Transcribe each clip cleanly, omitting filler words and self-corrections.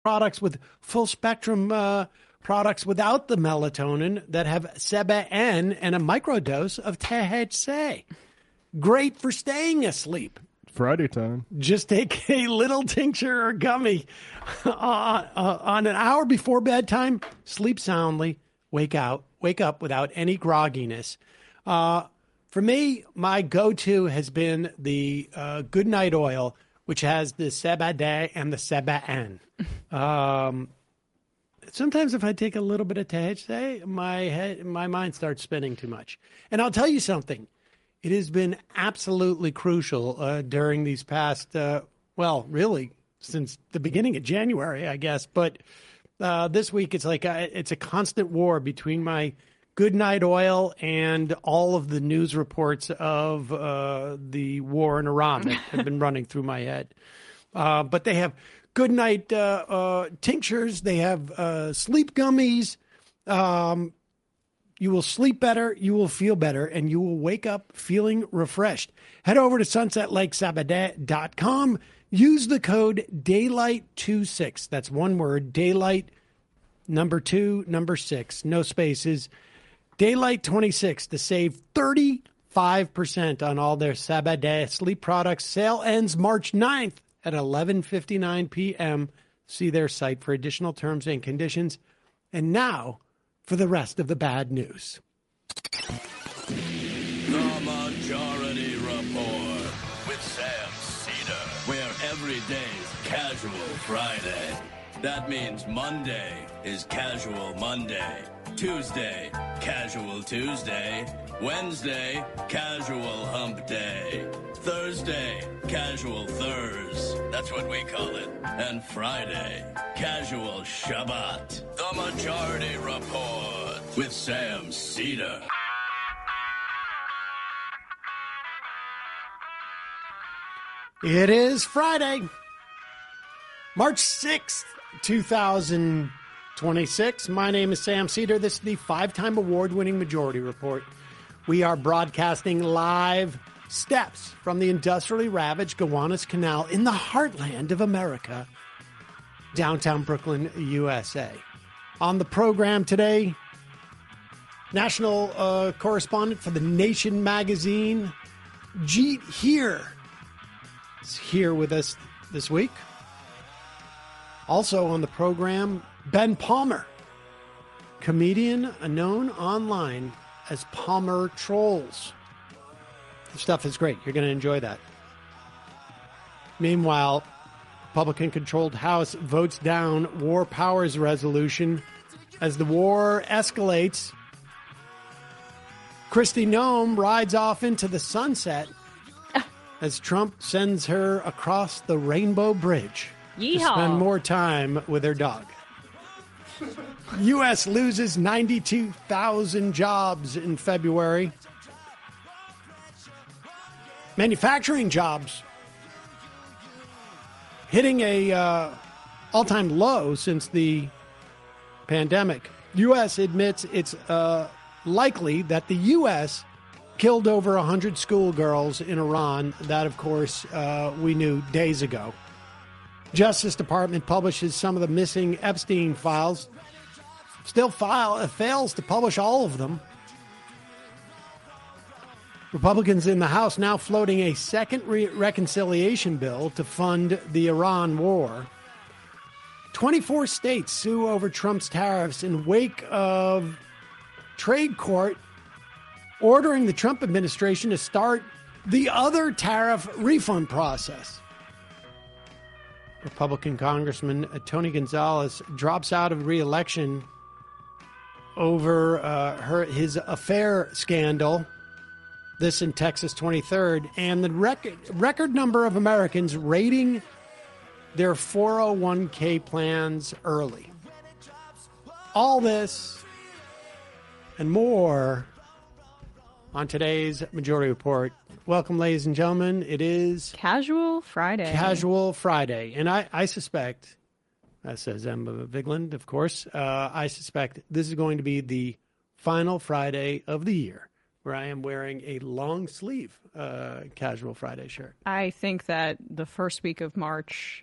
products with full spectrum products without the melatonin that have SEBA-N and a microdose of THC. Great for staying asleep. Friday time. Just take a little tincture or gummy on an hour before bedtime. Sleep soundly. Wake up without any grogginess. For me, my go-to has been the Goodnight Oil, which has the SEBA-D and the SEBA-N. Sometimes if I take a little bit of THC, my mind starts spinning too much. And I'll tell you something. It has been absolutely crucial during these past, really, since the beginning of January, I guess. But this week, it's like it's a constant war between my Goodnight Oil and all of the news reports of the war in Iran that have been running through my head. But they have Goodnight tinctures. They have sleep gummies. You will sleep better, you will feel better, and you will wake up feeling refreshed. Head over to sunsetlakesabada.com. Use the code DAYLIGHT26. That's one word, daylight, number 2, number 6, no spaces. Daylight26 to save 35% on all their SEBA-D sleep products. Sale ends March 9th at 11:59 p.m. See their site for additional terms and conditions. And now, for the rest of the bad news. The Majority Report with Sam Cedar, where every day's Casual Friday. That means Monday is Casual Monday, Tuesday, Casual Tuesday, Wednesday, Casual Hump Day, Thursday, Casual Thurs. That's what we call it. And Friday, Casual Shabbat. The Majority Report with Sam Cedar. It is Friday, March 6th, 2026. My name is Sam Cedar. This is the 5-time award-winning Majority Report. We are broadcasting live steps from the industrially ravaged Gowanus Canal in the heartland of America, downtown Brooklyn, USA. On the program today, national correspondent for The Nation magazine, Jeet Heer, is here with us this week. Also on the program, Ben Palmer, comedian known online as Palmer Trolls. The stuff is great. You're going to enjoy that. Meanwhile, Republican-controlled House votes down War Powers Resolution as the war escalates. Kristi Noem rides off into the sunset as Trump sends her across the Rainbow Bridge to spend more time with her dog. U.S. loses 92,000 jobs in February. Manufacturing jobs hitting a all-time low since the pandemic. U.S. admits it's likely that the U.S. killed over 100 schoolgirls in Iran. That, of course, we knew days ago. Justice Department publishes some of the missing Epstein files. Still fails to publish all of them. Republicans in the House now floating a second reconciliation bill to fund the Iran war. 24 states sue over Trump's tariffs in wake of trade court ordering the Trump administration to start the other tariff refund process. Republican Congressman Tony Gonzalez drops out of re-election over his affair scandal. This in Texas 23rd, and the record number of Americans raiding their 401k plans early. All this and more on today's Majority Report. Welcome, ladies and gentlemen. It is Casual Friday. Casual Friday. And I suspect, says Emma Vigeland, of course, I suspect this is going to be the final Friday of the year where I am wearing a long sleeve Casual Friday shirt. I think that the first week of March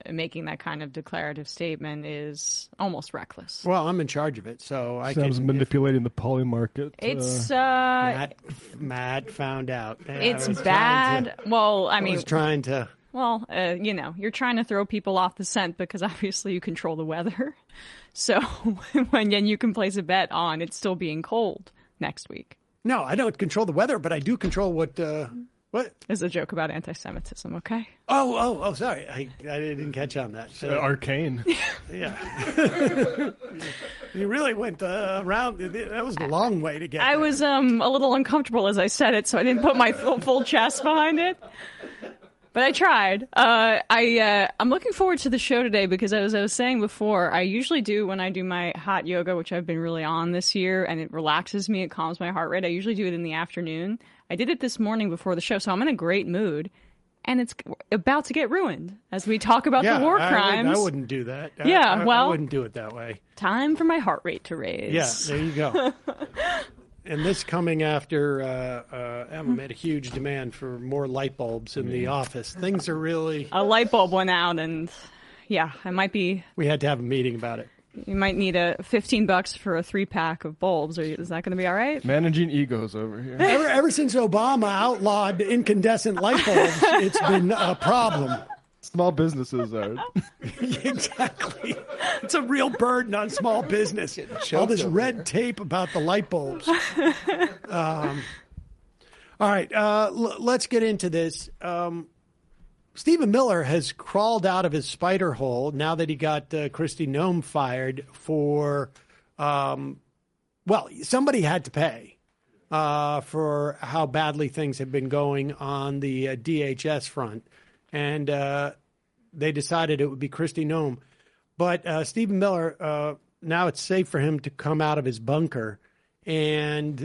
making that kind of declarative statement is almost reckless. Well, I'm in charge of it, so I Sam's can manipulating the poly market. It's Matt found out. it's bad. Well, I I mean, was trying to. well, you're trying to throw people off the scent because obviously you control the weather. So when you can place a bet on it still being cold next week. No, I don't control the weather, but I do control what. What? It's a joke about anti-Semitism, okay? Oh! Sorry, I didn't catch on that. Arcane. Yeah. You really went around. That was a long way to get. I was a little uncomfortable as I said it, so I didn't put my full chest behind it. But I tried. I'm looking forward to the show today because, as I was saying before, I usually do when I do my hot yoga, which I've been really on this year, and it relaxes me, it calms my heart rate. I usually do it in the afternoon. I did it this morning before the show, so I'm in a great mood. And it's about to get ruined as we talk about the war crimes. I wouldn't do that. Yeah, I wouldn't do it that way. Time for my heart rate to raise. Yeah, there you go. And this coming after Emma made a huge demand for more light bulbs in the office. Things are really... A light bulb went out, and yeah, it might be... We had to have a meeting about it. You might need $15 for a 3-pack of bulbs. Is that going to be all right? Managing egos over here. Ever since Obama outlawed incandescent light bulbs, it's been a problem. Small businesses are. Exactly. It's a real burden on small business. All this red tape about the light bulbs. All right, let's get into this. Stephen Miller has crawled out of his spider hole now that he got Kristi Noem fired for, somebody had to pay for how badly things have been going on the DHS front. And they decided it would be Kristi Noem. But Stephen Miller, now it's safe for him to come out of his bunker. And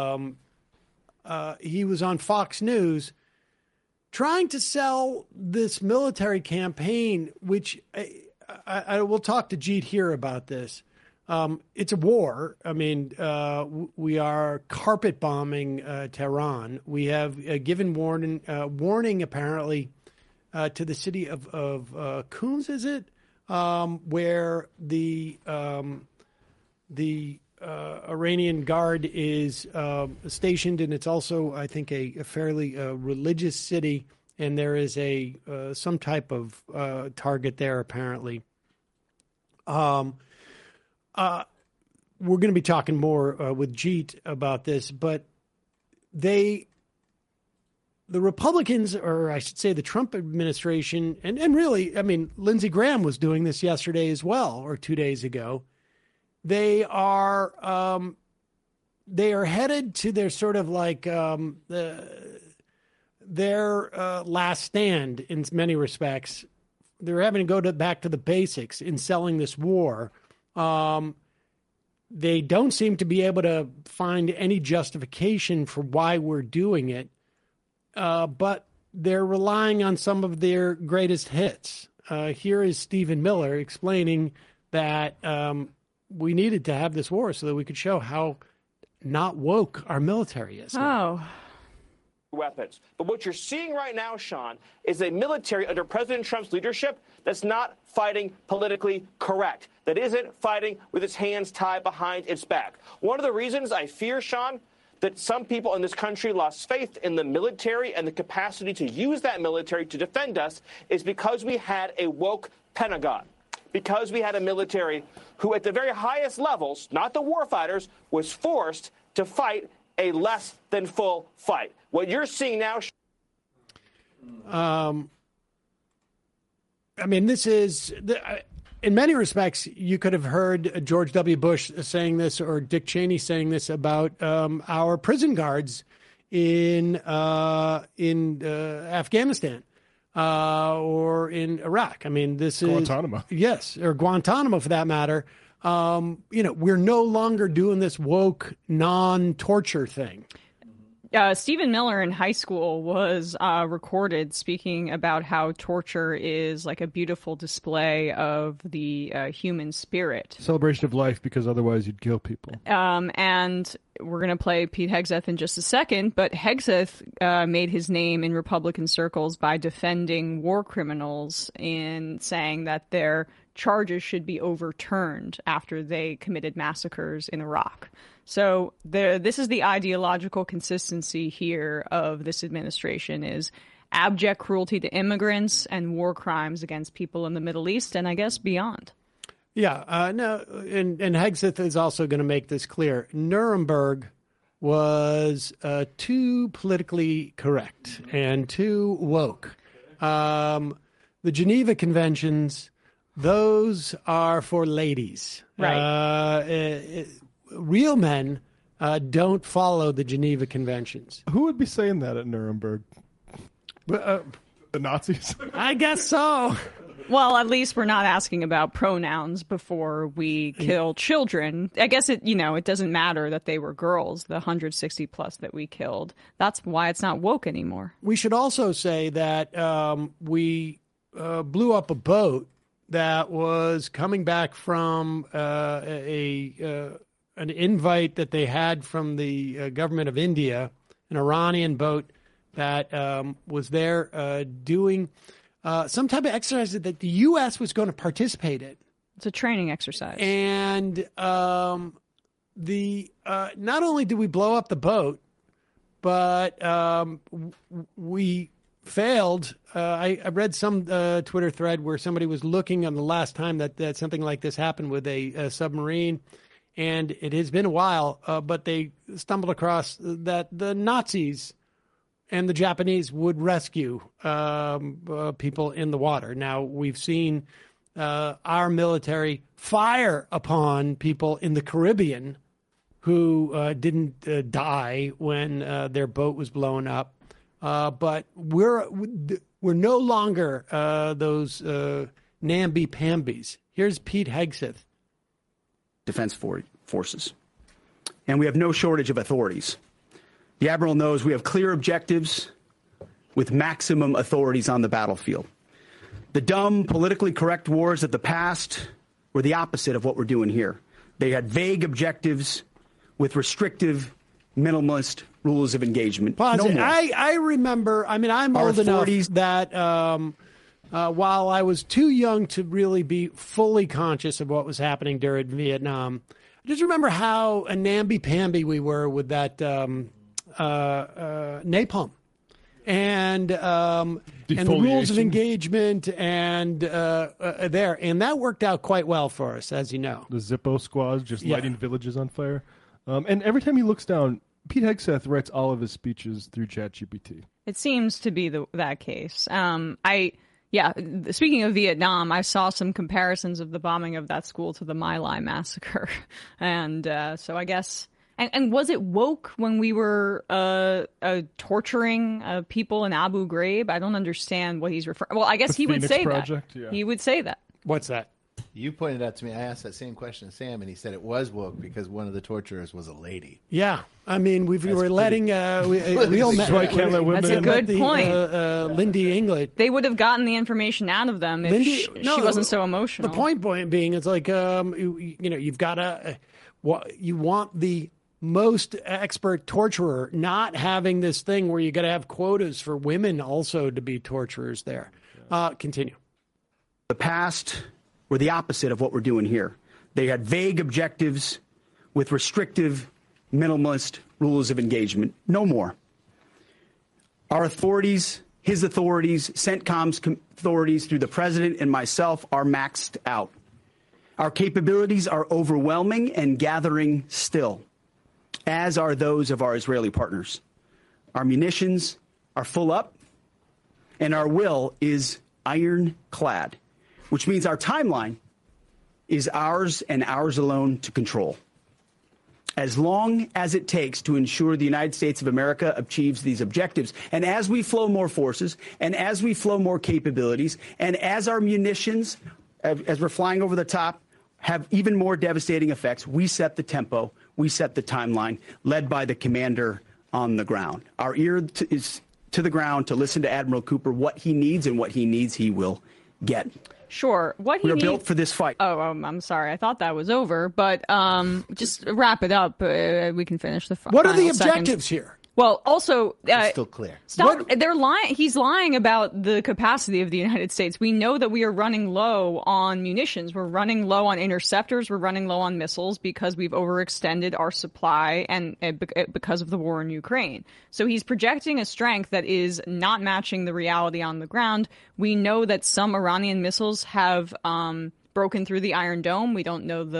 he was on Fox News trying to sell this military campaign, which I will talk to Jeet here about this. It's a war. I mean, we are carpet bombing Tehran. We have given warning apparently to the city of Qums, is it? Where the Iranian Guard is stationed, and it's also, I think, a fairly religious city, and there is some type of target there, apparently. We're going to be talking more with Jeet about this, but the Republicans, or I should say the Trump administration, and really, I mean, Lindsey Graham was doing this yesterday as well, or 2 days ago. They are headed to their sort of like their last stand in many respects. They're having to go back to the basics in selling this war. They don't seem to be able to find any justification for why we're doing it, but they're relying on some of their greatest hits. Here is Stephen Miller explaining that we needed to have this war so that we could show how not woke our military is. Oh. Weapons. But what you're seeing right now, Sean, is a military under President Trump's leadership that's not fighting politically correct, that isn't fighting with its hands tied behind its back. One of the reasons I fear, Sean, that some people in this country lost faith in the military and the capacity to use that military to defend us is because we had a woke Pentagon. Because we had a military who, at the very highest levels, not the warfighters, was forced to fight a less than full fight. What you're seeing now. I mean, this is, in many respects, you could have heard George W. Bush saying this or Dick Cheney saying this about our prison guards in Afghanistan. Or in Iraq. I mean, this is Guantanamo. Yes, or Guantanamo for that matter. We're no longer doing this woke non-torture thing. Stephen Miller in high school was recorded speaking about how torture is like a beautiful display of the human spirit. Celebration of life, because otherwise you'd kill people. And we're going to play Pete Hegseth in just a second, but Hegseth made his name in Republican circles by defending war criminals in saying that their charges should be overturned after they committed massacres in Iraq. So this is the ideological consistency here of this administration is abject cruelty to immigrants and war crimes against people in the Middle East and I guess beyond. Yeah, no, and Hegseth is also going to make this clear. Nuremberg was too politically correct and too woke. The Geneva Conventions, those are for ladies. Right. Real men don't follow the Geneva Conventions. Who would be saying that at Nuremberg? The Nazis? I guess so. Well, at least we're not asking about pronouns before we kill children. I guess it doesn't matter that they were girls, the 160 plus that we killed. That's why it's not woke anymore. We should also say that we blew up a boat that was coming back from an invite that they had from the government of India, an Iranian boat that was there doing some type of exercise that the U.S. was going to participate in. It's a training exercise. And not only did we blow up the boat, but we failed. I read some Twitter thread where somebody was looking on the last time that something like this happened with a submarine. And it has been a while, but they stumbled across that the Nazis and the Japanese would rescue people in the water. Now, we've seen our military fire upon people in the Caribbean who didn't die when their boat was blown up. But we're no longer those namby-pambies. Here's Pete Hegseth. Defense forces. And we have no shortage of authorities. The Admiral knows we have clear objectives with maximum authorities on the battlefield. The dumb, politically correct wars of the past were the opposite of what we're doing here. They had vague objectives with restrictive, minimalist rules of engagement. Pause. No more. I remember, I'm old enough that while I was too young to really be fully conscious of what was happening during Vietnam, I just remember how namby-pamby we were with that napalm and the rules of engagement and there. And that worked out quite well for us, as you know. The Zippo squads just lighting villages on fire. And every time he looks down, Pete Hegseth writes all of his speeches through ChatGPT. It seems to be that case. Speaking of Vietnam, I saw some comparisons of the bombing of that school to the My Lai massacre. And so I guess... And was it woke when we were torturing people in Abu Ghraib? I don't understand what he's referring... Well, I guess he would say that. Yeah. He would say that. What's that? You pointed out to me, I asked that same question to Sam, and he said it was woke because one of the torturers was a lady. Yeah. We were letting real men... I can't let women That's a good point. Lindy English. They would have gotten the information out of them if she wasn't so emotional. The point being, it's like, you've got to... you want the most expert torturer not having this thing where you got to have quotas for women also to be torturers there. Continue. The past were the opposite of what we're doing here. They had vague objectives with restrictive, minimalist rules of engagement. No more. Our authorities, his authorities, CENTCOM's authorities through the president and myself are maxed out. Our capabilities are overwhelming and gathering still, as are those of our Israeli partners. Our munitions are full up, and our will is ironclad, which means our timeline is ours and ours alone to control. As long as it takes to ensure the United States of America achieves these objectives. And as we flow more forces, and as we flow more capabilities, and as our munitions, as we're flying over the top, have even more devastating effects, we set the tempo, we set the timeline, led by the commander on the ground. Our ear is to the ground to listen to Admiral Cooper. What he needs and what he needs, he will get. Sure. What he We're needs... built for this fight. Oh, I'm sorry. I thought that was over, but just wrap it up. We can finish the. What are the objectives here? Well, also, It's still clear. Stop. They're lying. He's lying about the capacity of the United States. We know that we are running low on munitions. We're running low on interceptors. We're running low on missiles because we've overextended our supply and because of the war in Ukraine. So he's projecting a strength that is not matching the reality on the ground. We know that some Iranian missiles have broken through the Iron Dome. We don't know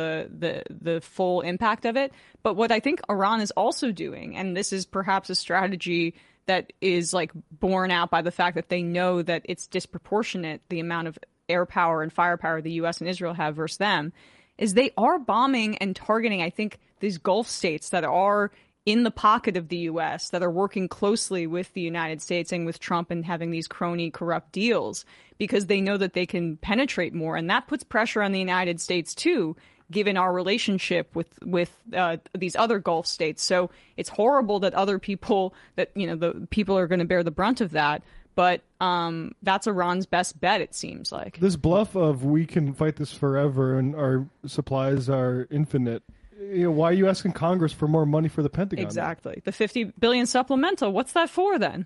the full impact of it. But what I think Iran is also doing, and this is perhaps a strategy that is like borne out by the fact that they know that it's disproportionate the amount of air power and firepower the U.S. and Israel have versus them, is they are bombing and targeting, I think, these Gulf states that are in the pocket of the U.S., that are working closely with the United States and with Trump and having these crony corrupt deals because they know that they can penetrate more. And that puts pressure on the United States, too, given our relationship with these other Gulf states. So it's horrible that other people, that, you know, the people are going to bear the brunt of that. But that's Iran's best bet, it seems like. This bluff of we can fight this forever and our supplies are infinite. You know, why are you asking Congress for more money for the Pentagon? Exactly. The $50 billion supplemental. What's that for then?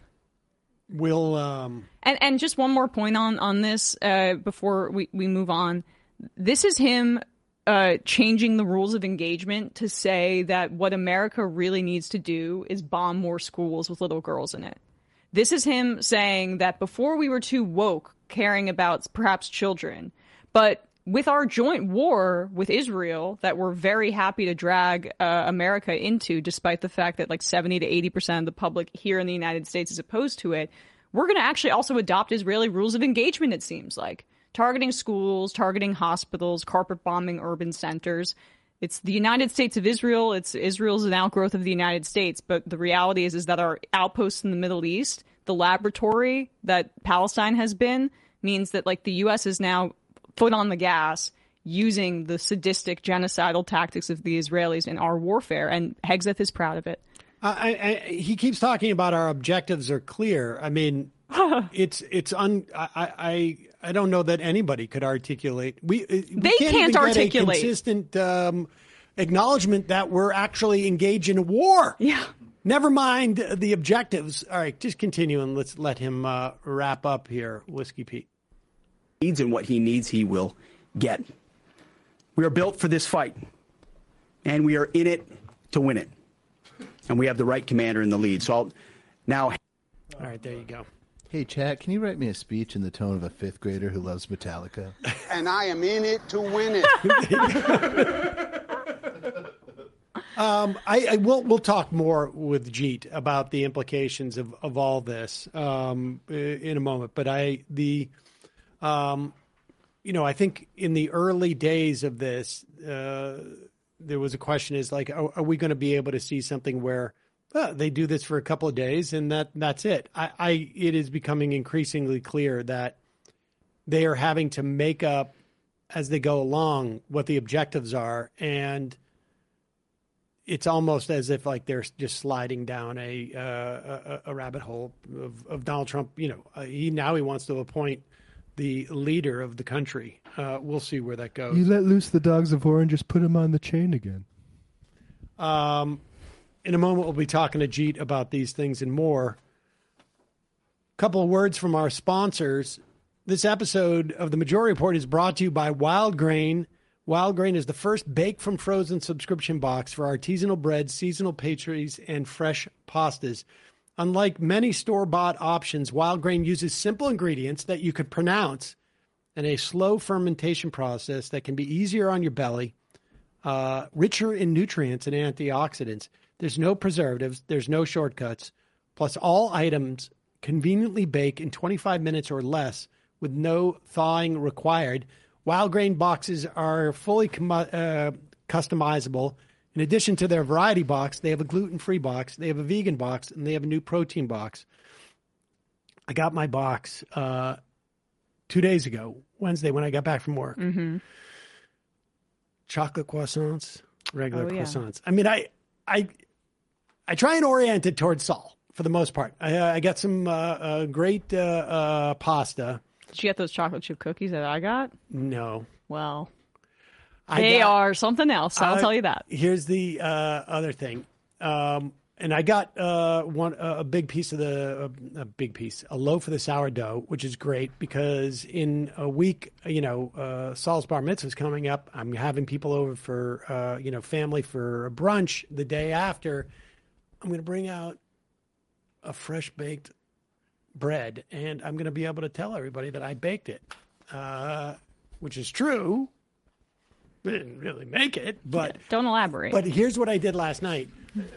We'll and just one more point on this before we move on. This is him changing the rules of engagement to say that what America really needs to do is bomb more schools with little girls in it. This is him saying that before we were too woke, caring about perhaps children, but with our joint war with Israel that we're very happy to drag America into, despite the fact that like 70 to 80% of the public here in the United States is opposed to it, we're going to actually also adopt Israeli rules of engagement, it seems like. Targeting schools, targeting hospitals, carpet bombing urban centers. It's the United States of Israel. Israel's an outgrowth of the United States. But the reality is that our outposts in the Middle East, the laboratory that Palestine has been, means that like the U.S. is now foot on the gas using the sadistic genocidal tactics of the Israelis in our warfare. And Hegseth is proud of it. He keeps talking about our objectives are clear. I mean, I don't know that anybody could articulate. We can't articulate get a consistent acknowledgement that we're actually engaged in a war. Yeah. Never mind the objectives. All right, just continue and let's let him wrap up here, Whiskey Pete. Needs and what he needs, he will get. We are built for this fight, and we are in it to win it. And we have the right commander in the lead. So I'll now. All right, there you go. Hey, Chad, can you write me a speech in the tone of a fifth grader who loves Metallica? And I am in it to win it. We'll talk more with Jeet about the implications of all this in a moment. But I think in the early days of this, there was a question: is like, are we going to be able to see something where they do this for a couple of days and that's it? It is becoming increasingly clear that they are having to make up as they go along what the objectives are, and it's almost as if like they're just sliding down a rabbit hole of Donald Trump. You know, he wants to appoint the leader of the country. We'll see where that goes. You let loose the dogs of war and just put them on the chain again. In a moment, we'll be talking to Jeet about these things and more. A couple of words from our sponsors. This episode of The Majority Report is brought to you by Wild Grain. Wild Grain is the first baked from frozen subscription box for artisanal breads, seasonal pastries, and fresh pastas. Unlike many store-bought options, Wild Grain uses simple ingredients that you could pronounce and a slow fermentation process that can be easier on your belly, richer in nutrients and antioxidants. There's no preservatives. There's no shortcuts. Plus, all items conveniently bake in 25 minutes or less with no thawing required. Wild Grain boxes are fully customizable. In addition to their variety box, they have a gluten-free box, they have a vegan box, and they have a new protein box. I got my box 2 days ago, Wednesday, when I got back from work. Mm-hmm. Chocolate croissants, regular croissants. I mean, I I try and orient it towards Saul for the most part. I got some great pasta. Did you get those chocolate chip cookies that I got? No. Well, they are something else. I'll tell you that. Here's the other thing. And I got a big piece of a loaf of the sourdough, which is great because in a week, Saul's bar mitzvah is coming up. I'm having people over for, family for a brunch the day after. I'm going to bring out a fresh baked bread, and I'm going to be able to tell everybody that I baked it, which is true. I didn't really make it, but don't elaborate. But here's what I did last night.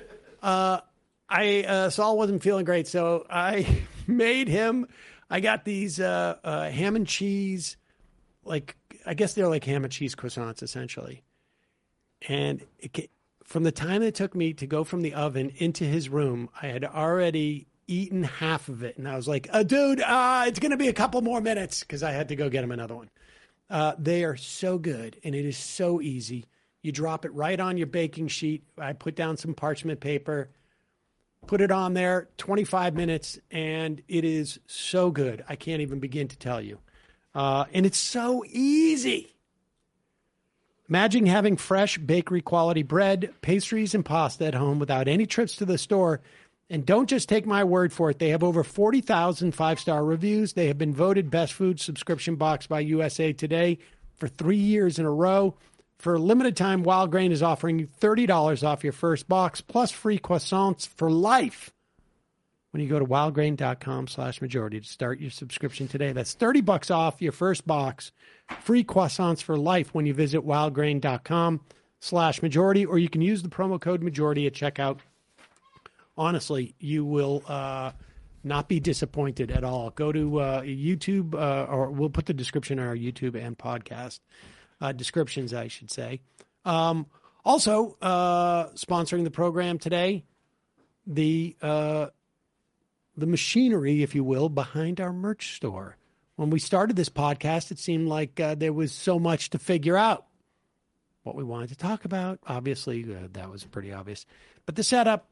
Saul wasn't feeling great, so I made him. I got these ham and cheese, I guess they're like ham and cheese croissants essentially. And from the time it took me to go from the oven into his room, I had already eaten half of it, and I was like, "Dude, it's going to be a couple more minutes," because I had to go get him another one. They are so good, and it is so easy. You drop it right on your baking sheet. I put down some parchment paper, put it on there, 25 minutes, and it is so good. I can't even begin to tell you. And it's so easy. Imagine having fresh bakery quality bread, pastries, and pasta at home without any trips to the store. And don't just take my word for it. They have over 40,000 five-star reviews. They have been voted best food subscription box by USA Today for 3 years in a row. For a limited time, Wild Grain is offering you $30 off your first box plus free croissants for life when you go to wildgrain.com/majority to start your subscription today. That's $30 off your first box, free croissants for life when you visit wildgrain.com/majority, or you can use the promo code majority at checkout. Honestly, you will not be disappointed at all. Go to YouTube, or we'll put the description in our YouTube and podcast descriptions, I should say. Also, sponsoring the program today, the machinery, if you will, behind our merch store. When we started this podcast, it seemed like there was so much to figure out. What we wanted to talk about, obviously, that was pretty obvious. But the setup,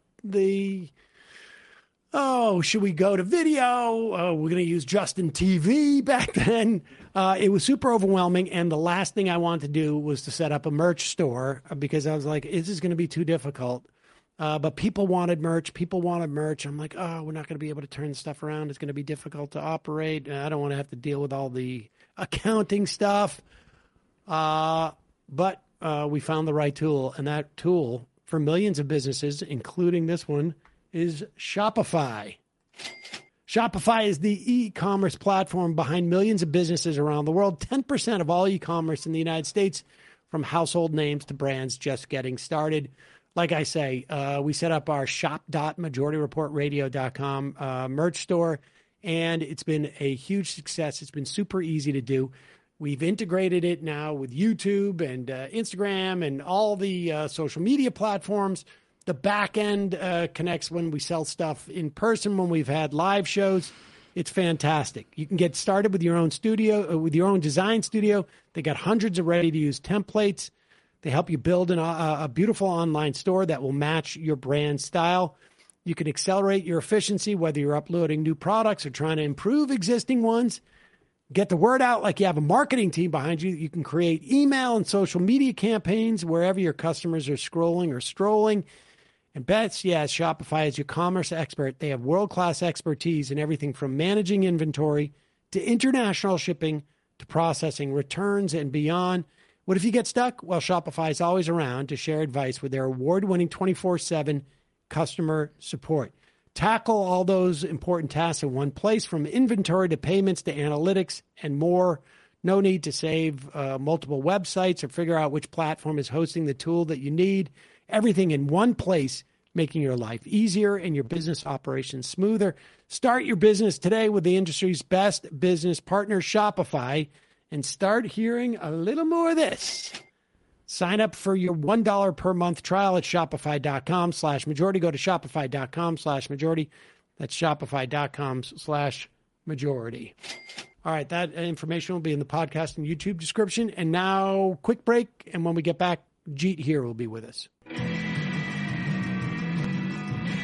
should we go to video? We're going to use Justin TV back then. It was super overwhelming. And the last thing I wanted to do was to set up a merch store because I was like, this is going to be too difficult. But people wanted merch. I'm like, we're not going to be able to turn stuff around. It's going to be difficult to operate. I don't want to have to deal with all the accounting stuff. But we found the right tool. And that tool for millions of businesses, including this one, is Shopify. Shopify is the e-commerce platform behind millions of businesses around the world. 10% of all e-commerce in the United States, from household names to brands just getting started. Like I say, we set up our shop.majorityreportradio.com merch store, and it's been a huge success. It's been super easy to do. We've integrated it now with YouTube and Instagram and all the social media platforms. The back end connects when we sell stuff in person, when we've had live shows. It's fantastic. You can get started with your own studio, with your own design studio. They got hundreds of ready-to-use templates. They help you build a beautiful online store that will match your brand style. You can accelerate your efficiency, whether you're uploading new products or trying to improve existing ones. Get the word out like you have a marketing team behind you. You can create email and social media campaigns wherever your customers are scrolling or strolling. And best, yes, Shopify is your commerce expert. They have world-class expertise in everything from managing inventory to international shipping to processing returns and beyond. What if you get stuck? Well, Shopify is always around to share advice with their award-winning 24/7 customer support. Tackle all those important tasks in one place, from inventory to payments to analytics and more. No need to save multiple websites or figure out which platform is hosting the tool that you need. Everything in one place, making your life easier and your business operations smoother. Start your business today with the industry's best business partner, Shopify, and start hearing a little more of this. Sign up for your $1 per month trial at shopify.com/majority. Go to shopify.com/majority. That's shopify.com/majority. All right, that information will be in the podcast and YouTube description. And now, quick break. And when we get back, Jeet here will be with us.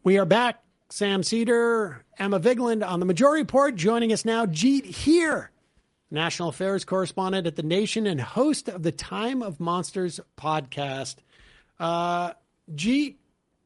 We are back. Sam Cedar, Emma Vigeland on the Majority Report. Joining us now, Jeet Heer, national affairs correspondent at The Nation and host of the Time of Monsters podcast. Jeet,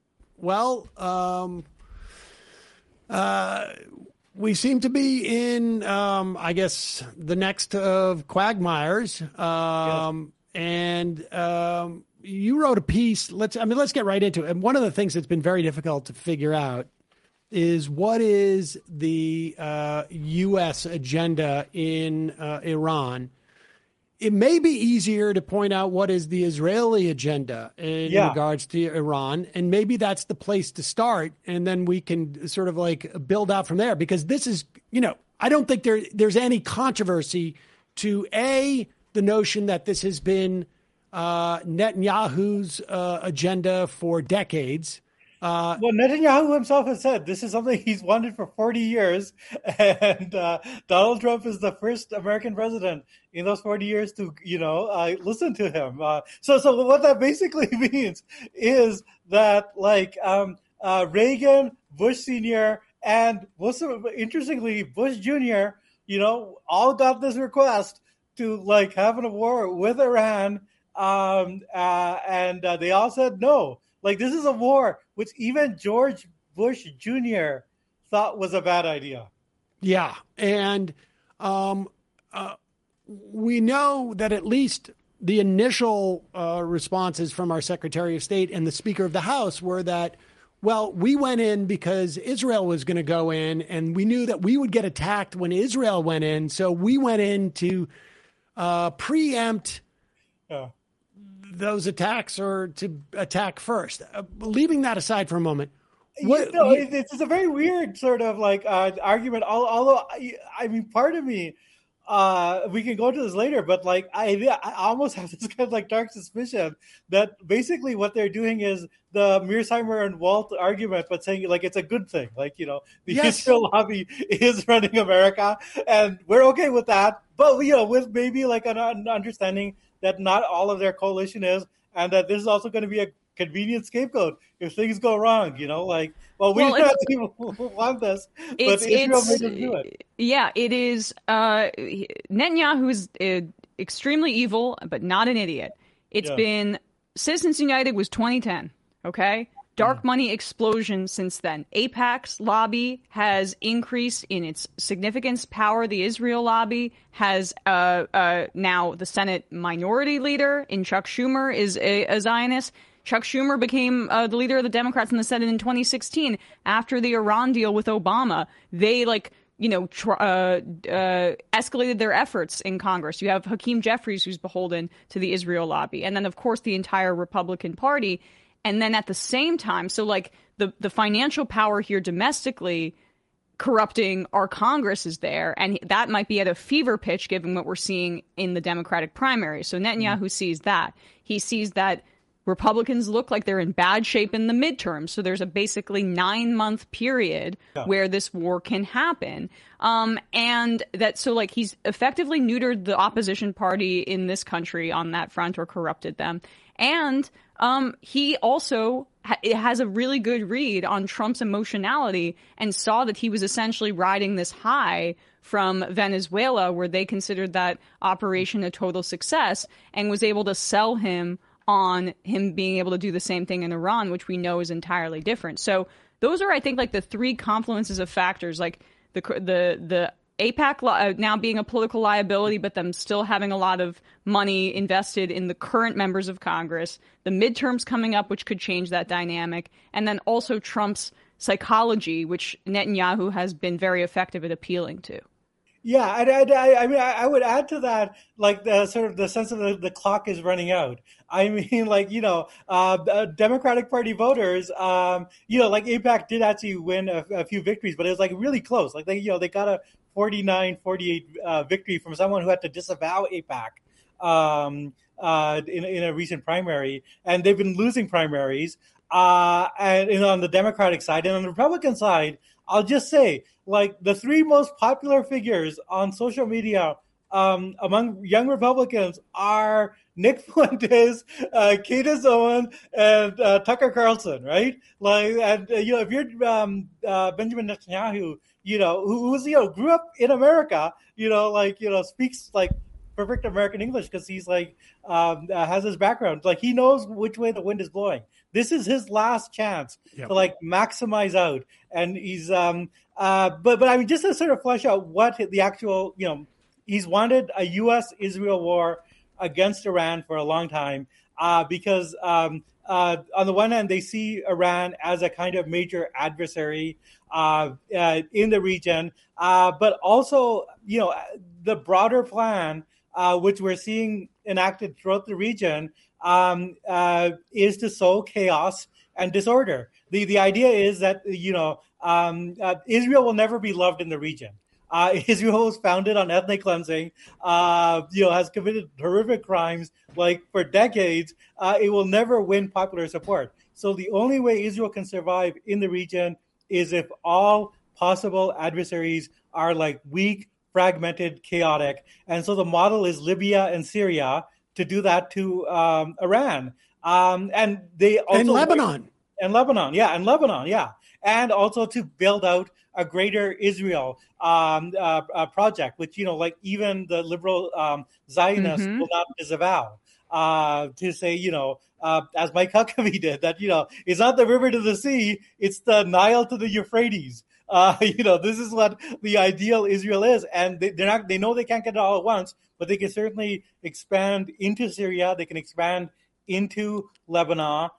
we seem to be in, I guess, the next of quagmires. And you wrote a piece. Let's get right into it. And one of the things that's been very difficult to figure out is what is the U.S. agenda in Iran. It may be easier to point out what is the Israeli agenda in regards to Iran, and maybe that's the place to start, and then we can sort of like build out from there, because this is, I don't think there's any controversy to the notion that this has been Netanyahu's agenda for decades. Well, Netanyahu himself has said this is something he's wanted for 40 years, and Donald Trump is the first American president in those 40 years to, listen to him. So what that basically means is that, Reagan, Bush Sr., and interestingly, Bush Jr., all got this request to, have a war with Iran, and they all said no. This is a war which even George Bush Jr. thought was a bad idea. Yeah. And we know that at least the initial responses from our Secretary of State and the Speaker of the House were that, we went in because Israel was going to go in, and we knew that we would get attacked when Israel went in. So we went in to preempt those attacks, or to attack first. Leaving that aside for a moment. It's a very weird sort of argument. Although, part of me, we can go to this later, but I almost have this kind of dark suspicion that basically what they're doing is the Mearsheimer and Walt argument, but saying it's a good thing. The Israel lobby is running America, and we're okay with that. But with maybe an understanding that not all of their coalition is, and that this is also going to be a convenient scapegoat if things go wrong. We don't want this, but Israel made us do it. Yeah, it is. Netanyahu is extremely evil, but not an idiot. It's been Citizens United was 2010. Okay. Dark money explosion since then. AIPAC's lobby has increased in its significance, power. The Israel lobby has now the Senate minority leader in Chuck Schumer is a Zionist. Chuck Schumer became the leader of the Democrats in the Senate in 2016 after the Iran deal with Obama. They escalated their efforts in Congress. You have Hakeem Jeffries, who's beholden to the Israel lobby, and then of course the entire Republican Party. And then at the same time, the financial power here domestically corrupting our Congress is there. And that might be at a fever pitch given what we're seeing in the Democratic primary. So Netanyahu sees that. He sees that Republicans look like they're in bad shape in the midterms. So there's a basically 9-month period where this war can happen. And that he's effectively neutered the opposition party in this country on that front, or corrupted them. And he also has a really good read on Trump's emotionality, and saw that he was essentially riding this high from Venezuela, where they considered that operation a total success, and was able to sell him on him being able to do the same thing in Iran, which we know is entirely different. So those are, I think, the three confluences of factors, the AIPAC now being a political liability, but them still having a lot of money invested in the current members of Congress, the midterms coming up, which could change that dynamic, and then also Trump's psychology, which Netanyahu has been very effective at appealing to. Yeah, I would add to that, the sort of the sense of the clock is running out. Democratic Party voters, AIPAC did actually win a few victories, but it was really close. They got a 49-48 victory from someone who had to disavow AIPAC in a recent primary, and they've been losing primaries. And on the Democratic side, and on the Republican side, I'll just say, the three most popular figures on social media among young Republicans are Nick Fuentes, Candace Owen, and Tucker Carlson, right? Like, and if you're Benjamin Netanyahu, who's grew up in America, speaks like perfect American English because he's like has his background. Like he knows which way the wind is blowing. This is his last chance to like maximize out, and he's but I mean just to sort of flesh out what the actual he's wanted a U.S.-Israel war against Iran for a long time because on the one hand they see Iran as a kind of major adversary in the region, but also the broader plan which we're seeing enacted throughout the region is to sow chaos and disorder. The idea is that Israel will never be loved in the region. Israel was founded on ethnic cleansing, has committed horrific crimes like for decades. It will never win popular support. So the only way Israel can survive in the region is if all possible adversaries are like weak, fragmented, chaotic. And so the model is Libya and Syria to do that to Iran. And they also and Lebanon. And Lebanon, yeah. And also to build out a greater Israel project, which, even the liberal Zionists will not disavow. To say, as Mike Huckabee did, that, it's not the river to the sea, it's the Nile to the Euphrates. This is what the ideal Israel is. And they know they can't get it all at once, but they can certainly expand into Syria. They can expand into Lebanon.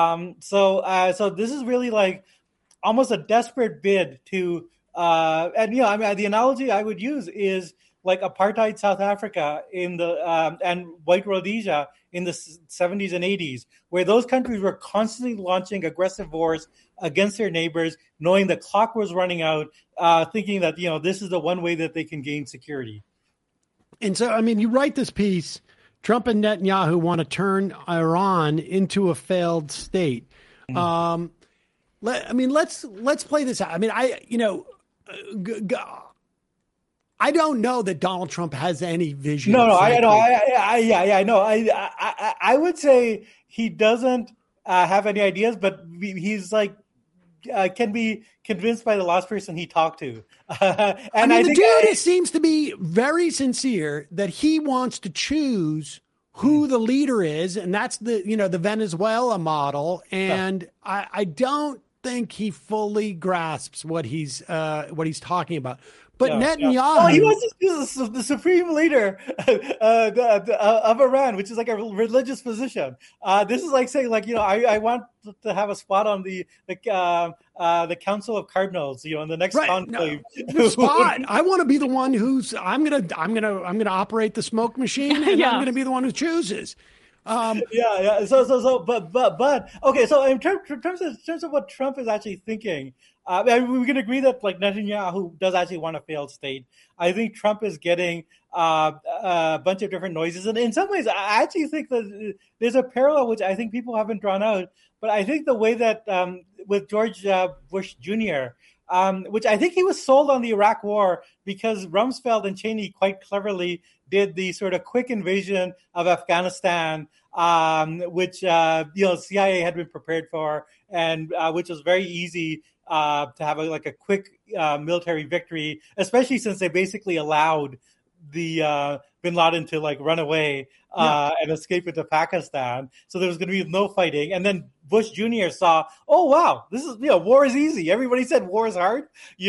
So this is really like almost a desperate bid to, the analogy I would use is like apartheid South Africa in the and White Rhodesia in the 70s and 80s, where those countries were constantly launching aggressive wars against their neighbors, knowing the clock was running out, thinking that this is the one way that they can gain security. And so, I mean, you write this piece. Trump and Netanyahu want to turn Iran into a failed state. Let's play this out. I mean, I don't know that Donald Trump has any vision. No, I know. I know. I would say he doesn't have any ideas, but he's like can be convinced by the last person he talked to. And I think the dude seems to be very sincere that he wants to choose who the leader is, and that's the Venezuela model. And I don't think he fully grasps what he's talking about. But Netanyahu, he wants to be the supreme leader of Iran, which is like a religious position. This is like saying, I want to have a spot on the Council of Cardinals, in the next conclave. The spot. I want to be the one who's I'm gonna operate the smoke machine, and I'm gonna be the one who chooses. So okay. So in terms of what Trump is actually thinking, we can agree that like Netanyahu does actually want a failed state. I think Trump is getting a bunch of different noises, and in some ways, I actually think that there's a parallel which I think people haven't drawn out. But I think the way that with George Bush Jr., which I think he was sold on the Iraq War because Rumsfeld and Cheney quite cleverly did the sort of quick invasion of Afghanistan, which CIA had been prepared for, and which was very easy to have a quick military victory, especially since they basically allowed the Bin Laden to run away and escape into Pakistan. So there was going to be no fighting. And then Bush Jr. saw, oh wow, this is war is easy. Everybody said war is hard.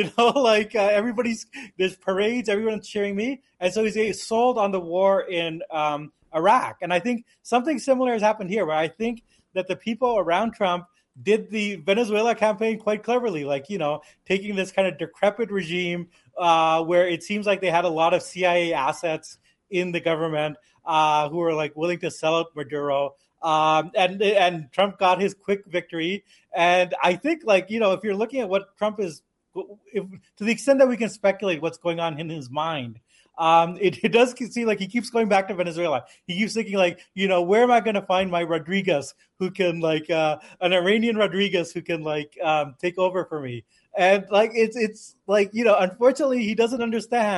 There's parades, everyone's cheering me, and so he's sold on the war in Iraq. And I think something similar has happened here, where I think that the people around Trump did the Venezuela campaign quite cleverly, taking this kind of decrepit regime where it seems like they had a lot of CIA assets in the government who were willing to sell out Maduro. And Trump got his quick victory. And I think if you're looking at what Trump is, to the extent that we can speculate what's going on in his mind, it does seem like he keeps going back to Venezuela. He keeps thinking where am I going to find my Rodriguez who can an Iranian Rodriguez who can take over for me? And it's unfortunately he doesn't understand.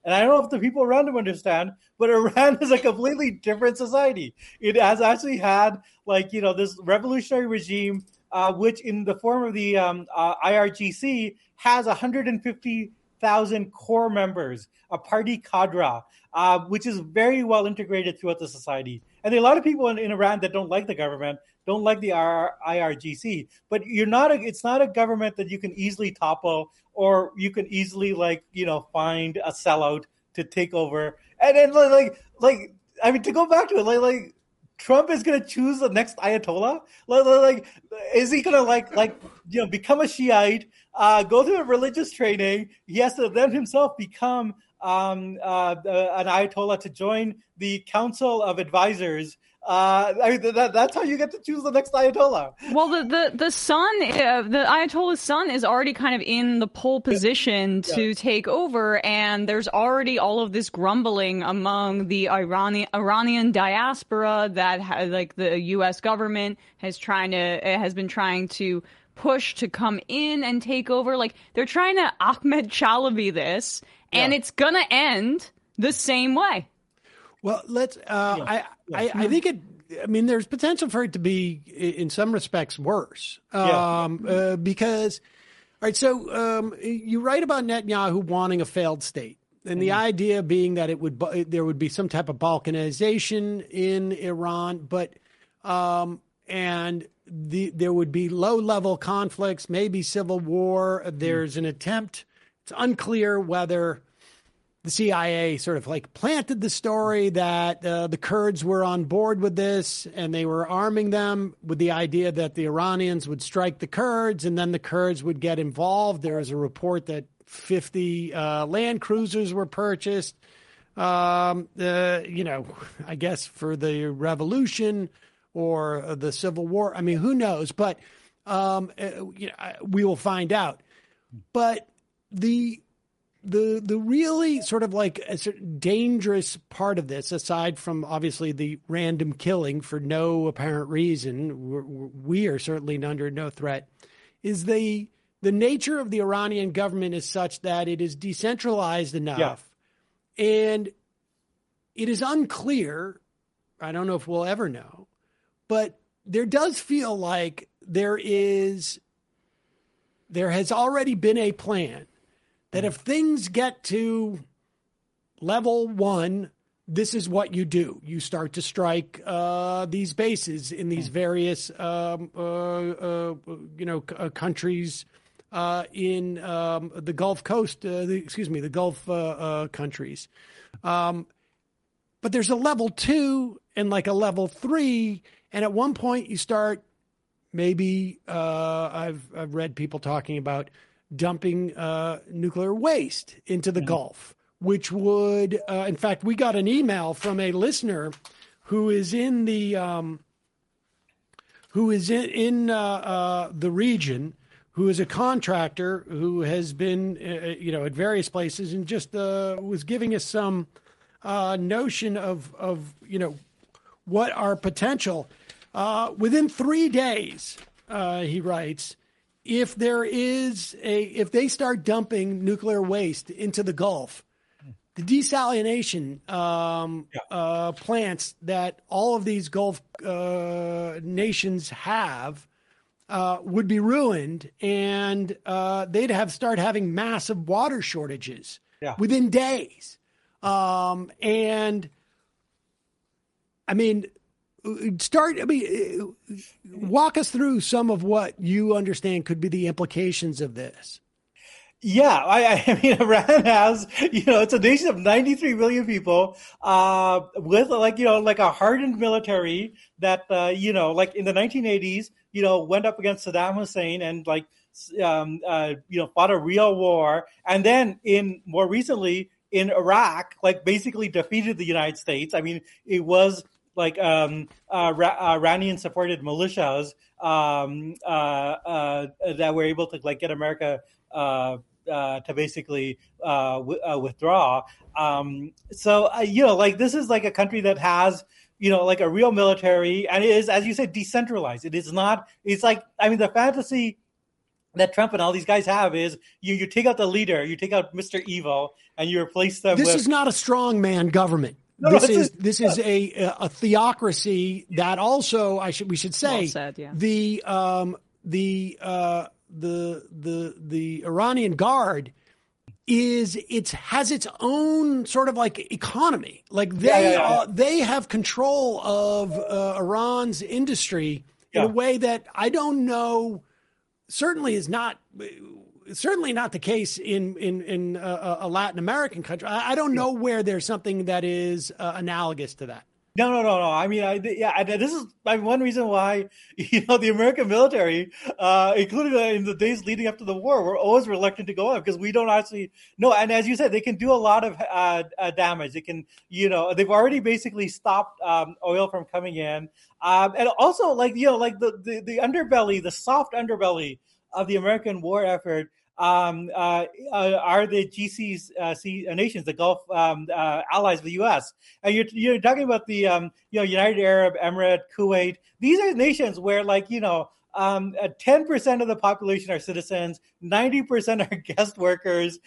And I don't know if the people around him understand, but Iran is a completely different society. It has actually had this revolutionary regime, which in the form of the IRGC has 150,000 core members, a party cadre, which is very well integrated throughout the society. And there are a lot of people in Iran that don't like the government, don't like the IRGC, but it's not a government that you can easily topple, or you can easily find a sellout to take over. And then to go back to it, Trump is going to choose the next Ayatollah. Is he going to become a Shiite, go through a religious training? He has to then himself become an Ayatollah to join the Council of Advisors. That's how you get to choose the next Ayatollah. Well, the son, the Ayatollah's son, is already kind of in the pole position to take over, and there's already all of this grumbling among the Iranian diaspora that the U.S. government has been trying to push to come in and take over. They're trying to Ahmed Chalabi this, and it's gonna end the same way. Well, I think there's potential for it to be, in some respects, worse. Because, all right, so you write about Netanyahu wanting a failed state, and the idea being that there would be some type of balkanization in Iran, but there would be low-level conflicts, maybe civil war. There's an attempt. It's unclear whether the CIA sort of planted the story that the Kurds were on board with this, and they were arming them with the idea that the Iranians would strike the Kurds, and then the Kurds would get involved. There was a report that 50 land cruisers were purchased, I guess for the revolution or the civil war. I mean, who knows? But we will find out. But the really sort of dangerous part of this, aside from obviously the random killing for no apparent reason, we are certainly under no threat, is the nature of the Iranian government is such that it is decentralized enough, and it is unclear. I don't know if we'll ever know, but there does feel like there has already been a plan that if things get to level 1, this is what you do. You start to strike these bases in these various, countries in the Gulf Coast, the Gulf countries. But there's a level 2 and a level 3. And at one point you start maybe, I've read people talking about dumping nuclear waste into the Gulf, which would, in fact, we got an email from a listener who is in the region, who is a contractor who has been, at various places, and just was giving us some notion of what our potential. Within 3 days, he writes, if they start dumping nuclear waste into the Gulf, the desalination plants that all of these Gulf nations have would be ruined, and they'd start having massive water shortages within days. Walk us through some of what you understand could be the implications of this. Yeah, I mean, Iran has, it's a nation of 93 million people with a hardened military that, in the 1980s, went up against Saddam Hussein and fought a real war. And then more recently in Iraq, basically defeated the United States. I mean, it was Iranian supported militias that were able to get America to basically withdraw. This is a country that has, a real military, and it is, as you said, decentralized. It is not, the fantasy that Trump and all these guys have is you take out the leader, you take out Mr. Evil, and you replace them with... This is not a strongman government. No, this is a theocracy that also we should say well said, yeah. the Iranian Guard has its own sort of like economy. Like they have control of Iran's industry in a way that I don't know. Certainly not the case in a Latin American country. I don't know where there's something that is analogous to that. No. I mean, this is one reason why, the American military, including in the days leading up to the war, were always reluctant to go up because we don't actually know. And as you said, they can do a lot of damage. They can, they've already basically stopped oil from coming in. And also, like the underbelly, the soft underbelly of the American war effort are the GCC nations, the Gulf allies of the U.S. And you're talking about the United Arab Emirates, Kuwait. These are nations where 10% of the population are citizens, 90% are guest workers.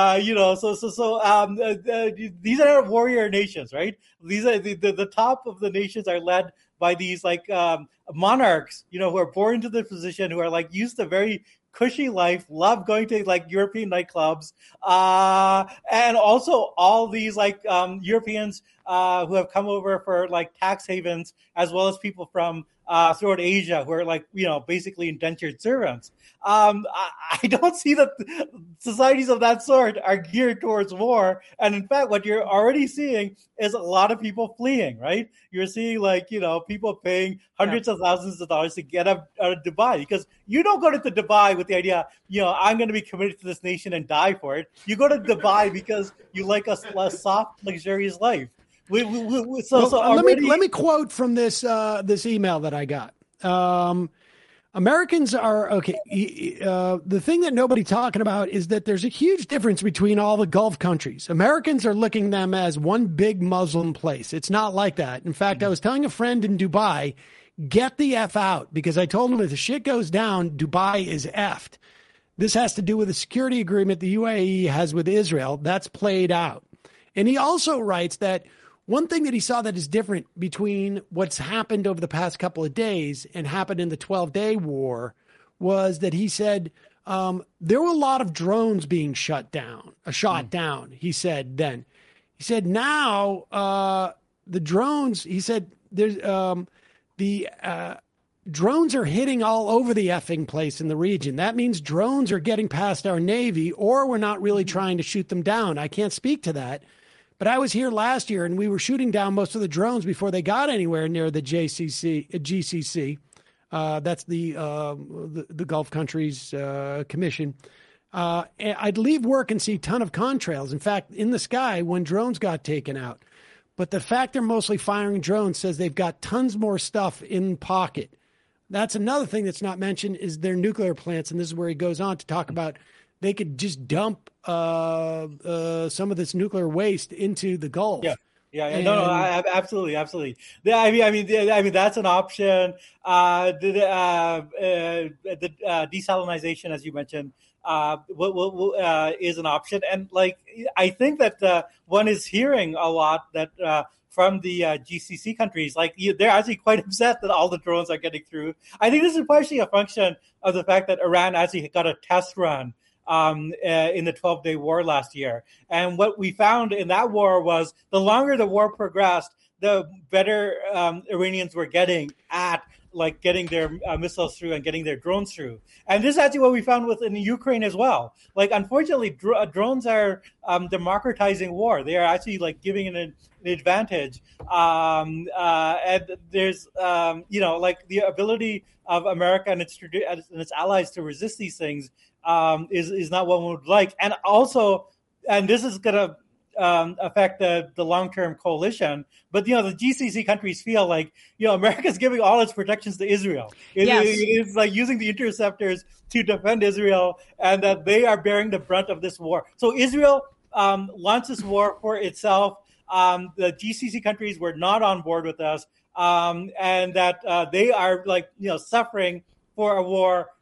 These are warrior nations, right? These are the top of the nations are led by these monarchs, who are born into the position, who are used to very cushy life, love going to European nightclubs, and also all these Europeans who have come over for tax havens, as well as people from throughout Asia who are basically indentured servants. I don't see that societies of that sort are geared towards war. And in fact, what you're already seeing is a lot of people fleeing, right? You're seeing people paying hundreds of thousands of dollars to get out of Dubai, because you don't go to Dubai with the idea, I'm going to be committed to this nation and die for it. You go to Dubai because you like a soft, luxurious life. Let me quote from this email that I got. Americans are okay. The thing that nobody's talking about is that there's a huge difference between all the Gulf countries. Americans are looking at them as one big Muslim place. It's not like that. In fact, I was telling a friend in Dubai, get the F out, because I told him if the shit goes down, Dubai is effed. This has to do with the security agreement the UAE has with Israel. That's played out. And he also writes that one thing that he saw that is different between what's happened over the past couple of days and happened in the 12-day war was that he said there were a lot of drones being shot down. He said then. He said now the drones, he said there's drones are hitting all over the effing place in the region. That means drones are getting past our Navy, or we're not really trying to shoot them down. I can't speak to that. But I was here last year, and we were shooting down most of the drones before they got anywhere near the GCC. That's the Gulf Countries Commission. I'd leave work and see a ton of contrails. In fact, in the sky when drones got taken out. But the fact they're mostly firing drones says they've got tons more stuff in pocket. That's another thing that's not mentioned is their nuclear plants, and this is where he goes on to talk about they could just dump some of this nuclear waste into the Gulf. Absolutely. Yeah, I mean, that's an option. The desalinization, as you mentioned, is an option, and I think that one is hearing a lot that from the GCC countries, they're actually quite upset that all the drones are getting through. I think this is partially a function of the fact that Iran actually got a test run in the 12-day war last year. And what we found in that war was the longer the war progressed, the better Iranians were getting at getting their missiles through and getting their drones through. And this is actually what we found within Ukraine as well. Unfortunately, drones are democratizing war. They are actually giving an advantage. And there's, the ability of America and its allies to resist these things is not what one would like. And also, and this is going to affect the long-term coalition, but the GCC countries feel America's giving all its protections to Israel. It's using the interceptors to defend Israel, and that they are bearing the brunt of this war. So Israel launched this war for itself. The GCC countries were not on board with us, and that they are suffering for a war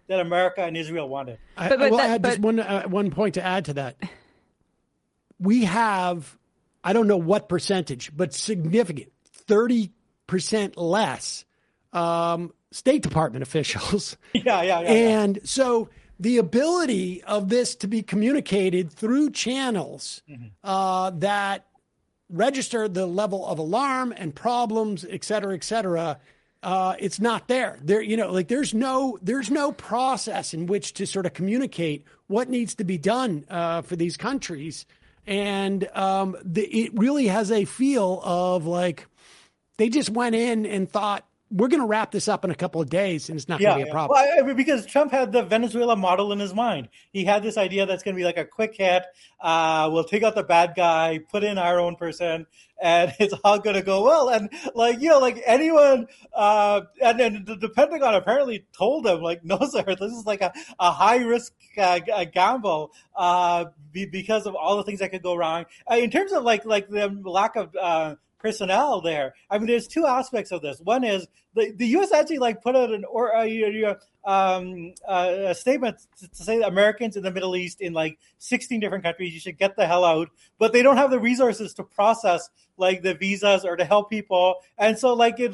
that America and Israel wanted. I will add just one point to add to that. We have, I don't know what percentage, but significant, 30% less State Department officials. Yeah. And so the ability of this to be communicated through channels that register the level of alarm and problems, et cetera, it's not there. There's no process in which to sort of communicate what needs to be done for these countries. And it really has a feel of like they just went in and thought, we're going to wrap this up in a couple of days, and it's not going to be a problem. Well, because Trump had the Venezuela model in his mind. He had this idea that's going to be like a quick hit. We'll take out the bad guy, put in our own person, and it's all going to go well. And anyone, and then the Pentagon apparently told him, like, no, sir, this is like a high risk gamble because of all the things that could go wrong. In terms of like the lack of personnel there. I mean, there's two aspects of this. One is the U.S. actually put out a statement to say that Americans in the Middle East in 16 different countries, you should get the hell out. But they don't have the resources to process the visas or to help people. And so they're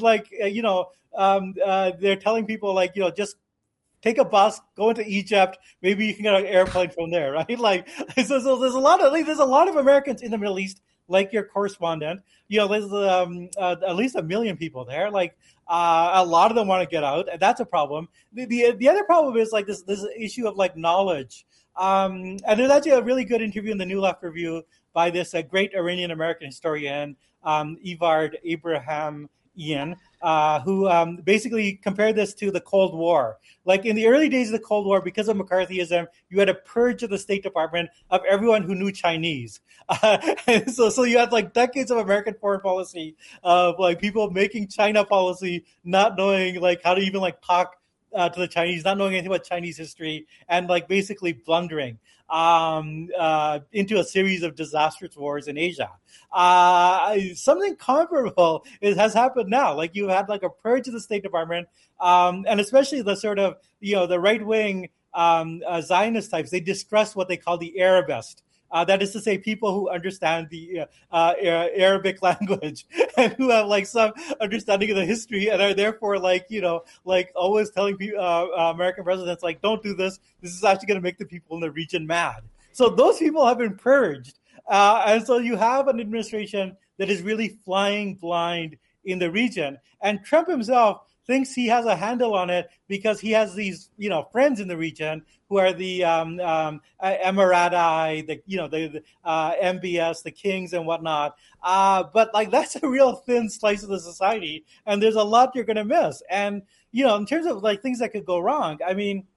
telling people just take a bus, go into Egypt. Maybe you can get an airplane from there, right? So there's a lot of Americans in the Middle East, like your correspondent. There's at least 1 million people there. A lot of them want to get out, and that's a problem. The other problem is this issue of knowledge. And there's actually a really good interview in the New Left Review by this great Iranian American historian, Evard Abraham Ian, who basically compared this to the Cold War. In the early days of the Cold War, because of McCarthyism, you had a purge of the State Department of everyone who knew Chinese. And so you had decades of American foreign policy of people making China policy, not knowing how to even talk to the Chinese, not knowing anything about Chinese history, and basically blundering into a series of disastrous wars in Asia. Something comparable has happened now. You had a purge of the State Department, and especially the sort of the right wing Zionist types. They distrust what they call the Arabist. That is to say, people who understand the Arabic language and who have some understanding of the history and are therefore always telling people, American presidents don't do this. This is actually going to make the people in the region mad. So those people have been purged, and so you have an administration that is really flying blind in the region. And Trump himself thinks he has a handle on it because he has these, friends in the region who are the Emirati, the MBS, the Kings and whatnot. But that's a real thin slice of the society, and there's a lot you're going to miss. And in terms of things that could go wrong, I mean,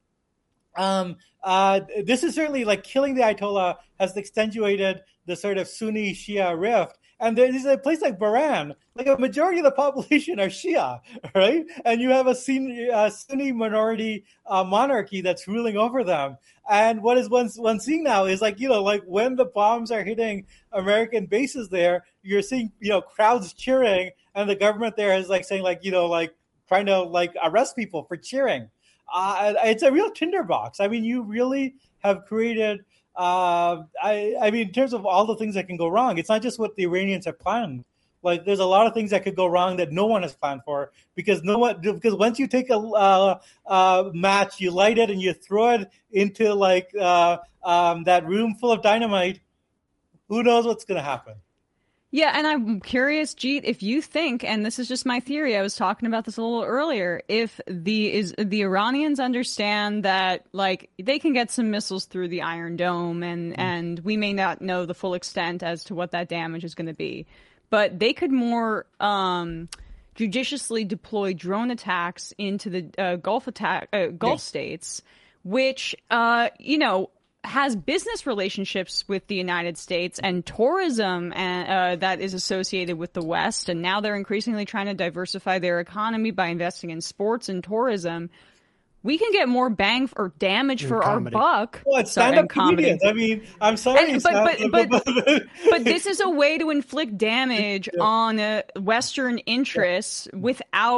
this is certainly killing the Ayatollah has accentuated the sort of Sunni Shia rift. And there's a place like Bahrain, a majority of the population are Shia, right? And you have a Sunni minority monarchy that's ruling over them. And what is one seeing now is when the bombs are hitting American bases there, you're seeing crowds cheering, and the government there is saying trying to arrest people for cheering. It's a real tinderbox. I mean, you really have created. I mean, in terms of all the things that can go wrong, it's not just what the Iranians have planned. There's a lot of things that could go wrong that no one has planned for because once you take a match, you light it and you throw it into that room full of dynamite, who knows what's going to happen? Yeah, and I'm curious, Jeet, if you think, and this is just my theory, I was talking about this a little earlier, if the Iranians understand that they can get some missiles through the Iron Dome, and we may not know the full extent as to what that damage is going to be, but they could more judiciously deploy drone attacks into the Gulf states, which has business relationships with the United States and tourism that is associated with the West. And now they're increasingly trying to diversify their economy by investing in sports and tourism. We can get more bang or damage for our buck. Well, it's stand-up comedians. I mean, I'm sorry. But this is a way to inflict damage on Western interests without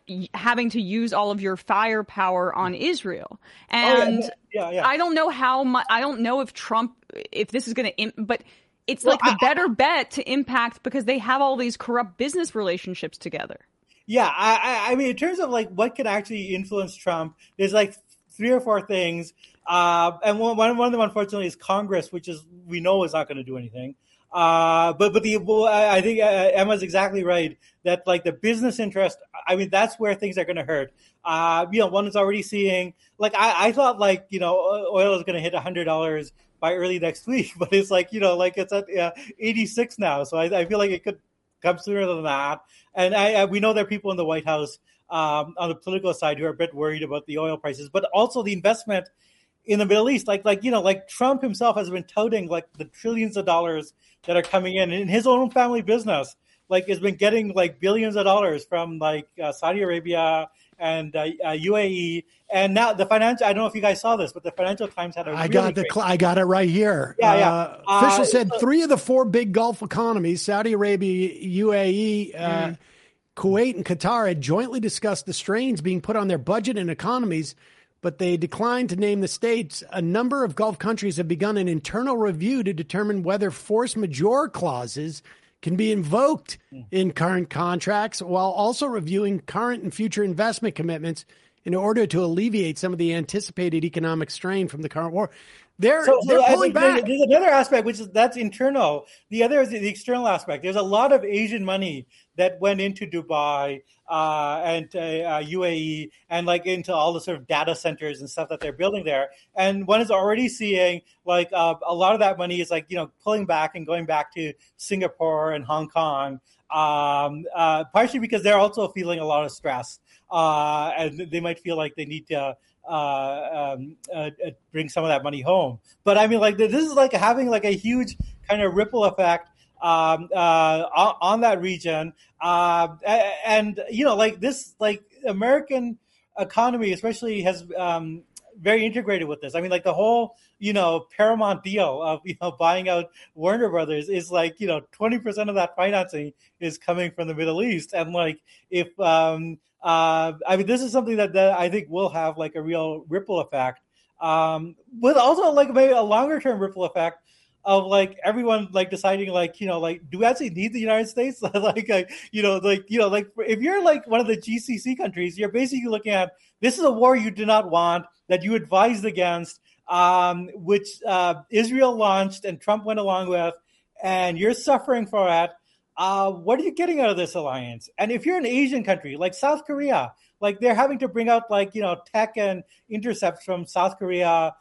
having to use all of your firepower on Israel. And I don't know how much. I don't know if this is going to, but it's like the better bet to impact because they have all these corrupt business relationships together. Yeah, I mean, in terms of like what could actually influence Trump, there's like 3 or 4 things. And one of them, unfortunately, is Congress, which we know is not going to do anything. I think Emma's exactly right that like the business interest, I mean, that's where things are going to hurt. One is already seeing, like, I thought like, oil is going to hit $100 by early next week, but it's like, it's at 86 now. So I feel like it could come sooner than that. And we know there are people in the White House on the political side who are a bit worried about the oil prices, but also the investment in the Middle East. Like Trump himself has been touting like the trillions of dollars that are coming in his own family business, like has been getting like billions of dollars from like Saudi Arabia and UAE. And now the financial, I don't know if you guys saw this, but the Financial Times had I got it right here. Officials said 3 of the 4 big Gulf economies, Saudi Arabia, UAE, Kuwait, and Qatar, had jointly discussed the strains being put on their budget and economies, but they declined to name the states. A number of Gulf countries have begun an internal review to determine whether force majeure clauses can be invoked in current contracts, while also reviewing current and future investment commitments in order to alleviate some of the anticipated economic strain from the current war. They're pulling back. There's another aspect, that's internal. The other is the external aspect. There's a lot of Asian money that went into Dubai and UAE and like into all the sort of data centers and stuff that they're building there. And one is already seeing like a lot of that money is like, pulling back and going back to Singapore and Hong Kong, partially because they're also feeling a lot of stress. And they might feel like they need to bring some of that money home. But I mean, like this is like having like a huge kind of ripple effect on that region. And like this, like American economy especially has very integrated with this. I mean, like the whole, Paramount deal of, buying out Warner Brothers is like, 20% of that financing is coming from the Middle East. And like, if, I mean, this is something that I think will have like a real ripple effect, with also like maybe a longer term ripple effect of like everyone like deciding like, like, do we actually need the United States? Like if you're like one of the GCC countries, you're basically looking at, this is a war you do not want, that you advised against, which Israel launched and Trump went along with, and you're suffering for it. What are you getting out of this alliance? And if you're an Asian country like South Korea, like they're having to bring out like, tech and intercepts from South Korea,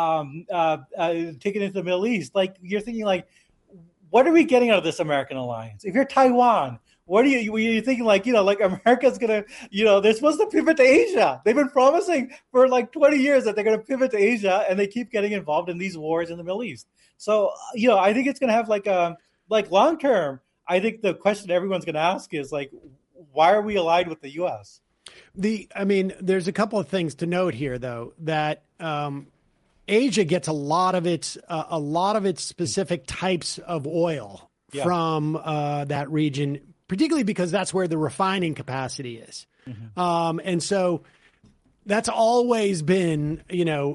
take it into the Middle East. Like you're thinking like, what are we getting out of this American alliance? If you're Taiwan, what are you thinking like, like America's going to, they're supposed to pivot to Asia. They've been promising for like 20 years that they're going to pivot to Asia, and they keep getting involved in these wars in the Middle East. So, I think it's going to have like long term, I think the question everyone's going to ask is like, why are we allied with the U.S.? There's a couple of things to note here, though, that Asia gets a lot of its specific types of oil from that region, particularly because that's where the refining capacity is. Mm-hmm. And so that's always been,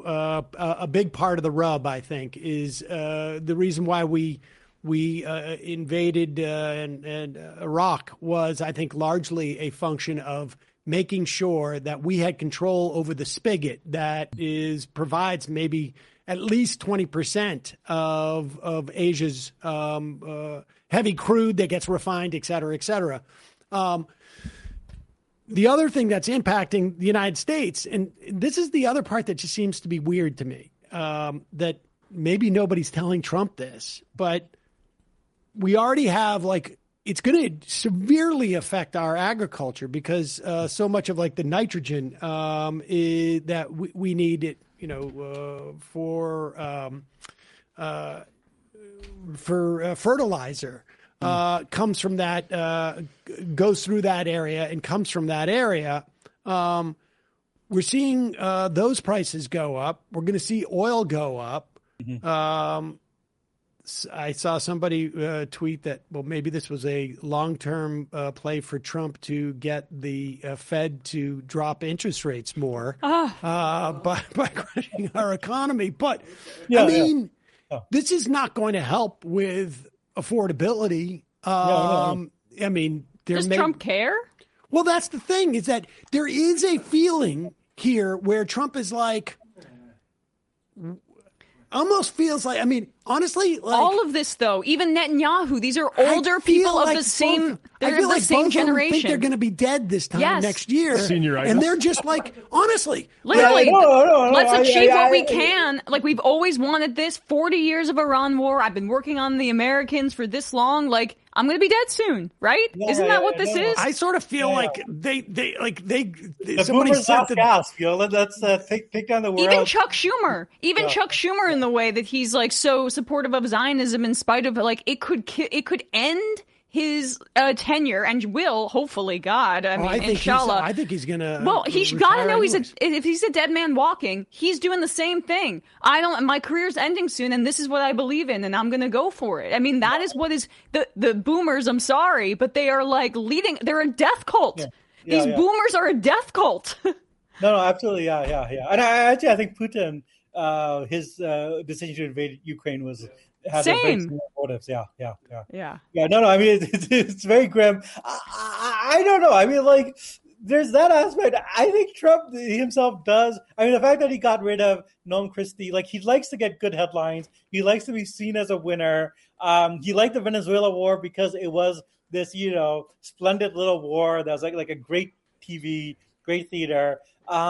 a big part of the rub, I think, is the reason why we invaded and Iraq was, I think, largely a function of making sure that we had control over the spigot that provides maybe at least 20% of Asia's heavy crude that gets refined, et cetera, et cetera. The other thing that's impacting the United States, and this is the other part that just seems to be weird to me, that maybe nobody's telling Trump this, but we already have it's going to severely affect our agriculture because so much of the nitrogen that we need it, for fertilizer comes from that, goes through that area and comes from that area. We're seeing those prices go up. We're going to see oil go up. Mm-hmm. I saw somebody tweet that, well, maybe this was a long-term play for Trump to get the Fed to drop interest rates more by crashing our economy. But, this is not going to help with affordability. I mean, does Trump care? Well, that's the thing, is that there is a feeling here where Trump is like, almost feels like, I mean, honestly, like, all of this though, even Netanyahu, these are older people of the same. They're the same generation. Think they're going to be dead this time next year. Senior and they're just like, honestly, literally, let's achieve what we can. Like, we've always wanted this. 40 years of Iran war. I've been working on the Americans for this long. Like, I'm going to be dead soon, right? Isn't that what this is? I sort of feel like they the somebody boomers said have gas. Let's take down the world. Even Chuck Schumer, Chuck Schumer, in the way that he's like so supportive of Zionism, in spite of like it could end his tenure, and will, hopefully, God. I mean, inshallah. I think he's gonna. Well, he's got to know if he's a dead man walking, he's doing the same thing. My career's ending soon, and this is what I believe in, and I'm gonna go for it. I mean, that is what is the boomers. I'm sorry, but they are like leading. They're a death cult. These boomers are a death cult. No, absolutely, yeah. And I think Putin, his decision to invade Ukraine had same. A very similar motives. Yeah. No. I mean, it's very grim. I don't know. I mean, like, there's that aspect. I think Trump himself does. I mean, the fact that he got rid of Noam Christie, like, he likes to get good headlines. He likes to be seen as a winner. He liked the Venezuela war because it was this, splendid little war that was like a great TV, great theater.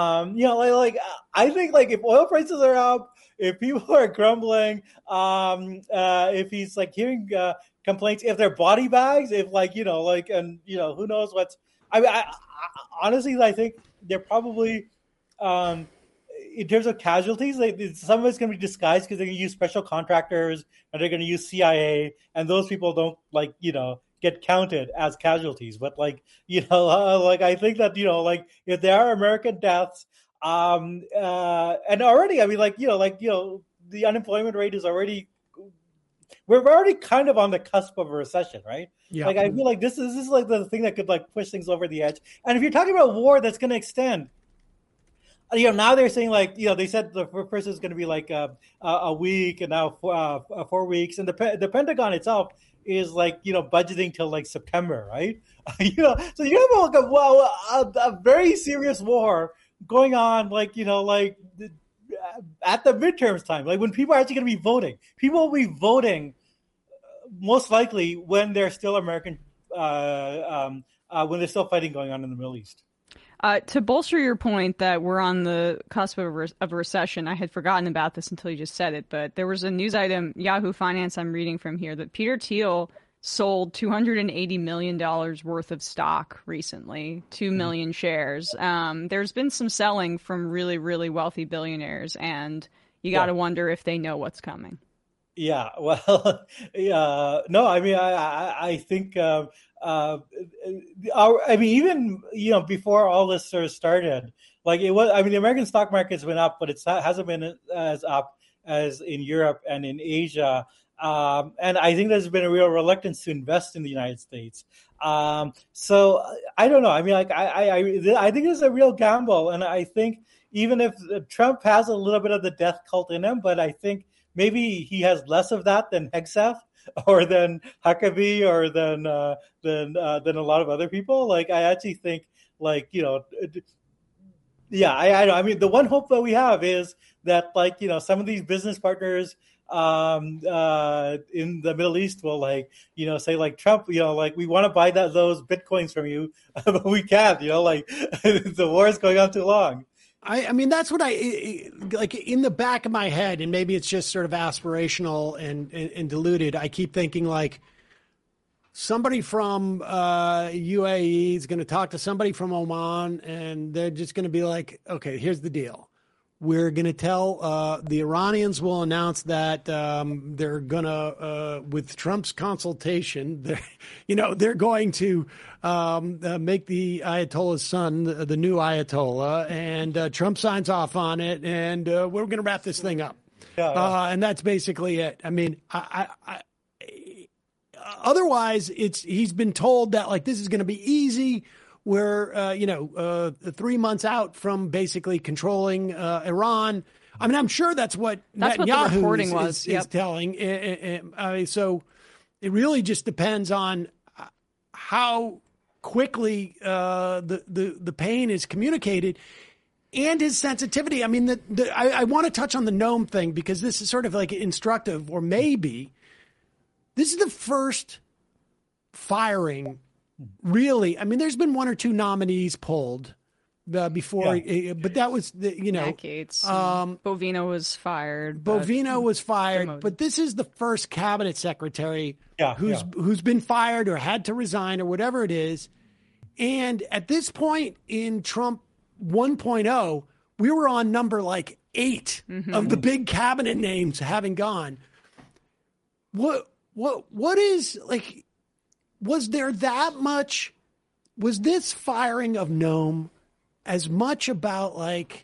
I think, like, if oil prices are up, if people are grumbling, if he's like hearing complaints, if they're body bags, if who knows what's. I honestly, I think they're probably, in terms of casualties, some of it's going to be disguised because they're going to use special contractors and they're going to use CIA, and those people don't get counted as casualties. But I think that if there are American deaths. And already, I mean, the unemployment rate is already, we're already kind of on the cusp of a recession, right? Yeah. I feel like this is like the thing that could push things over the edge. And if you're talking about war that's going to extend, now they're saying they said the first is going to be a week, and now 4 weeks, and the Pentagon itself is budgeting till September, right? So you have a very serious war going on, at the midterms time, when people are actually going to be voting. People will be voting most likely when there's still American, when there's still fighting going on in the Middle East. To bolster your point that we're on the cusp of a recession, I had forgotten about this until you just said it, but there was a news item, Yahoo Finance, I'm reading from here, that Peter Thiel sold $280 million worth of stock recently, 2 million shares. There's been some selling from really, really wealthy billionaires, and you got to wonder if they know what's coming. Yeah, well, no, I mean, I think, even, before all this sort of started, the American stock market's been up, but it hasn't been as up as in Europe and in Asia. And I think there's been a real reluctance to invest in the United States. So I don't know. I mean, I think it's a real gamble. And I think even if Trump has a little bit of the death cult in him, but I think maybe he has less of that than Hegseth or than Huckabee or than a lot of other people. I actually think I mean, the one hope that we have is that some of these business partners in the Middle East will say Trump, we want to buy those Bitcoins from you, but we can't, the war is going on too long. I mean, that's what I in the back of my head, and maybe it's just sort of aspirational and diluted. I keep thinking somebody from UAE is going to talk to somebody from Oman, and they're just going to be like, okay, here's the deal. We're going to tell the Iranians will announce that they're going to, with Trump's consultation, they're going to make the Ayatollah's son the new Ayatollah, and Trump signs off on it, and we're going to wrap this thing up. And that's basically it. I mean, otherwise, he's been told that like this is going to be easy. We're 3 months out from basically controlling Iran. I mean, I'm sure that's what Netanyahu the reporting is telling. So it really just depends on how quickly the pain is communicated and his sensitivity. I mean, I want to touch on the Nome thing because this is sort of like instructive, or maybe this is the first firing. Really, I mean, there's been one or two nominees pulled before, but that was Matt Gaetz, Bovino was fired. But this is the first cabinet secretary who's been fired or had to resign or whatever it is. And at this point in Trump 1.0, we were on number like 8 of the big cabinet names having gone. What is like? Was there that much? Was this firing of Nome as much about like?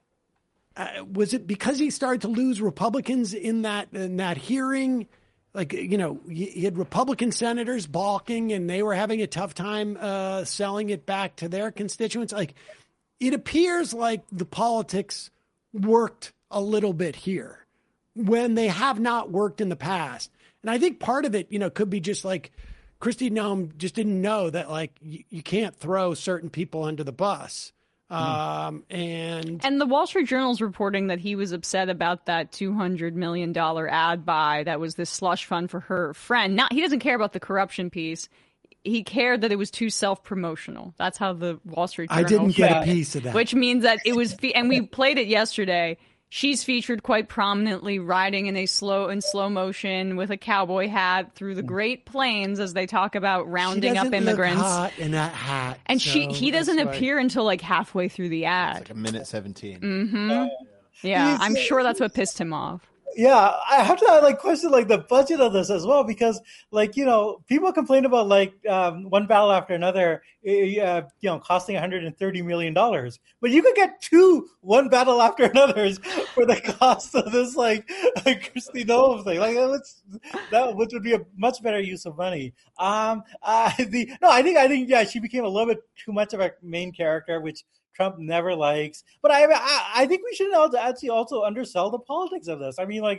Was it because he started to lose Republicans in that hearing? Like, he had Republican senators balking, and they were having a tough time selling it back to their constituents. Like, it appears like the politics worked a little bit here when they have not worked in the past, and I think part of it, could be just like. Kristi Noem just didn't know that, like, you can't throw certain people under the bus. And the Wall Street Journal's reporting that he was upset about that $200 million ad buy that was this slush fund for her friend. Now, he doesn't care about the corruption piece. He cared that it was too self-promotional. That's how the Wall Street Journal I didn't get a piece of that. Which means that it was, and we played it yesterday. She's featured quite prominently riding in slow motion with a cowboy hat through the Great Plains as they talk about rounding up immigrants. Look hot in that hat, and he doesn't appear until like halfway through the ad. It's like a minute 17. Mm-hmm. Yeah, I'm sure that's what pissed him off. Yeah, I have to question the budget of this as well, because people complain about one battle after another, costing $130 million, but you could get 2 one battle after another for the cost of this Kristi Noem thing. Which would be a much better use of money. I think she became a little bit too much of a main character, which Trump never likes, but I think we should also undersell the politics of this. I mean,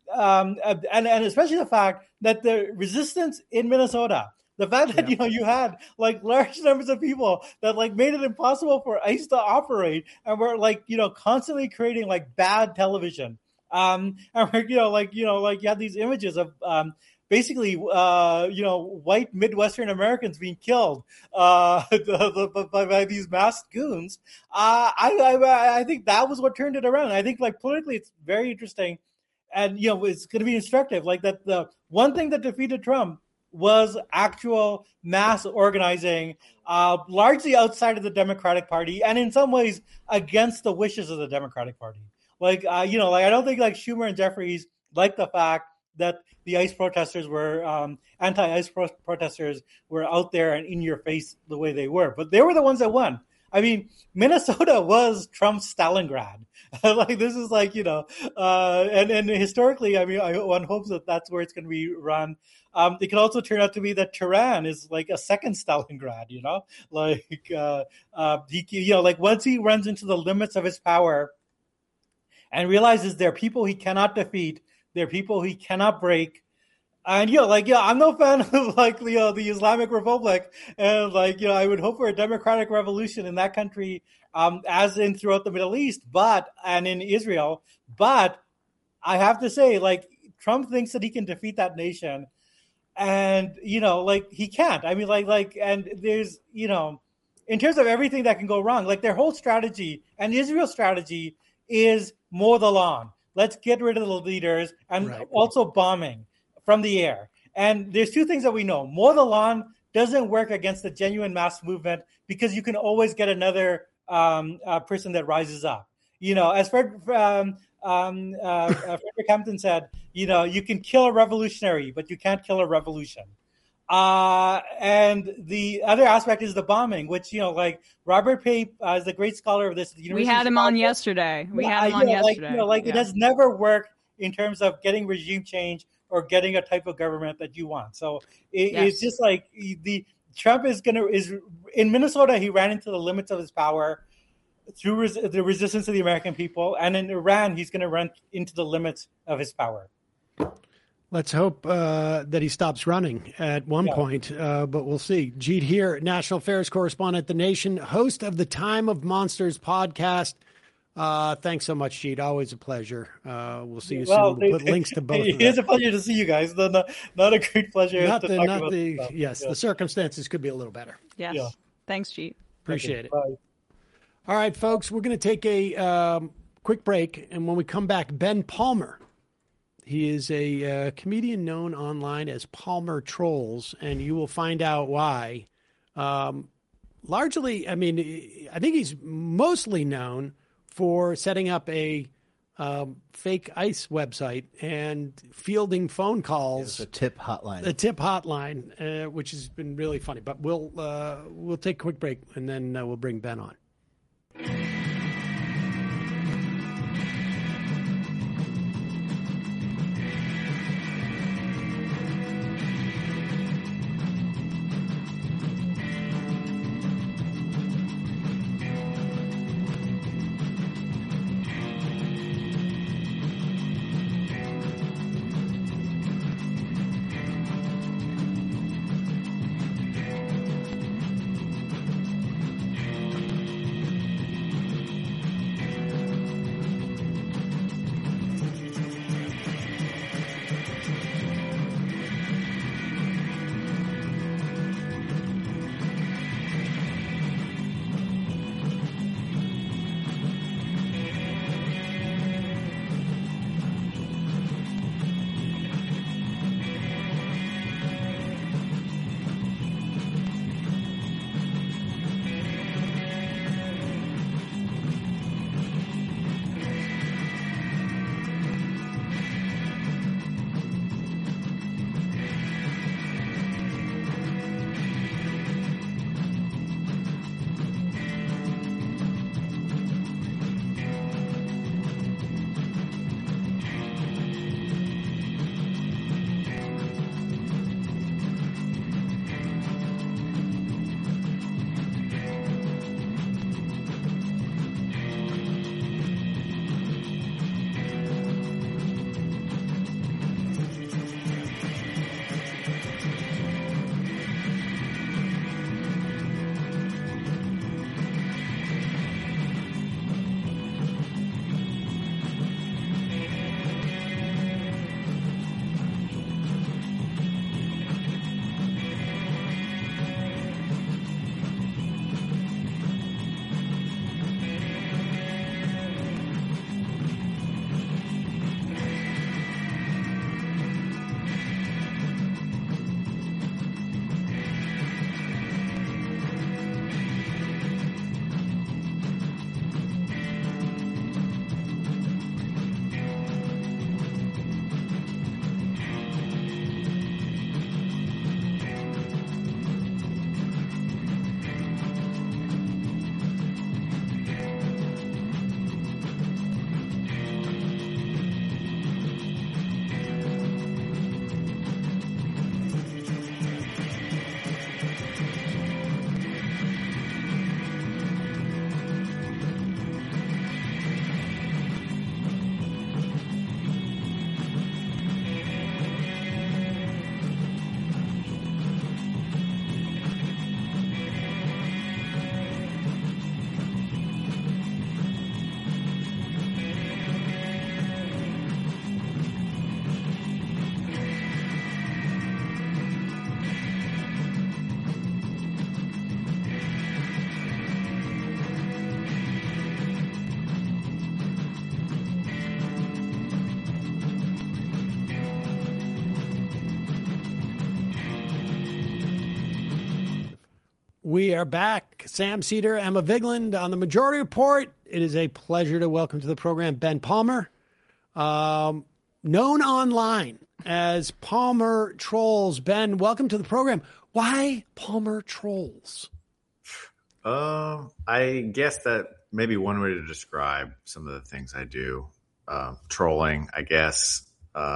and especially the fact that the resistance in Minnesota, the fact that you had large numbers of people that made it impossible for ICE to operate, and were constantly creating bad television, and you had these images of basically, white Midwestern Americans being killed by these masked goons. I think that was what turned it around. I think, politically, it's very interesting, and it's going to be instructive. That the one thing that defeated Trump was actual mass organizing, largely outside of the Democratic Party, and in some ways against the wishes of the Democratic Party. I don't think Schumer and Jeffries like the fact that the ICE protesters were anti-ICE protesters were out there and in your face the way they were, but they were the ones that won. I mean, Minnesota was Trump's Stalingrad. This is and historically, I mean, one hopes that that's where it's going to be run. It could also turn out to be that Tehran is a second Stalingrad. Once he runs into the limits of his power and realizes there are people he cannot defeat, there are people he cannot break. And, I'm no fan of, the Islamic Republic. And, I would hope for a democratic revolution in that country, as in throughout the Middle East, and in Israel. But I have to say, Trump thinks that he can defeat that nation. And, he can't. I mean, and there's, in terms of everything that can go wrong, their whole strategy and Israel's strategy is mow the lawn. Let's get rid of the leaders, and also bombing from the air. And there's 2 things that we know. Mow the lawn doesn't work against the genuine mass movement, because you can always get another person that rises up. As Frederick Hampton said, you can kill a revolutionary, but you can't kill a revolution. And the other aspect is the bombing, which, Robert Pape is the great scholar of this. We had him on yesterday. It has never worked in terms of getting regime change or getting a type of government that you want. So Yes. it's just like Trump is in Minnesota, he ran into the limits of his power through the resistance of the American people. And in Iran, he's going to run into the limits of his power. Let's hope that he stops running at one point, but we'll see. Jeet here, national affairs correspondent at The Nation, host of the Time of Monsters podcast. Thanks so much, Jeet. Always a pleasure. We'll see you soon. We'll put links to both of them. It is a pleasure to see you guys. Not a great pleasure to talk about this stuff. Yes, the circumstances could be a little better. Yes. Yeah. Thanks, Jeet. Appreciate it. Bye. All right, folks, we're going to take a quick break, and when we come back, Ben Palmer. He is a comedian known online as Palmer Trolls, and you will find out why. Largely, I mean, I think he's mostly known for setting up a fake ICE website and fielding phone calls. It's a tip hotline. The tip hotline, which has been really funny. But we'll take a quick break, and then we'll bring Ben on. We are back. Sam Seder, Emma Vigeland on the Majority Report. It is a pleasure to welcome to the program Ben Palmer, known online as Palmer Trolls. Ben, welcome to the program. Why Palmer Trolls? I guess that maybe one way to describe some of the things I do trolling, I guess.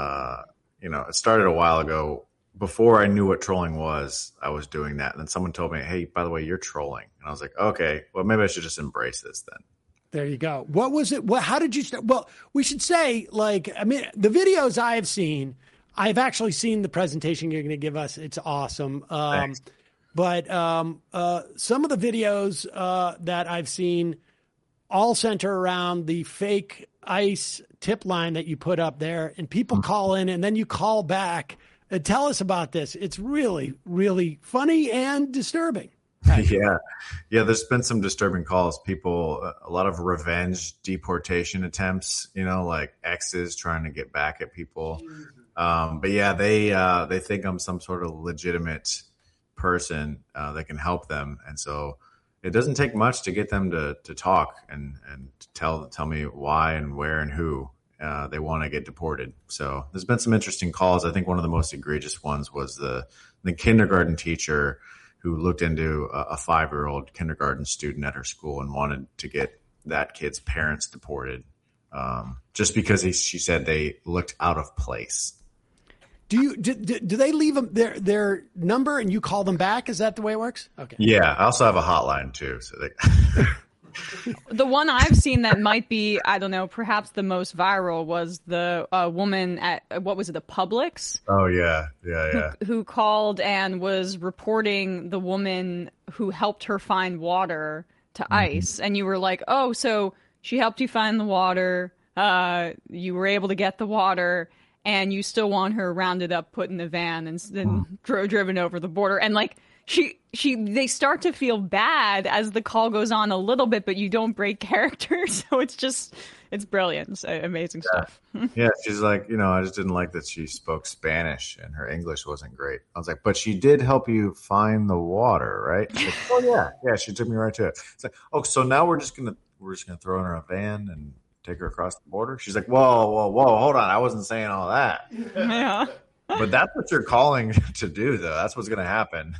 It started a while ago. Before I knew what trolling was, I was doing that. And then someone told me, hey, by the way, you're trolling. And I was like, okay, well, maybe I should just embrace this then. There you go. What was it? How did you start? Well, we should say, the videos I have seen, I've actually seen the presentation you're going to give us. It's awesome. But some of the videos that I've seen all center around the fake ICE tip line that you put up there, and people call in and then you call back. Tell us about this. It's really, really funny and disturbing. Yeah. There's been some disturbing calls. People, a lot of revenge deportation attempts, like exes trying to get back at people. But yeah, they think I'm some sort of legitimate person that can help them. And so it doesn't take much to get them to talk and tell me why and where and who they want to get deported. So there's been some interesting calls. I think one of the most egregious ones was the kindergarten teacher who looked into a 5-year-old kindergarten student at her school and wanted to get that kid's parents deported, just because she said they looked out of place. Do they leave them their number and you call them back? Is that the way it works? Okay. Yeah, I also have a hotline too. So the one I've seen that might be, I don't know, perhaps the most viral was the woman at, what was it, the Publix? Oh, yeah. Who called and was reporting the woman who helped her find water to ICE. And you were like, oh, so she helped you find the water. You were able to get the water. And you still want her rounded up, put in the van, and then driven over the border. And they start to feel bad as the call goes on a little bit, but you don't break character. So it's brilliant. It's amazing stuff. Yeah, she's like, I just didn't like that she spoke Spanish and her English wasn't great. I was like, but she did help you find the water, right? Like, oh yeah. Yeah, she took me right to it. It's like, oh, so now we're just gonna throw her in a van and take her across the border? She's like, whoa, hold on. I wasn't saying all that. Yeah. But that's what you're calling to do, though. That's what's going to happen.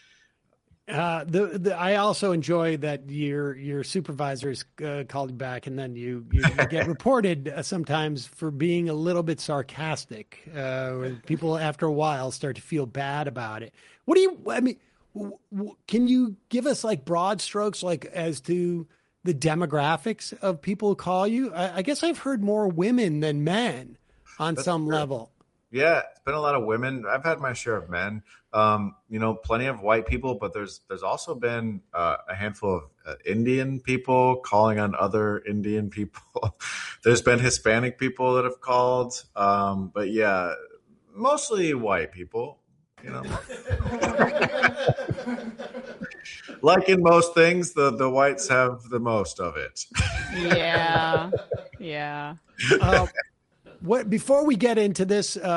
I also enjoy that your supervisors called you back, and then you get reported sometimes for being a little bit sarcastic. People after a while start to feel bad about it. Can you give us broad strokes as to the demographics of people who call you? I guess I've heard more women than men on some level. Yeah, it's been a lot of women. I've had my share of men. Plenty of white people, but there's also been a handful of Indian people calling on other Indian people. There's been Hispanic people that have called. But yeah, mostly white people. Like in most things, the whites have the most of it. Yeah. Before we get into this this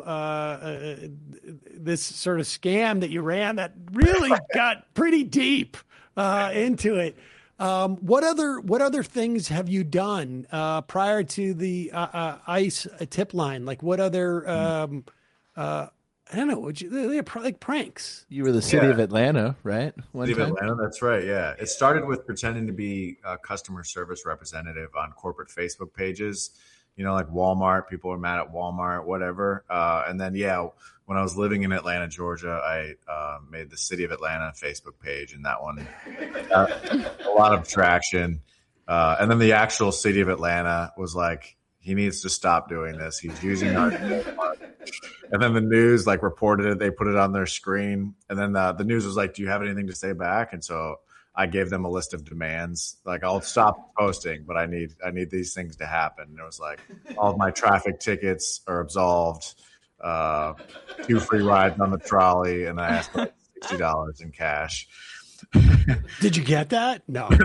sort of scam that you ran that really got pretty deep into it, what other things have you done prior to the ICE tip line? What other I don't know. They're like pranks. You were the city of Atlanta, right? City of Atlanta, that's right, yeah. It started with pretending to be a customer service representative on corporate Facebook pages. Like Walmart. People were mad at Walmart, whatever. And then, when I was living in Atlanta, Georgia, I made the City of Atlanta Facebook page, and that one got a lot of traction. And then the actual City of Atlanta was like, he needs to stop doing this. He's using our and then the news reported it. They put it on their screen. And then the news was like, do you have anything to say back? And so I gave them a list of demands. I'll stop posting, but I need these things to happen. And it was like, all of my traffic tickets are absolved. 2 free rides on the trolley. And I asked for $60 in cash. Did you get that? No. No.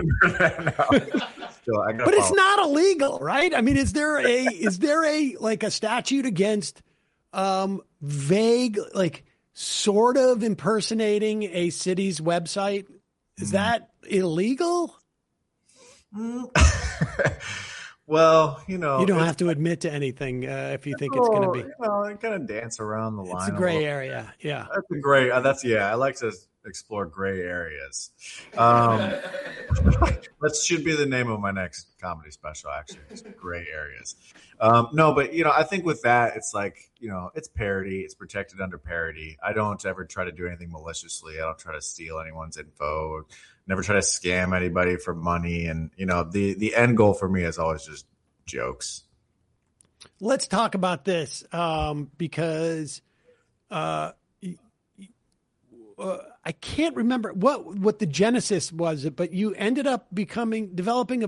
But it's not illegal, right? I mean, is there a statute against vague, sort of impersonating a city's website? Is that illegal? Well, you don't have to admit to anything if you think it's going to be. I kind of dance around the line. It's a gray area. Yeah, that's a gray. I like to explore gray areas. That should be the name of my next comedy special, actually. It's gray areas. No, but, I think with that, it's like, it's parody. It's protected under parody. I don't ever try to do anything maliciously. I don't try to steal anyone's info. Or never try to scam anybody for money. And, the end goal for me is always just jokes. Let's talk about this because I can't remember what the genesis was, but you ended up developing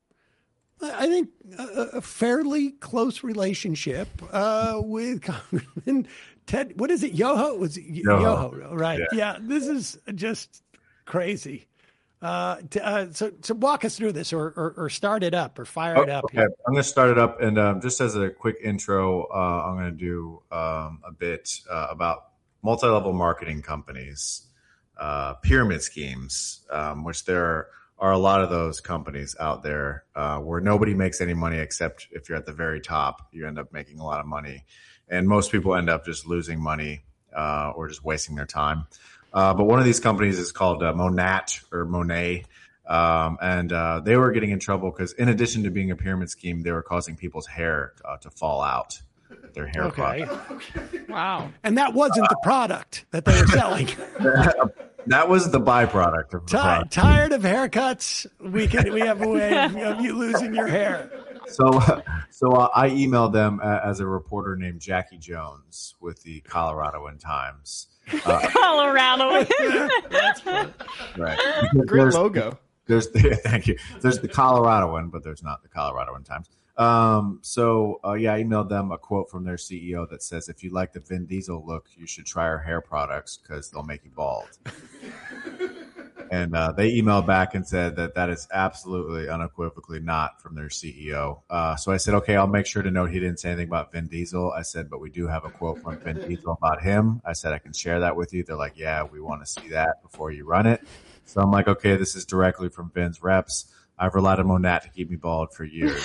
a fairly close relationship with Congressman Ted. What is it? Yoho? Was it Yoho? Right. Yeah. This is just crazy. So walk us through this, or start it up, or fire it up. Okay. I'm going to start it up, and just as a quick intro, I'm going to do a bit about multi-level marketing companies, pyramid schemes, which there are a lot of those companies out there where nobody makes any money except if you're at the very top, you end up making a lot of money. And most people end up just losing money or just wasting their time. But one of these companies is called Monat or Monet. And they were getting in trouble because in addition to being a pyramid scheme, they were causing people's hair to fall out. Their hair product. Wow. And that wasn't the product that they were selling. That was the byproduct of the product. Tired of haircuts? We have a way of you losing your hair. So I emailed them as a reporter named Jackie Jones with the Coloradoan Times. Colorado. That's fun. Right. Great logo. Thank you. There's the Coloradoan, but there's not the Coloradoan Times. I emailed them a quote from their CEO that says, if you like the Vin Diesel look, you should try our hair products because they'll make you bald. And they emailed back and said that is absolutely unequivocally not from their CEO. So I said, okay, I'll make sure to note he didn't say anything about Vin Diesel. I said, but we do have a quote from Vin Diesel about him. I said, I can share that with you. They're like, yeah, we want to see that before you run it. So I'm like, okay, this is directly from Vin's reps. I've relied on Monat to keep me bald for years.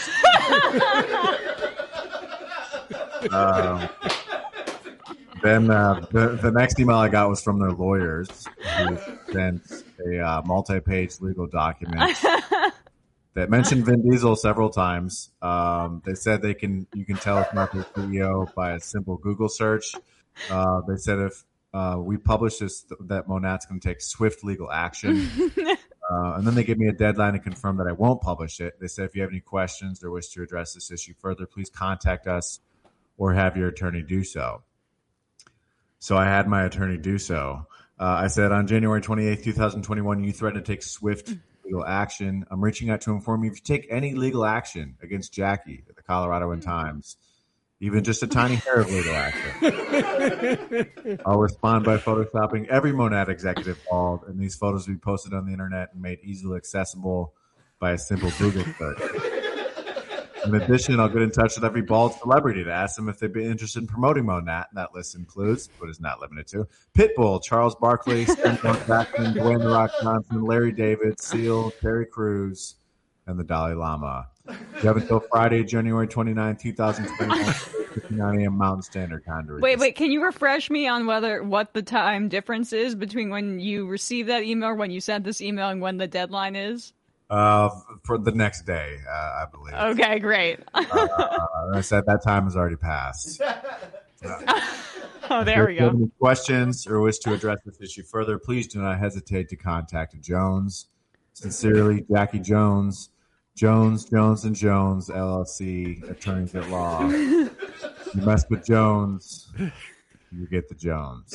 Then the next email I got was from their lawyers, who sent a multi-page legal document that mentioned Vin Diesel several times. They said you can tell it's not their CEO by a simple Google search. They said if we publish this, that Monat's going to take swift legal action. And then they gave me a deadline to confirm that I won't publish it. They said, if you have any questions or wish to address this issue further, please contact us or have your attorney do so. So I had my attorney do so. I said, on January 28th, 2021, you threatened to take swift legal action. I'm reaching out to inform you if you take any legal action against Jackie at the Coloradoan Times, even just a tiny hair of legal action, I'll respond by photoshopping every Monat executive bald, and these photos will be posted on the internet and made easily accessible by a simple Google search. In addition, I'll get in touch with every bald celebrity to ask them if they'd be interested in promoting Monat. That list includes, but is not limited to, Pitbull, Charles Barkley, Stanton Jackson, Dwayne The Rock Johnson, Larry David, Seal, Terry Crews, and the Dalai Lama. You have until Friday, January 29, 2021, 59 a.m. Mountain Standard Time to register. Wait, can you refresh me on what the time difference is between when you received that email, when you sent this email, and when the deadline is? For the next day, I believe. Okay, great. I said that time has already passed. Oh, there we go. If you have any questions or wish to address this issue further, please do not hesitate to contact Jones. Sincerely, Jackie Jones, Jones, Jones & Jones, LLC, attorneys at law. You mess with Jones, you get the Jones.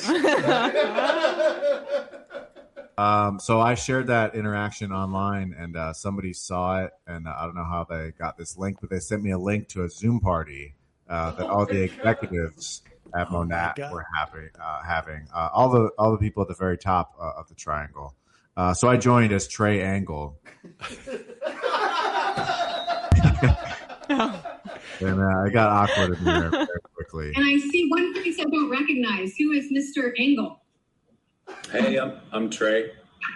So I shared that interaction online, and somebody saw it, and I don't know how they got this link, but they sent me a link to a Zoom party that all the executives at Monat were having. All the people at the very top of the triangle. So I joined as Trey Angle. And I got awkward in there very quickly. And I see one face I don't recognize. Who is Mr. Angle? Hey, I'm Trey.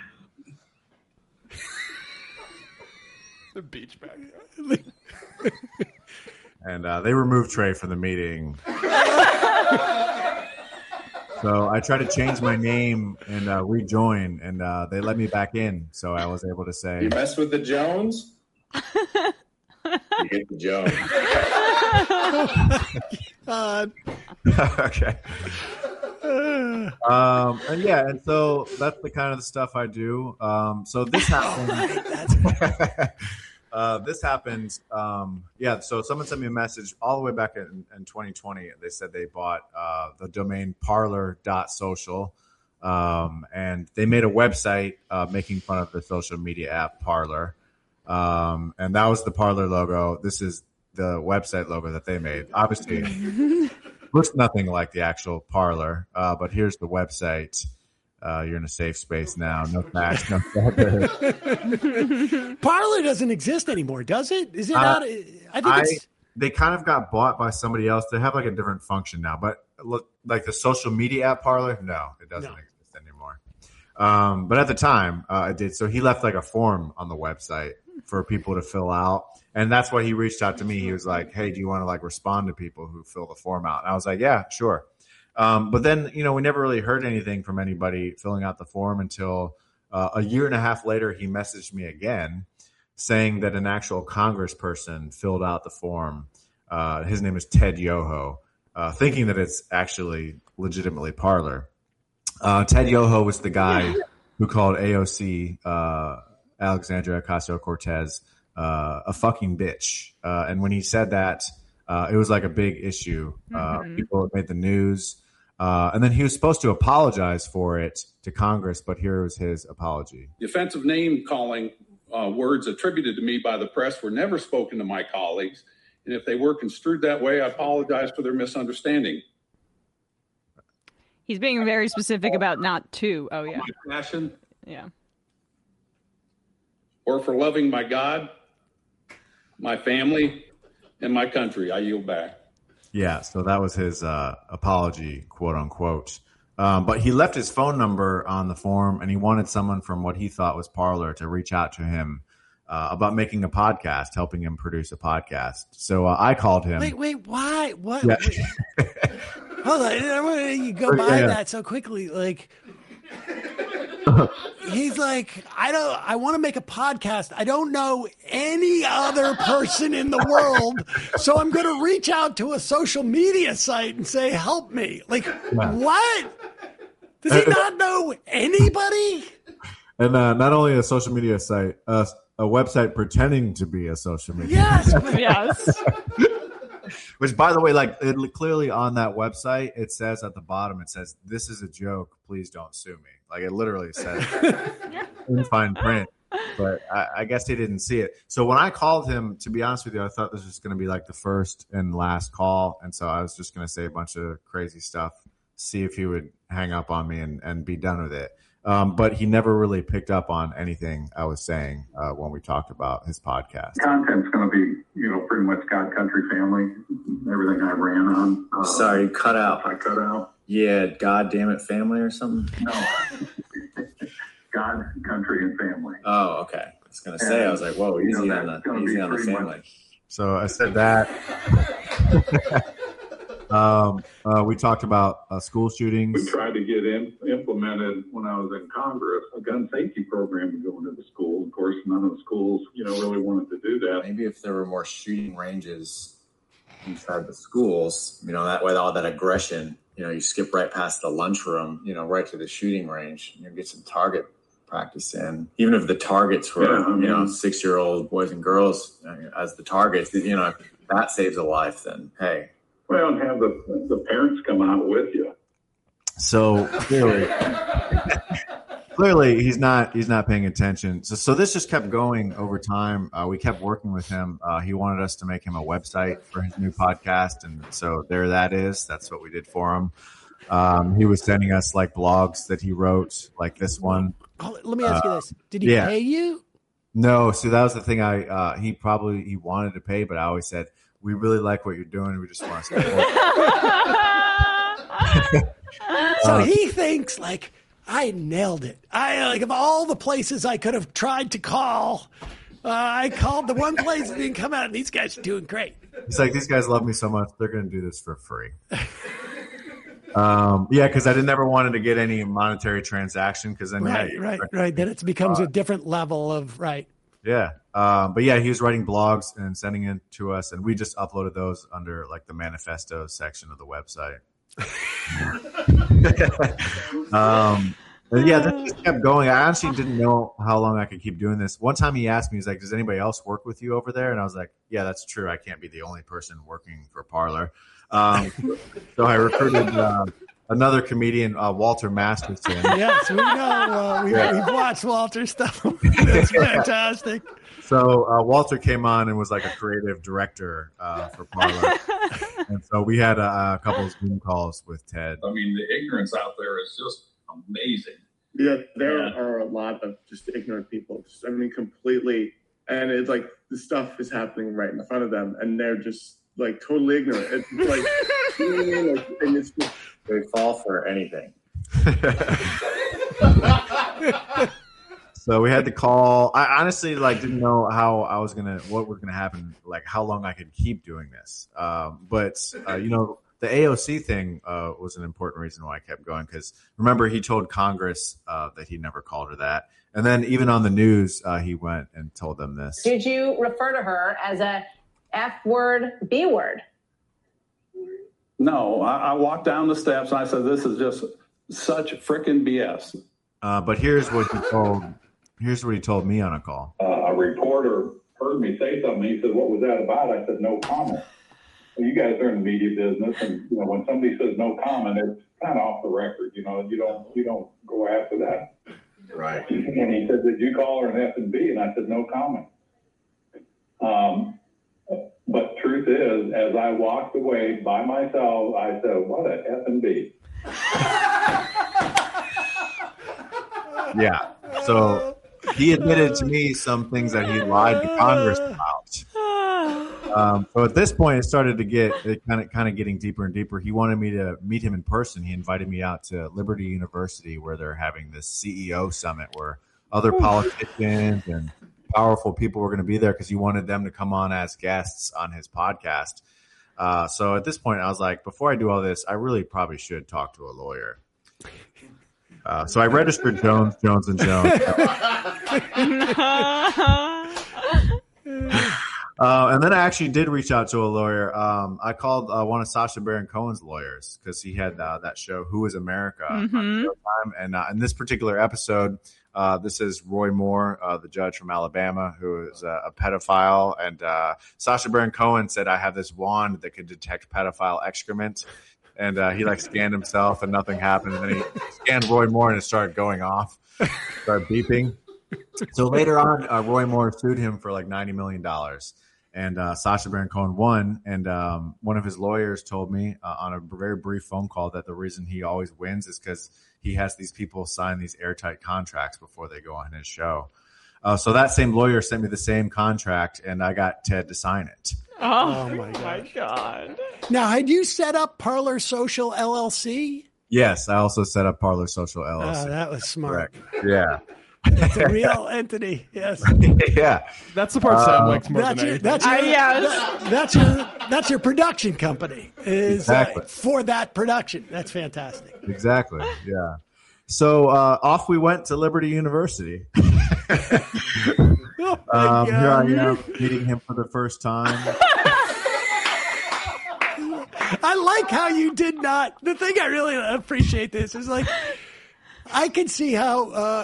The beach back. And they removed Trey from the meeting. So I tried to change my name and rejoin, and they let me back in. So I was able to say, You mess with the Jones? You get the Jones. God. Okay. And yeah, and so that's the kind of the stuff I do. So this happened. This happened. Yeah. So someone sent me a message all the way back in 2020. They said they bought the domain parler.social. And they made a website making fun of the social media app Parler. And that was the Parler logo. This is the website logo that they made. Obviously, looks nothing like the actual Parler, but here's the website. You're in a safe space now. No facts, no filter. Parler doesn't exist anymore, does it? Is it not? I think it's. They kind of got bought by somebody else. They have like a different function now, but look, like the social media app Parler, no, it doesn't exist anymore. But at the time, it did. So he left like a form on the website for people to fill out. And that's why he reached out to me. He was like, hey, do you want to like respond to people who fill the form out? And I was like, yeah, sure. But then, we never really heard anything from anybody filling out the form until a year and a half later, he messaged me again saying that an actual congressperson filled out the form. His name is Ted Yoho, thinking that it's actually legitimately Parler. Ted Yoho was the guy who called AOC, Alexandria Ocasio-Cortez, a fucking bitch. And when he said that, it was like a big issue. People made the news. And then he was supposed to apologize for it to Congress, but here was his apology. The offensive name calling words attributed to me by the press were never spoken to my colleagues. And if they were construed that way, I apologize for their misunderstanding. He's being very specific about not to. Oh, yeah. My passion. Yeah. Or for loving my God, my family, and my country. I yield back. Yeah, so that was his apology, quote unquote. But he left his phone number on the form, and he wanted someone from what he thought was Parler to reach out to him about making a podcast, helping him produce a podcast. So I called him. Wait, why? What? Yeah. Hold on, you go by that so quickly. Like, he's like, I want to make a podcast. I don't know any other person in the world, so I'm going to reach out to a social media site and say, help me. Like, what? Does he not know anybody? And not only a social media site, a website pretending to be a social media. Yes. Which, by the way, like clearly on that website, it says at the bottom, it says, "This is a joke. Please don't sue me." Like it literally says in fine print. But I guess he didn't see it. So when I called him, to be honest with you, I thought this was going to be like the first and last call, and so I was just going to say a bunch of crazy stuff, see if he would hang up on me and be done with it. But he never really picked up on anything I was saying when we talked about his podcast. Content's going to be, pretty much God, country, family, everything I ran on. Sorry, you cut out. I cut out. Yeah, God damn it, family or something? No. God, country, and family. Oh, okay. I was going to say, I was like, whoa, easy on the family. So I said that. We talked about school shootings. We tried to get implemented when I was in Congress, a gun safety program to go into the schools. Of course, none of the schools, really wanted to do that. Maybe if there were more shooting ranges inside the schools, that way all that aggression, you skip right past the lunchroom, right to the shooting range, get some target practice in. Even if the targets were, 6-year-old boys and girls as the targets, if that saves a life, then hey. Well, and have the parents come out with you. So clearly he's not paying attention. So this just kept going over time. We kept working with him. He wanted us to make him a website for his new podcast, and so there that is. That's what we did for him. He was sending us like blogs that he wrote, like this one. Oh, let me ask you this: did he pay you? No. So that was the thing. He wanted to pay, but I always said, we really like what you're doing. We just want to support. So he thinks like, I nailed it. Of all the places I could have tried to call, I called the one place that didn't come out, and these guys are doing great. It's like, these guys love me so much, they're going to do this for free. Yeah, because I never wanted to get any monetary transaction because then right. Then it becomes a different level of Yeah. But yeah, he was writing blogs and sending it to us, and we just uploaded those under like the manifesto section of the website. And yeah, that just kept going. I honestly didn't know how long I could keep doing this. One time he asked me, he's like, does anybody else work with you over there? And I was like, yeah, that's true. I can't be the only person working for Parler. So I recruited another comedian, Walter Masterson. Yes, we know. We've watched Walter's stuff. It's fantastic. So Walter came on and was like a creative director for Parler. And so we had a couple of Zoom calls with Ted. I mean, the ignorance out there is just amazing. Yeah, there are a lot of just ignorant people. Completely. And it's like the stuff is happening right in front of them, and they're just like totally ignorant. It's like, you know what I mean? And it's just, they fall for anything. So we had to call. I honestly didn't know what was gonna happen, like how long I could keep doing this. But the AOC thing was an important reason why I kept going, because remember he told Congress that he never called her that, and then even on the news he went and told them this. Did you refer to her as a F word, B word? No, I walked down the steps and I said, "This is just such frickin' BS." But here's what he told me on a call. A reporter heard me say something. He said, "What was that about?" I said, "No comment." Well, you guys are in the media business, and when somebody says no comment, it's kind of off the record. You don't go after that. Right. And he said, "Did you call her an F and B?" And I said, "No comment." But truth is, as I walked away by myself, I said, "What a F and B." Yeah. So he admitted to me some things that he lied to Congress about. So at this point, it started to get kind of getting deeper and deeper. He wanted me to meet him in person. He invited me out to Liberty University, where they're having this CEO summit where other politicians and powerful people were going to be there, because he wanted them to come on as guests on his podcast. So at this point, I was like, before I do all this, I really probably should talk to a lawyer. So I registered Jones, & Jones. And then I actually did reach out to a lawyer. I called one of Sacha Baron Cohen's lawyers, because he had that show, Who is America, on Showtime. And in this particular episode, this is Roy Moore, the judge from Alabama, who is a pedophile. And Sacha Baron Cohen said, "I have this wand that could detect pedophile excrement." And he scanned himself and nothing happened. And then he scanned Roy Moore and it started going off, started beeping. So later on, Roy Moore sued him for $90 million. And Sacha Baron Cohen won. And one of his lawyers told me on a very brief phone call that the reason he always wins is because he has these people sign these airtight contracts before they go on his show. So that same lawyer sent me the same contract, and I got Ted to sign it. Oh my God. Now, had you set up Parler Social LLC? Yes, I also set up Parler Social LLC. Oh, that was smart. Correct. Yeah. It's a real entity. Yes. Yeah. That's the part Sam likes more than anything. That's your production company. Exactly. For that production. That's fantastic. Exactly. Yeah. So off we went to Liberty University. Here I am meeting him for the first time. I like how you did not. The thing I really appreciate this is I can see how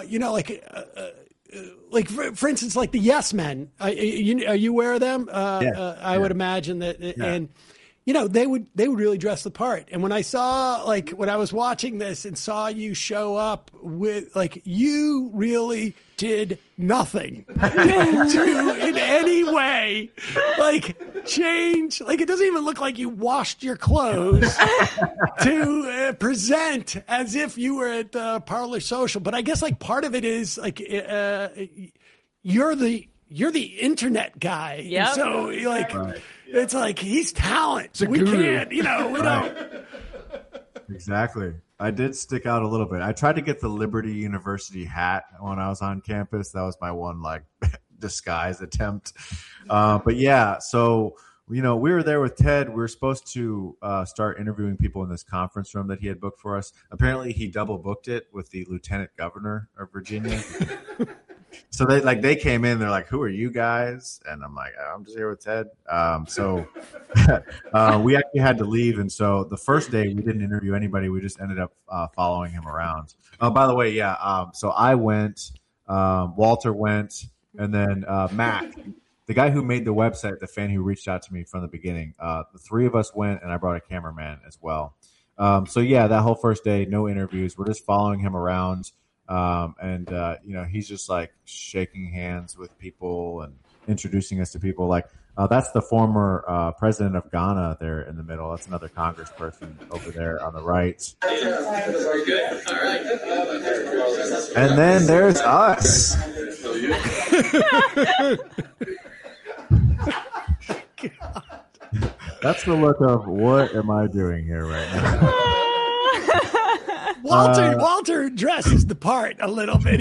for instance, the Yes Men. Are you aware of them? I would imagine that, and they would really dress the part. And when I saw when I was watching this and saw you show up with you really did nothing to in any way change. It doesn't even look like you washed your clothes to present as if you were at the Parler Social. But I guess part of it is you're the internet guy. Yeah. So Right. It's he's talent. We can't, we don't. Exactly. I did stick out a little bit. I tried to get the Liberty University hat when I was on campus. That was my one disguise attempt. But yeah, so we were there with Ted. We were supposed to start interviewing people in this conference room that he had booked for us. Apparently, he double booked it with the Lieutenant Governor of Virginia. So they came in. They're like, "Who are you guys?" And I'm like, "I'm just here with Ted." So we actually had to leave, and so the first day we didn't interview anybody. We just ended up following him around. By the way, so I went, Walter went, and then Matt, the guy who made the website, the fan who reached out to me from the beginning. The three of us went, and I brought a cameraman as well. So that whole first day, no interviews. We're just following him around. And he's just like shaking hands with people and introducing us to people. Like, that's the former president of Ghana there in the middle. That's another congressperson over there on the right. And then there's us. That's the look of what am I doing here right now? Walter dresses the part a little bit.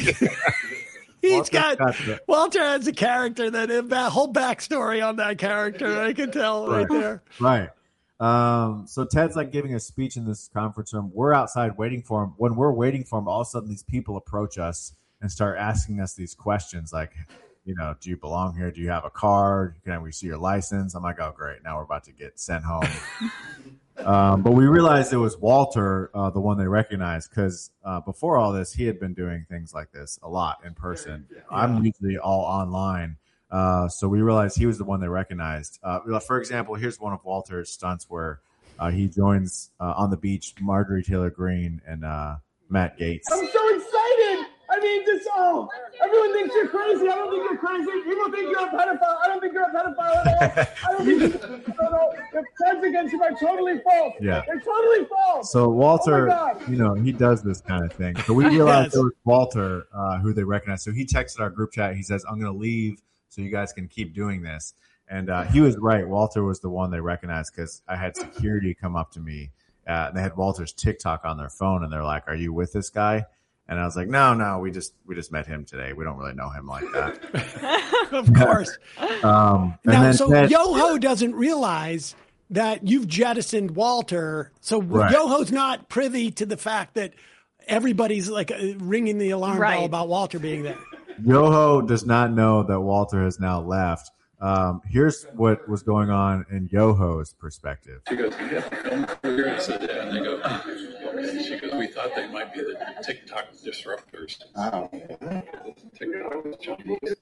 Walter has a character that whole backstory on that character. I can tell right there. Right. So Ted's like giving a speech in this conference room. We're outside waiting for him. When we're waiting for him, all of a sudden these people approach us and start asking us these questions like, do you belong here? Do you have a card? Can we see your license? I'm like, oh, great. Now we're about to get sent home. But we realized it was Walter, the one they recognized, because before all this, he had been doing things like this a lot in person. Yeah. I'm usually all online. So we realized he was the one they recognized. For example, here's one of Walter's stunts where he joins on the beach Marjorie Taylor Greene and Matt Gaetz. I'm so excited. I mean, everyone thinks you're crazy. I don't think you're crazy. People think you're a pedophile. I don't think you're a pedophile at all. I don't think the charges against you are totally false. Yeah. They're totally false. So Walter, he does this kind of thing. So we realized it was Walter who they recognized. So he texted our group chat. He says, I'm going to leave so you guys can keep doing this. And he was right. Walter was the one they recognized because I had security come up to me. And they had Walter's TikTok on their phone. And they're like, are you with this guy? And I was like, no, we just met him today. We don't really know him like that. Of course. Ted, Yoho doesn't realize that you've jettisoned Walter. So right. Yoho's not privy to the fact that everybody's like ringing the alarm bell about Walter being there. Yoho does not know that Walter has now left. Here's what was going on in Yoho's perspective. She goes, you have to come over here. I said, yeah. And they go, okay. She goes, we thought they might be the TikTok disruptors. Oh. TikTok was Chinese.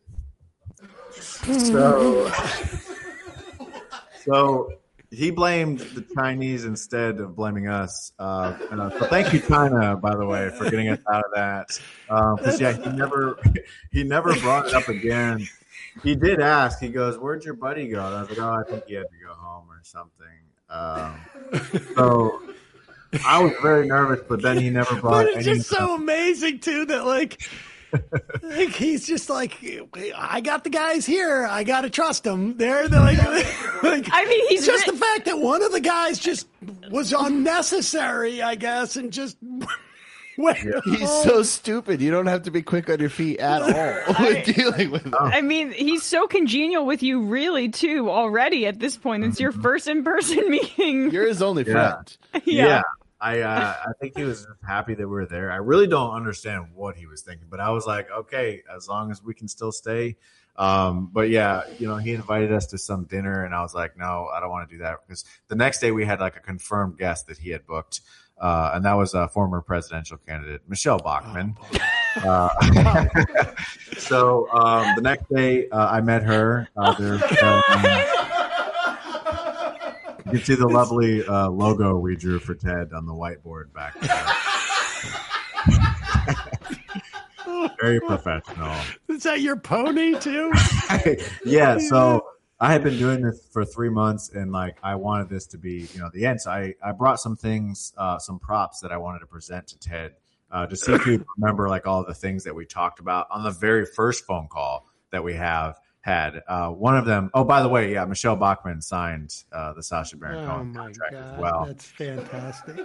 So he blamed the Chinese instead of blaming us. So thank you, China, by the way, for getting us out of that. Because he never brought it up again. He did ask. He goes, "Where'd your buddy go?" And I was like, "Oh, I think he had to go home or something." So I was very nervous, but then he never brought. But it's just so amazing too that like he's just like, I got the guys here. I gotta trust them. They're like I mean, he's just the fact that one of the guys just was unnecessary, I guess, and just. He's so stupid. You don't have to be quick on your feet at all with dealing with him. I mean, he's so congenial with you, really, too, already at this point. It's your first in-person meeting. You're his only friend. Yeah. I think he was just happy that we were there. I really don't understand what he was thinking, but I was like, okay, as long as we can still stay. But yeah, he invited us to some dinner, and I was like, no, I don't want to do that, because the next day we had like a confirmed guest that he had booked. And that was a former presidential candidate, Michelle Bachmann. So the next day I met her. You can see the lovely logo we drew for Ted on the whiteboard back there. Very professional. Is that your pony too? Yeah, so I had been doing this for 3 months, and like I wanted this to be, the end. So I brought some things, some props that I wanted to present to Ted to see if he'd remember like all the things that we talked about on the very first phone call that we had. One of them, oh, by the way, yeah, Michelle Bachmann signed the Sacha Baron Cohen contract as well. That's fantastic.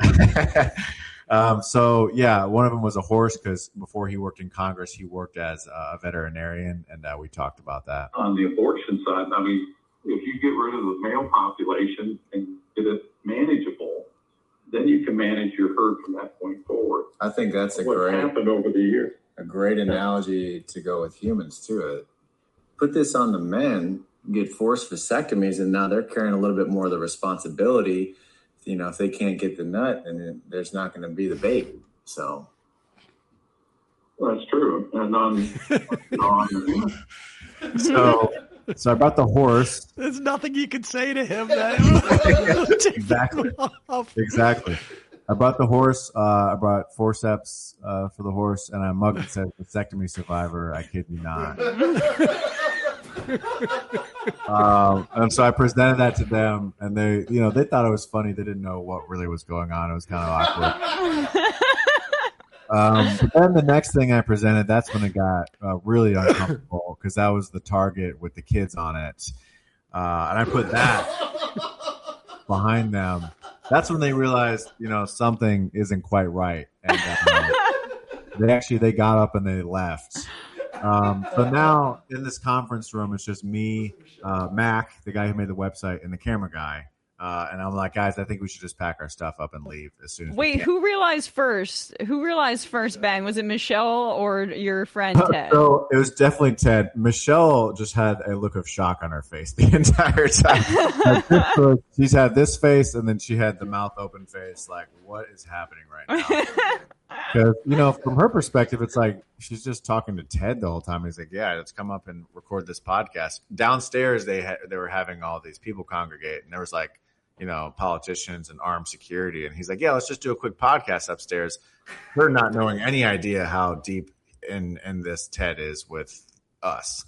So yeah, one of them was a horse, because before he worked in Congress, he worked as a veterinarian, and we talked about that. On the abortion side, I mean, if you get rid of the male population and get it manageable, then you can manage your herd from that point forward. I think that's What's happened over the years. a great analogy to go with humans too. Put this on the men, get forced vasectomies, and now they're carrying a little bit more of the responsibility. You know, if they can't get the nut, then there's not going to be the baby. So That's true. And So I brought the horse. There's nothing you can say to him. Exactly. I brought the horse. I brought forceps for the horse, and I mugged it said vasectomy survivor. I kid you not. And so I presented that to them, and they thought it was funny. They didn't know what really was going on. It was kind of awkward. But then the next thing I presented, that's when it got really uncomfortable because that was the target with the kids on it. And I put that behind them. That's when they realized, something isn't quite right. And they got up and they left. So now in this conference room, it's just me, Mac, the guy who made the website, and the camera guy. And I'm like, guys, I think we should just pack our stuff up and leave as soon as we can. Who realized first? Who realized first, Ben? Was it Michelle or your friend Ted? So it was definitely Ted. Michelle just had a look of shock on her face the entire time. She's had this face, and then she had the mouth open face, like, what is happening right now? Because, from her perspective, it's like she's just talking to Ted the whole time. He's like, yeah, let's come up and record this podcast. Downstairs, they were having all these people congregate, and there was like, politicians and armed security. And he's like, yeah, let's just do a quick podcast upstairs. Her not knowing any idea how deep in this Ted is with us.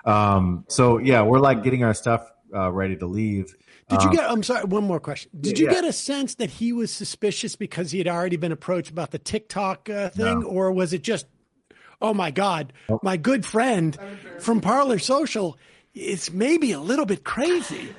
So yeah, we're like getting our stuff ready to leave. Did you get, I'm sorry, one more question. Did you get a sense that he was suspicious because he had already been approached about the TikTok thing? No. Or was it just, oh my God, my good friend from Parler Social is maybe a little bit crazy?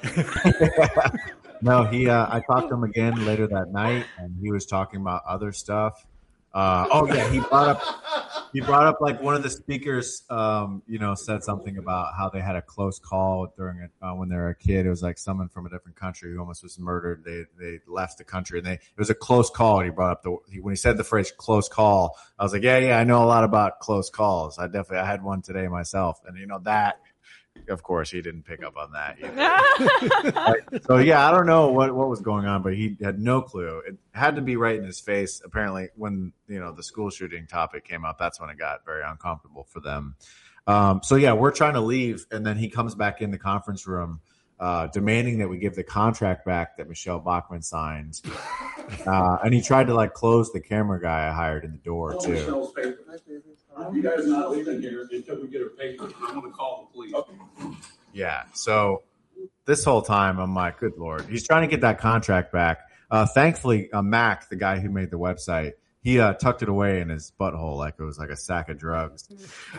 No, I talked to him again later that night, and he was talking about other stuff. He brought up like one of the speakers, said something about how they had a close call during when they were a kid. It was like someone from a different country who almost was murdered. They left the country, and it was a close call. And he brought up when he said the phrase "close call," I was like, yeah, I know a lot about close calls. I had one today myself, and that. Of course, he didn't pick up on that either. So yeah, I don't know what was going on, but he had no clue. It had to be right in his face. Apparently, when the school shooting topic came up, that's when it got very uncomfortable for them. So yeah, we're trying to leave, and then he comes back in the conference room, demanding that we give the contract back that Michelle Bachmann signed, and he tried to close the camera guy I hired in the door too. You guys are not leaving here until we get her paper. I'm going to call the police. Okay. Yeah. So this whole time, I'm like, good Lord. He's trying to get that contract back. Thankfully, Mac, the guy who made the website, he tucked it away in his butthole like it was like a sack of drugs.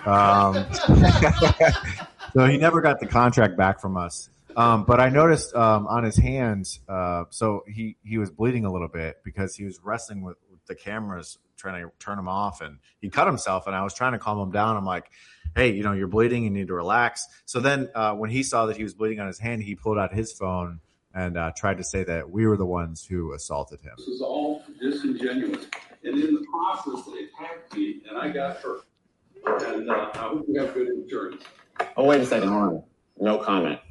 So he never got the contract back from us. But I noticed on his hands, so he was bleeding a little bit because he was wrestling with the cameras, trying to turn him off, and he cut himself, and I was trying to calm him down. I'm like, hey, you're bleeding, you need to relax. So then when he saw that he was bleeding on his hand, he pulled out his phone and tried to say that we were the ones who assaulted him. This is all disingenuous. And in the process, they attacked me, and I got hurt. And I hope you have good insurance. Oh, wait a second. Hold on. No comment.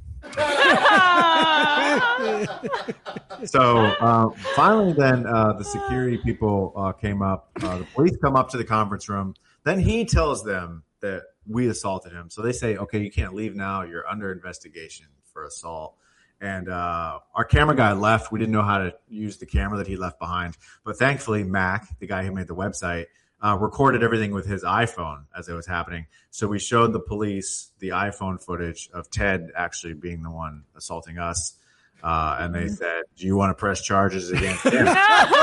So finally then the security people came up. The police come up to the conference room. Then he tells them that we assaulted him. So they say, okay, you can't leave now. You're under investigation for assault. And our camera guy left. We didn't know how to use the camera that he left behind. But thankfully, Mac, the guy who made the website, recorded everything with his iPhone as it was happening. So we showed the police the iPhone footage of Ted actually being the one assaulting us. And they said, do you want to press charges against him? And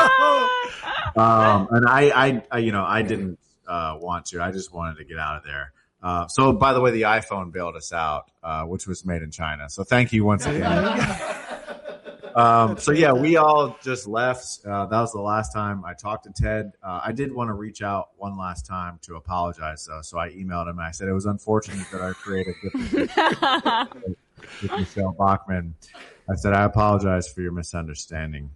I didn't want to. I just wanted to get out of there. So by the way, the iPhone bailed us out, which was made in China. So thank you once again. So yeah, we all just left. That was the last time I talked to Ted. I did want to reach out one last time to apologize, though. So I emailed him and I said it was unfortunate that I created different with Michelle Bachmann. I said, I apologize for your misunderstanding.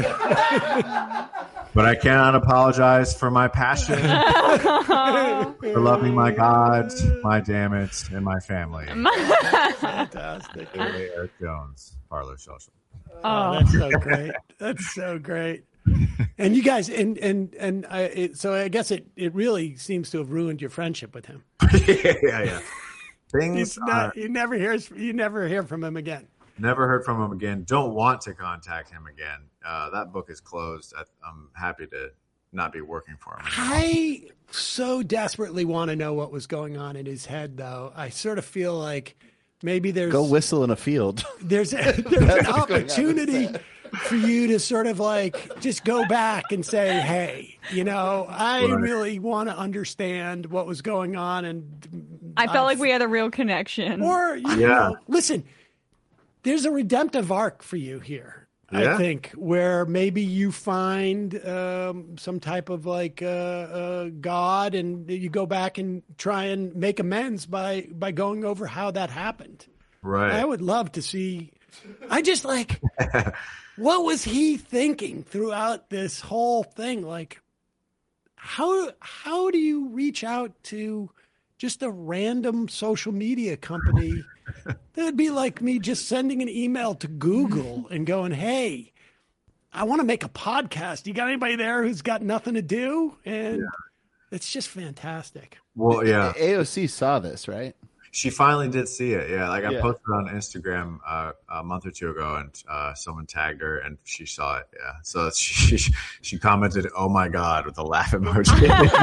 But I cannot apologize for my passion for loving my gods, my dammits, and my family. Fantastic. Eric Jones, Parlor Social. Oh, that's so great. That's so great. And you guys, so I guess it really seems to have ruined your friendship with him. Yeah. You never hear from him again. Never heard from him again. Don't want to contact him again. That book is closed. I'm happy to not be working for him anymore. I so desperately want to know what was going on in his head, though. I sort of feel like maybe there's go whistle in a field. There's an opportunity for you to sort of like just go back and say, hey, I really want to understand what was going on, and I felt like we had a real connection. Or you know, listen, there's a redemptive arc for you here. Yeah. I think where maybe you find some type of like God, and you go back and try and make amends by going over how that happened. Right. I would love to see. I just like, what was he thinking throughout this whole thing? Like, how do you reach out to just a random social media company? That'd be like me just sending an email to Google and going, hey, I want to make a podcast. You got anybody there who's got nothing to do? And it's just fantastic. Well, yeah. AOC saw this, right? She finally did see it. Yeah. Like I Yeah. posted on Instagram a month or two ago, and someone tagged her and she saw it. Yeah. So she commented, "Oh my God," with a laugh emoji.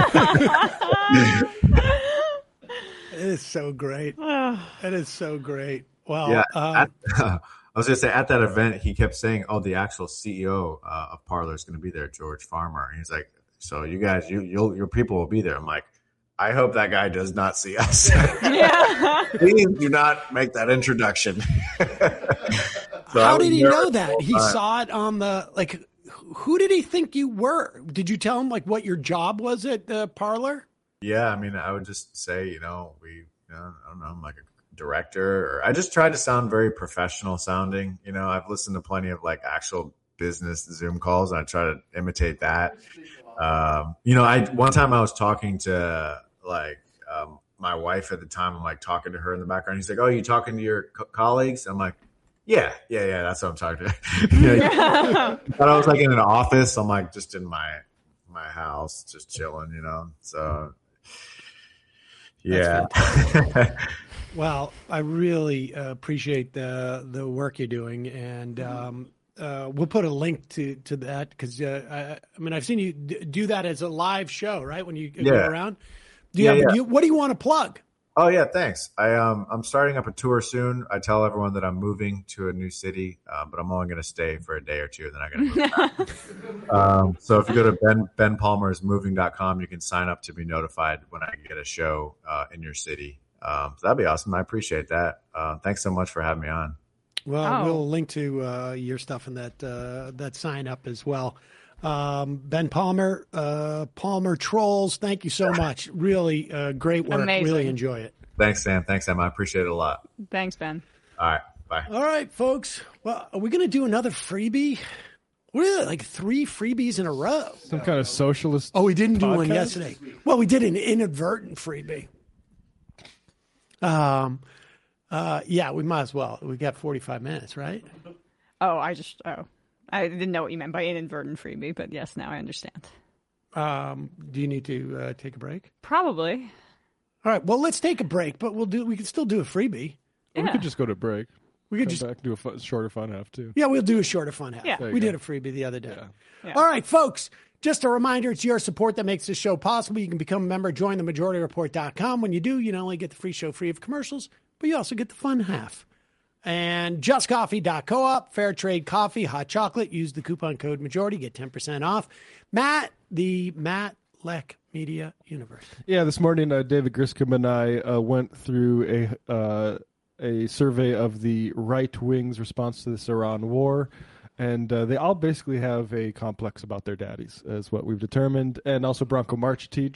It is so great. It is so great. Well, Yeah, I was gonna say at that event, he kept saying, "Oh, the actual CEO of Parler is going to be there, George Farmer." And he's like, "So you guys, your people will be there." I'm like, "I hope that guy does not see us. Please do not make that introduction." how did he know that? He saw it on the like. Who did he think you were? Did you tell him like what your job was at the Parler? Yeah, I mean, I would just say, I don't know, I'm like a director, or I just tried to sound very professional sounding. I've listened to plenty of like actual business Zoom calls, and I try to imitate that. One time I was talking to like my wife at the time. I'm like talking to her in the background. He's like, "Oh, you talking to your colleagues?" I'm like, Yeah, that's what I'm talking to. But I was like in an office. I'm like just in my house, just chilling, So yeah. Well, I really appreciate the work you're doing, and we'll put a link to that because I mean I've seen you do that as a live show, right? When you go around. What do you want to plug? Oh yeah, thanks. I'm starting up a tour soon. I tell everyone that I'm moving to a new city, but I'm only going to stay for a day or two, then I'm going to move. So if you go to benpalmersmoving.com, you can sign up to be notified when I get a show in your city. So that'd be awesome. I appreciate that. Thanks so much for having me on. Well, we'll link to your stuff in that sign up as well. Ben Palmer, Palmer Trolls, thank you so much. Really great work. Amazing. Really enjoy it. Thanks, Sam. Thanks, Emma. I appreciate it a lot. Thanks, Ben. All right. Bye. All right, folks. Well, are we going to do another freebie? What are they, like 3 freebies in a row? Some kind of socialist. Oh, we didn't do one podcast? yesterday. Well, we did an inadvertent freebie. Yeah, we might as well. We got 45 minutes, right? I didn't know what you meant by inadvertent freebie, but yes, now I understand. Do you need to take a break? Probably. All right. Well, let's take a break, but we can still do a freebie. Or we could just go to break. We could Come just back, do a shorter fun half too. Yeah, we'll do a shorter fun half. Yeah. We did a freebie the other day. Yeah. All right, folks. Just a reminder, it's your support that makes this show possible. You can become a member, join themajorityreport.com. When you do, you not only get the free show free of commercials, but you also get the fun half. And justcoffee.coop, fair trade coffee, hot chocolate. Use the coupon code majority, get 10% off. Matt, the Matt Leck Media Universe. Yeah, this morning David Griscom and I went through a survey of the right wing's response to this Iran war, and they all basically have a complex about their daddies, is what we've determined. And also Branko Marcetic,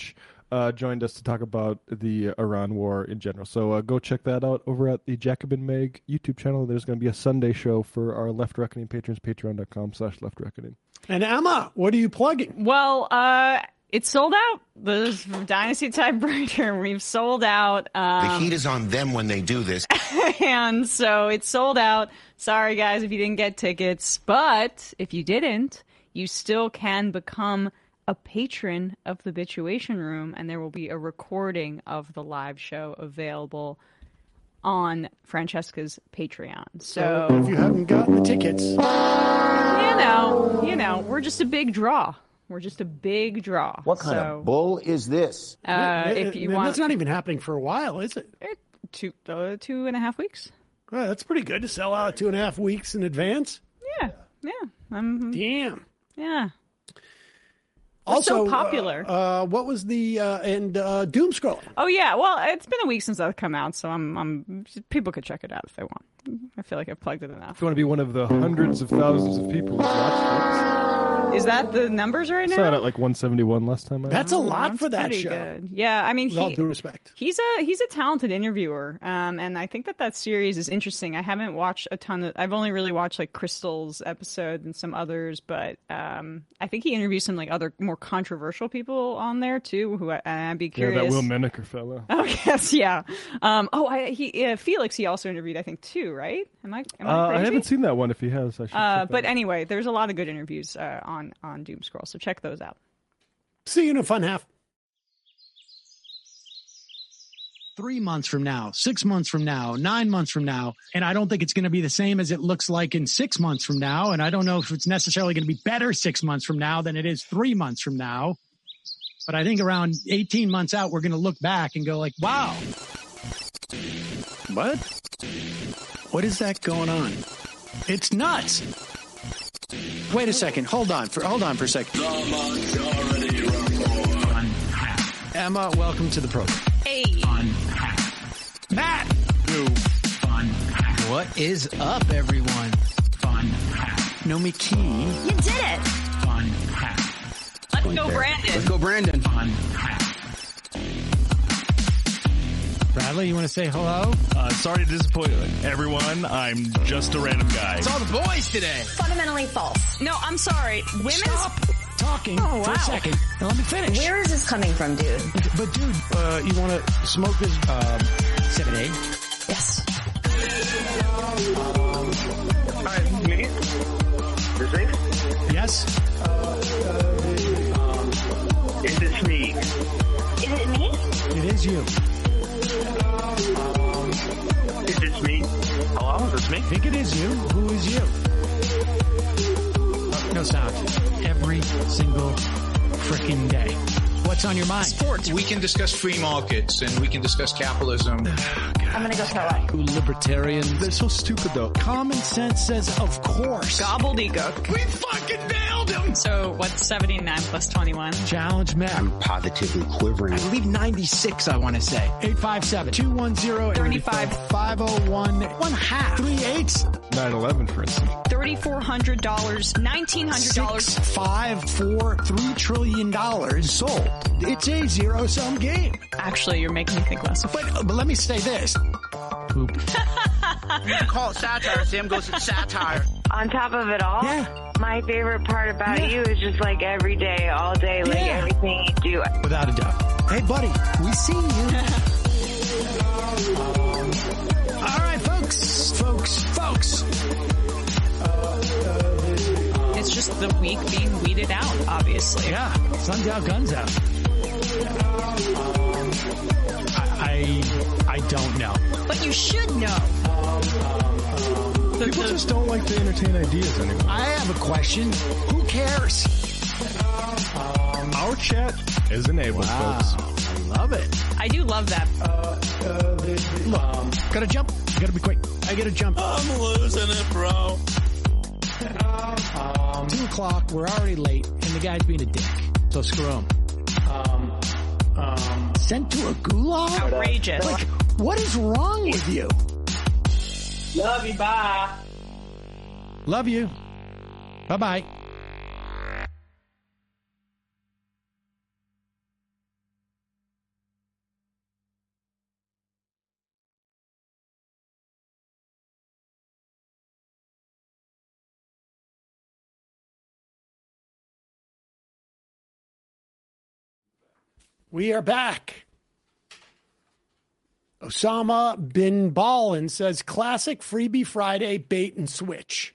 joined us to talk about the Iran war in general. So go check that out over at the Jacobin Mag YouTube channel. There's going to be a Sunday show for our Left Reckoning patrons, patreon.com/Left Reckoning. And Emma, what are you plugging? Well, it's sold out. The Dynasty Typewriter, we've sold out. The heat is on them when they do this. And so it's sold out. Sorry, guys, if you didn't get tickets. But if you didn't, you still can become a patron of the Bituation Room, and there will be a recording of the live show available on Francesca's Patreon. So if you haven't gotten the tickets, you know, we're just a big draw. We're just a big draw. What kind of bull is this? If you want, that's not even happening for a while, is it? 2.5 weeks. Well, that's pretty good to sell out 2.5 weeks in advance. Yeah. Damn. Yeah. We're also so popular. What was the doom scrolling? Oh yeah, well, it's been a week since that's come out, so I'm people could check it out if they want. I feel like I've plugged it enough. If you want to be one of the hundreds of thousands of people who watched Is that the numbers right now? I saw it at like 171 last time. That's a lot for that show. Good. Yeah, I mean, with all due respect, he's a talented interviewer, and I think that series is interesting. I haven't watched a ton of. I've only really watched like Crystal's episode and some others, but I think he interviews some like other more controversial people on there too. Who I'd be curious. Yeah, that Will Menaker fellow. Oh yes, yeah. Felix he also interviewed, I think, too. Right? Am I crazy? I haven't seen that one. If he has, I should. But anyway, there's a lot of good interviews on Doom Scroll, so check those out. See you in a fun half. 3 months from now, 6 months from now, 9 months from now, and I don't think it's going to be the same as it looks like in 6 months from now, and I don't know if it's necessarily going to be better 6 months from now than it is 3 months from now. But I think around 18 months out, we're going to look back and go like, wow. What is that going on? It's nuts. Wait a second. Hold on for a second. Emma, welcome to the program. Hey. Matt. What is up, everyone? Nomiki. You did it. Let's go, Brandon. Let's go, Brandon. Bradley, you want to say hello? Sorry to disappoint everyone. I'm just a random guy. It's all the boys today. Fundamentally false. No, I'm sorry. Women's... Stop talking for a second. Now let me finish. Where is this coming from, dude? But dude, you want to smoke this 7A? Yes. Hi, me? Is it? Yes. Is this me? Is it me? It is you. Is this me? Hello? Is this me? I think it is you. Who is you? No sound. Every single freaking day. What's on your mind? Sports. We can discuss free markets and we can discuss capitalism. I'm going to go throw it. Who libertarians? They're so stupid, though. Common sense says, of course. Gobbledygook. We fucking nailed him. So what's 79 plus 21? Challenge Matt. I'm positively quivering. I believe 96, I want to say. 857-210-501. 1/2. 3 8s. 9/11, for instance. $3,400, $1,900. 6, 5, 4, $3 trillion sold. It's a zero-sum game. Actually, you're making me think less of it. But let me say this. Poop. You can call it satire. Sam goes, it's satire. On top of it all, my favorite part about you is just like every day, all day, like everything you do. Without a doubt. Hey, buddy, we see you. All right, folks. It's just the week being weeded out, obviously. Yeah, sun's out, guns out. I don't know. But you should know. People just don't like to entertain ideas anymore. I have a question. Who cares? Our chat is enabled, folks. I love it. I do love that. Look, gotta jump. Gotta be quick. I gotta jump. I'm losing it, bro. 2 o'clock. We're already late, and the guy's being a dick. So screw him. Sent to a gulag? Outrageous. Like, what is wrong with you? Love you. Bye. Love you. Bye-bye. We are back. Osama bin Ballin says, classic Freebie Friday bait and switch.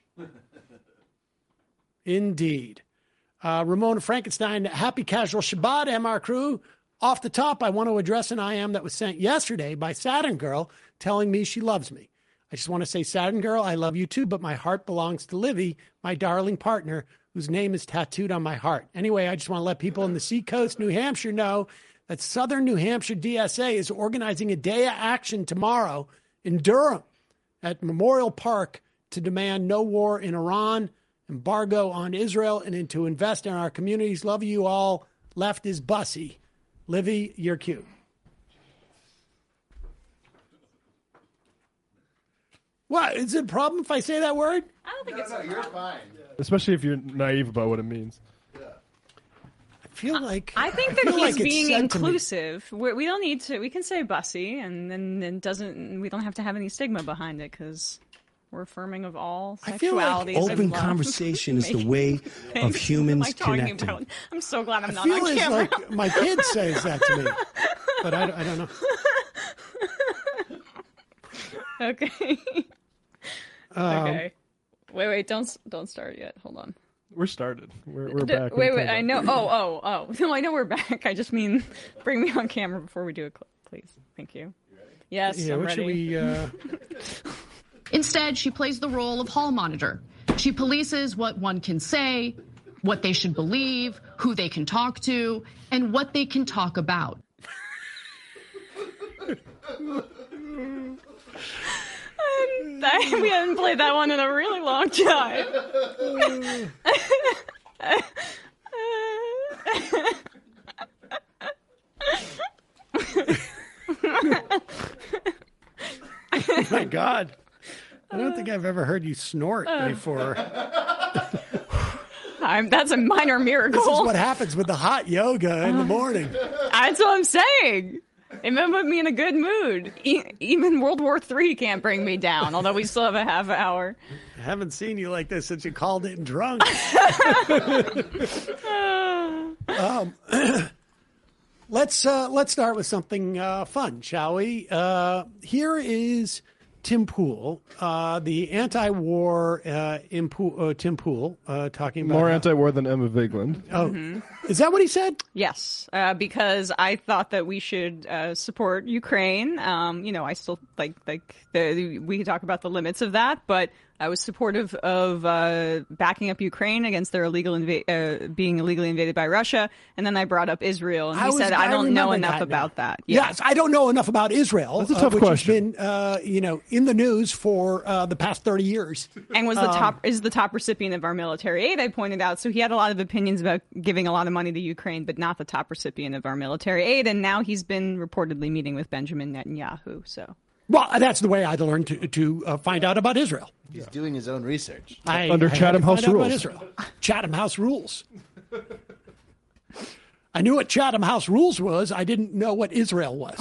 Indeed. Ramona Frankenstein, happy casual Shabbat, MR crew. Off the top, I want to address an IM that was sent yesterday by Saturn Girl telling me she loves me. I just want to say, Saturn Girl, I love you too, but my heart belongs to Livy, my darling partner, whose name is tattooed on my heart. Anyway, I just want to let people in the Seacoast, New Hampshire know that Southern New Hampshire DSA is organizing a day of action tomorrow in Durham at Memorial Park to demand no war in Iran, embargo on Israel, and to invest in our communities. Love you all. Left is Bussy. Livy, you're cute. What? Is it a problem if I say that word? I don't think it's you're fine. Especially if you're naive about what it means. I feel like I think that feel he's like it's being said to me. inclusive. We don't need to. We can say Bussy, and then it doesn't. We don't have to have any stigma behind it because we're affirming of all I feel like sexualities. and Open love. conversation is the way of humans What am I talking connecting. about? I'm so glad I'm I not feel on it's camera. like my kid says that to me, but I don't know. Okay. Okay. Wait, don't start yet. Hold on. We're started. We're back. Wait, I know. Oh. No, I know we're back. I just mean bring me on camera before we do it, please. Thank you. Yes, Yeah, I'm what ready. should we... Instead, she plays the role of hall monitor. She polices what one can say, what they should believe, who they can talk to, and what they can talk about. We haven't played that one in a really long time. Oh my God. I don't think I've ever heard you snort before. That's a minor miracle. This is what happens with the hot yoga in the morning. That's what I'm saying. It put me in a good mood. Even World War III can't bring me down, although we still have a half hour. I haven't seen you like this since you called it drunk. Let's start with something fun, shall we? Here is Tim Pool, the anti-war Tim Pool, talking about More anti-war than Emma Vigeland. Oh, is that what he said? Yes, because I thought that we should support Ukraine. I still we can talk about the limits of that, but I was supportive of backing up Ukraine against their being illegally invaded by Russia. And then I brought up Israel, and he said, I don't know enough about that. Yeah. Yes, I don't know enough about Israel. That's a tough which question. has been, in the news for the past 30 years. And was the top recipient of our military aid, I pointed out. So he had a lot of opinions about giving a lot of money to Ukraine, but not the top recipient of our military aid. And now he's been reportedly meeting with Benjamin Netanyahu. So. Well, that's the way I learned to find out about Israel. He's doing his own research. Under Chatham House rules. Chatham House rules. I knew what Chatham House rules was. I didn't know what Israel was.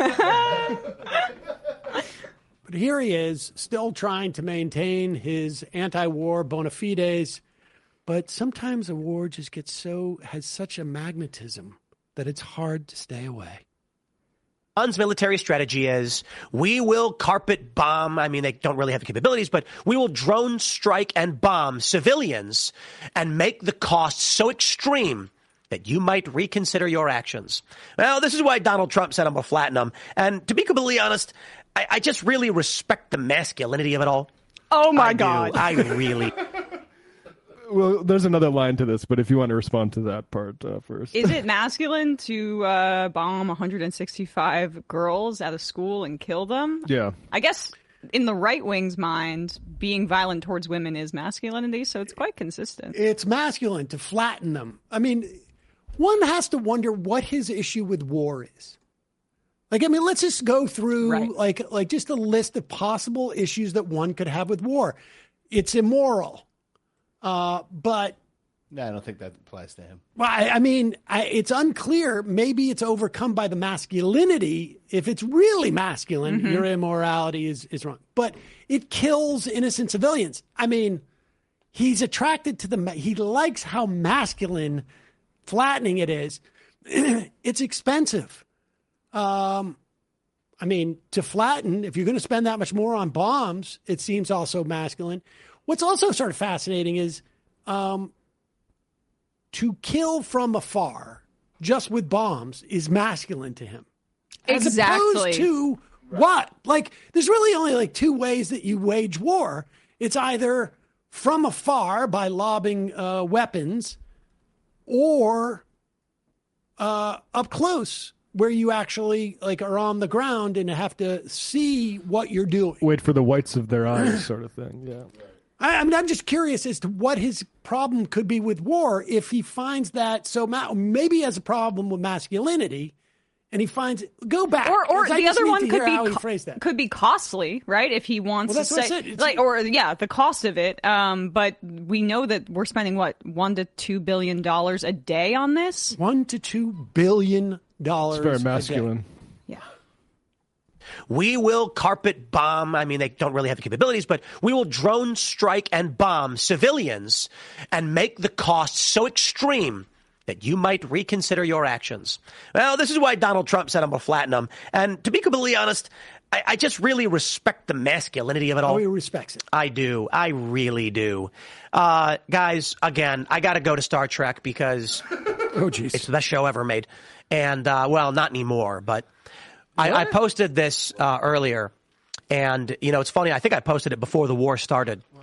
But here he is, still trying to maintain his anti-war bona fides. But sometimes a war just has such a magnetism that it's hard to stay away. Iran's military strategy is we will carpet bomb. I mean, they don't really have the capabilities, but we will drone strike and bomb civilians and make the cost so extreme that you might reconsider your actions. Well, this is why Donald Trump said I'm going to flatten them. And to be completely honest, I just really respect the masculinity of it all. Oh, my God. I really... Well, there's another line to this, but if you want to respond to that part first. Is it masculine to bomb 165 girls at a school and kill them? Yeah. I guess in the right wing's mind, being violent towards women is masculinity, so it's quite consistent. It's masculine to flatten them. I mean, one has to wonder what his issue with war is. Let's just go through like just a list of possible issues that one could have with war. It's immoral. But no, I don't think that applies to him. Well, it's unclear. Maybe it's overcome by the masculinity. If it's really masculine, your immorality is wrong. But it kills innocent civilians. I mean, he's attracted to he likes how masculine flattening it is. it's expensive. I mean, to flatten, if you're going to spend that much more on bombs, it seems also masculine. What's also sort of fascinating is to kill from afar just with bombs is masculine to him. As opposed to what? Like, there's really only like two ways that you wage war. It's either from afar by lobbing weapons, or up close where you actually like are on the ground and have to see what you're doing. Wait for the whites of their eyes, sort of thing. Yeah. I mean, I'm just curious as to what his problem could be with war if he finds that so maybe he has a problem with masculinity, and he finds go back. Or the other one could be costly, right? If he wants to say the cost of it. But we know that we're spending what $1 to $2 billion a day on this. $1 to $2 billion. It's very masculine. We will carpet bomb. I mean, they don't really have the capabilities, but we will drone strike and bomb civilians and make the cost so extreme that you might reconsider your actions. Well, this is why Donald Trump said I'm going to flatten them. And to be completely honest, I just really respect the masculinity of it all. Oh, he respects it. I do. I really do. Guys, again, I got to go to Star Trek because it's the best show ever made. And, well, not anymore, but I posted this earlier. And, you know, it's funny. I think I posted it before the war started. Wow.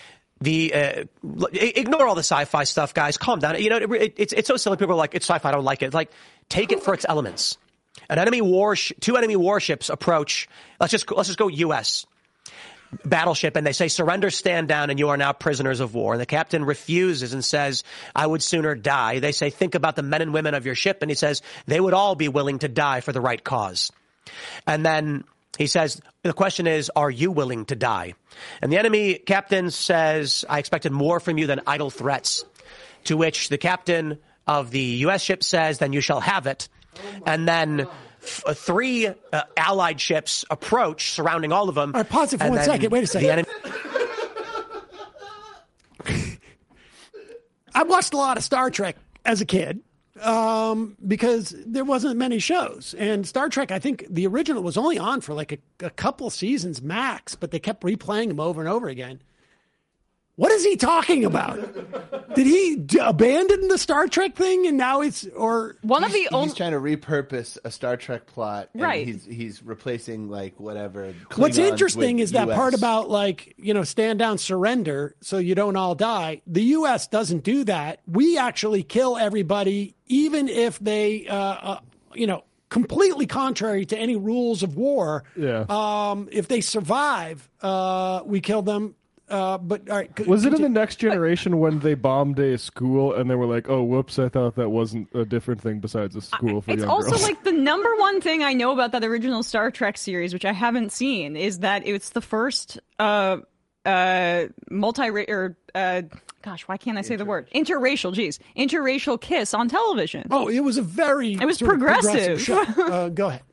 Ignore all the sci-fi stuff, guys. Calm down. You know, it's so silly. People are like, it's sci-fi. I don't like it. Like, take it for its elements. Two enemy warships approach. Let's just go U.S. battleship, and they say, surrender, stand down, and you are now prisoners of war. And the captain refuses and says, I would sooner die. They say, think about the men and women of your ship. And he says, they would all be willing to die for the right cause. And then he says, the question is, are you willing to die? And the enemy captain says, I expected more from you than idle threats. To which the captain of the U.S. ship says, then you shall have it. And then three allied ships approach, surrounding all of them. All right, pause it for 1 second. Wait a second. I watched a lot of Star Trek as a kid because there wasn't many shows. And Star Trek, I think the original was only on for like a couple seasons max, but they kept replaying them over and over again. What is he talking about? Did he abandon the Star Trek thing and now he's trying to repurpose a Star Trek plot, and right? He's replacing like whatever. What's interesting is that part about like, you know, stand down, surrender, so you don't all die. The U.S. doesn't do that. We actually kill everybody, even if they, completely contrary to any rules of war. Yeah. If they survive, we kill them. But all right, was it in the Next Generation when they bombed a school and they were like, "Oh, whoops! I thought that wasn't a different thing besides a school for young girls." It's also like the number one thing I know about that original Star Trek series, which I haven't seen, is that it's the first why can't I say the word interracial kiss on television. Oh, it was progressive show. Go ahead.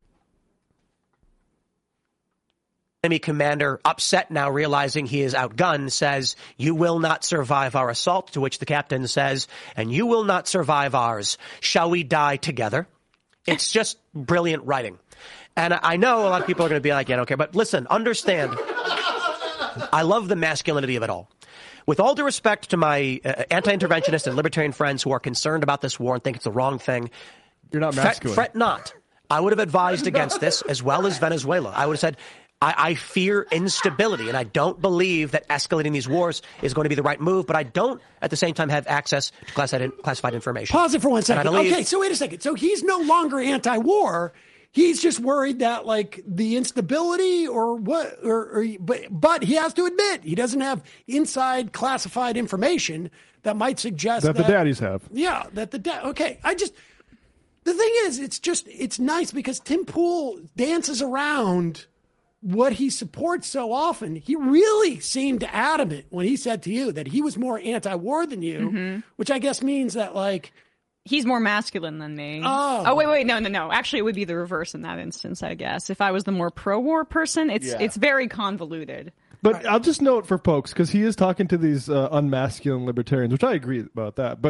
Enemy commander, upset now, realizing he is outgunned, says, you will not survive our assault, to which the captain says, and you will not survive ours. Shall we die together? It's just brilliant writing. And I know a lot of people are going to be like, yeah, okay, but listen, understand, I love the masculinity of it all. With all due respect to my anti-interventionist and libertarian friends who are concerned about this war and think it's the wrong thing, you're not masculine. Fret not. I would have advised against this, as well as Venezuela. I would have said, I fear instability, and I don't believe that escalating these wars is going to be the right move, but I don't, at the same time, have access to classified information. Pause it for 1 second. Okay, so wait a second. So he's no longer anti-war. He's just worried that, like, the instability or what, but he has to admit he doesn't have inside classified information that might suggest that the daddies have. Yeah, okay. The thing is, it's nice because Tim Pool dances around what he supports so often. He really seemed adamant when he said to you that he was more anti-war than you, which I guess means that, like, he's more masculine than me. Oh, wait, no. Actually, it would be the reverse in that instance, I guess. If I was the more pro-war person, it's very convoluted. But I'll just note for Pokes, because he is talking to these unmasculine libertarians, which I agree about that. But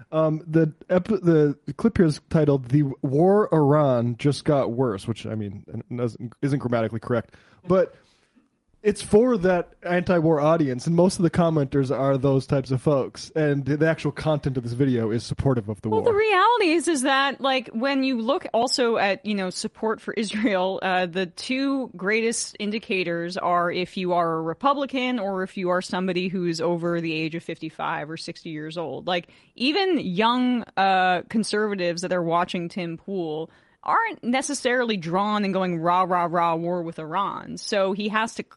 The clip here is titled "The War Iran Just Got Worse," which I mean isn't grammatically correct, but it's for that anti-war audience, and most of the commenters are those types of folks. And the actual content of this video is supportive of the war. Well, the reality is that, like, when you look also at, support for Israel, the two greatest indicators are if you are a Republican or if you are somebody who's over the age of 55 or 60 years old. Like, even young conservatives that are watching Tim Pool aren't necessarily drawn and going rah, rah, rah, war with Iran. So he has to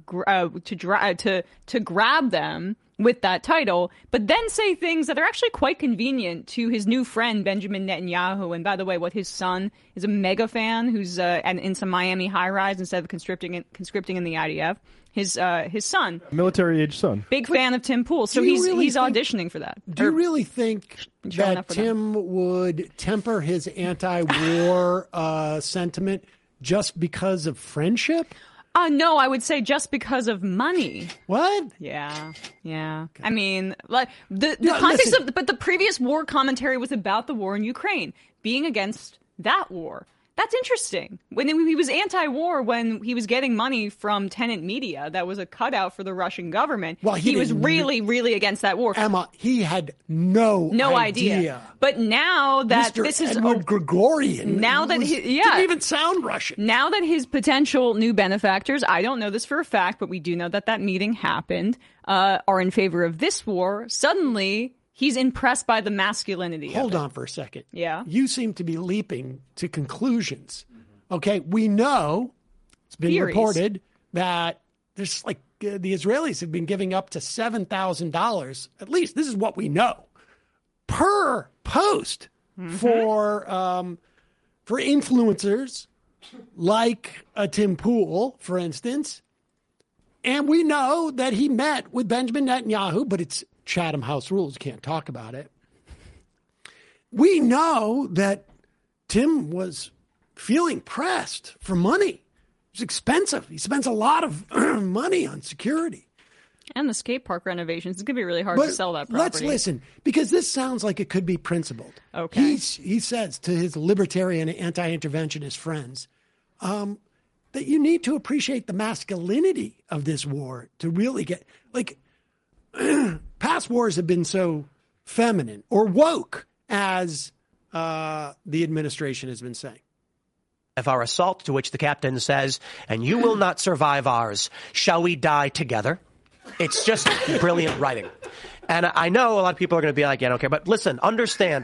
grab them with that title, but then say things that are actually quite convenient to his new friend Benjamin Netanyahu. And by the way, his son is a mega fan who's in some Miami high-rise instead of conscripting in the IDF. His son, military-age son, big fan of Tim Pool, so he's auditioning for that. Do you really think that Tim would temper his anti-war sentiment just because of friendship? No, I would say just because of money. What? Yeah. I mean, like the context of, but the previous war commentary was about the war in Ukraine, being against that war. That's interesting. When he was anti-war, when he was getting money from Tenet Media, that was a cutout for the Russian government. Well, he was really, really against that war. Emma, he had no idea. But now that Mr. this is Edward Gregorian, now that didn't even sound Russian. Now that his potential new benefactors, I don't know this for a fact, but we do know that meeting happened, are in favor of this war. Suddenly, he's impressed by the masculinity. Hold on for a second. Yeah. You seem to be leaping to conclusions. Okay, we know, it's been reported that there's the Israelis have been giving up to $7,000, at least this is what we know, per post for influencers like Tim Pool, for instance. And we know that he met with Benjamin Netanyahu, but it's Chatham House rules. Can't talk about it. We know that Tim was feeling pressed for money. It's expensive. He spends a lot of money on security. And the skate park renovations. It's going to be really hard to sell that property. Let's listen, because this sounds like it could be principled. Okay. He says to his libertarian and anti-interventionist friends that you need to appreciate the masculinity of this war to really get, past wars have been so feminine or woke, as the administration has been saying. Of our assault, to which the captain says, "And you will not survive ours. Shall we die together?" It's just brilliant writing. And I know a lot of people are going to be like, yeah, I don't care. But listen, understand,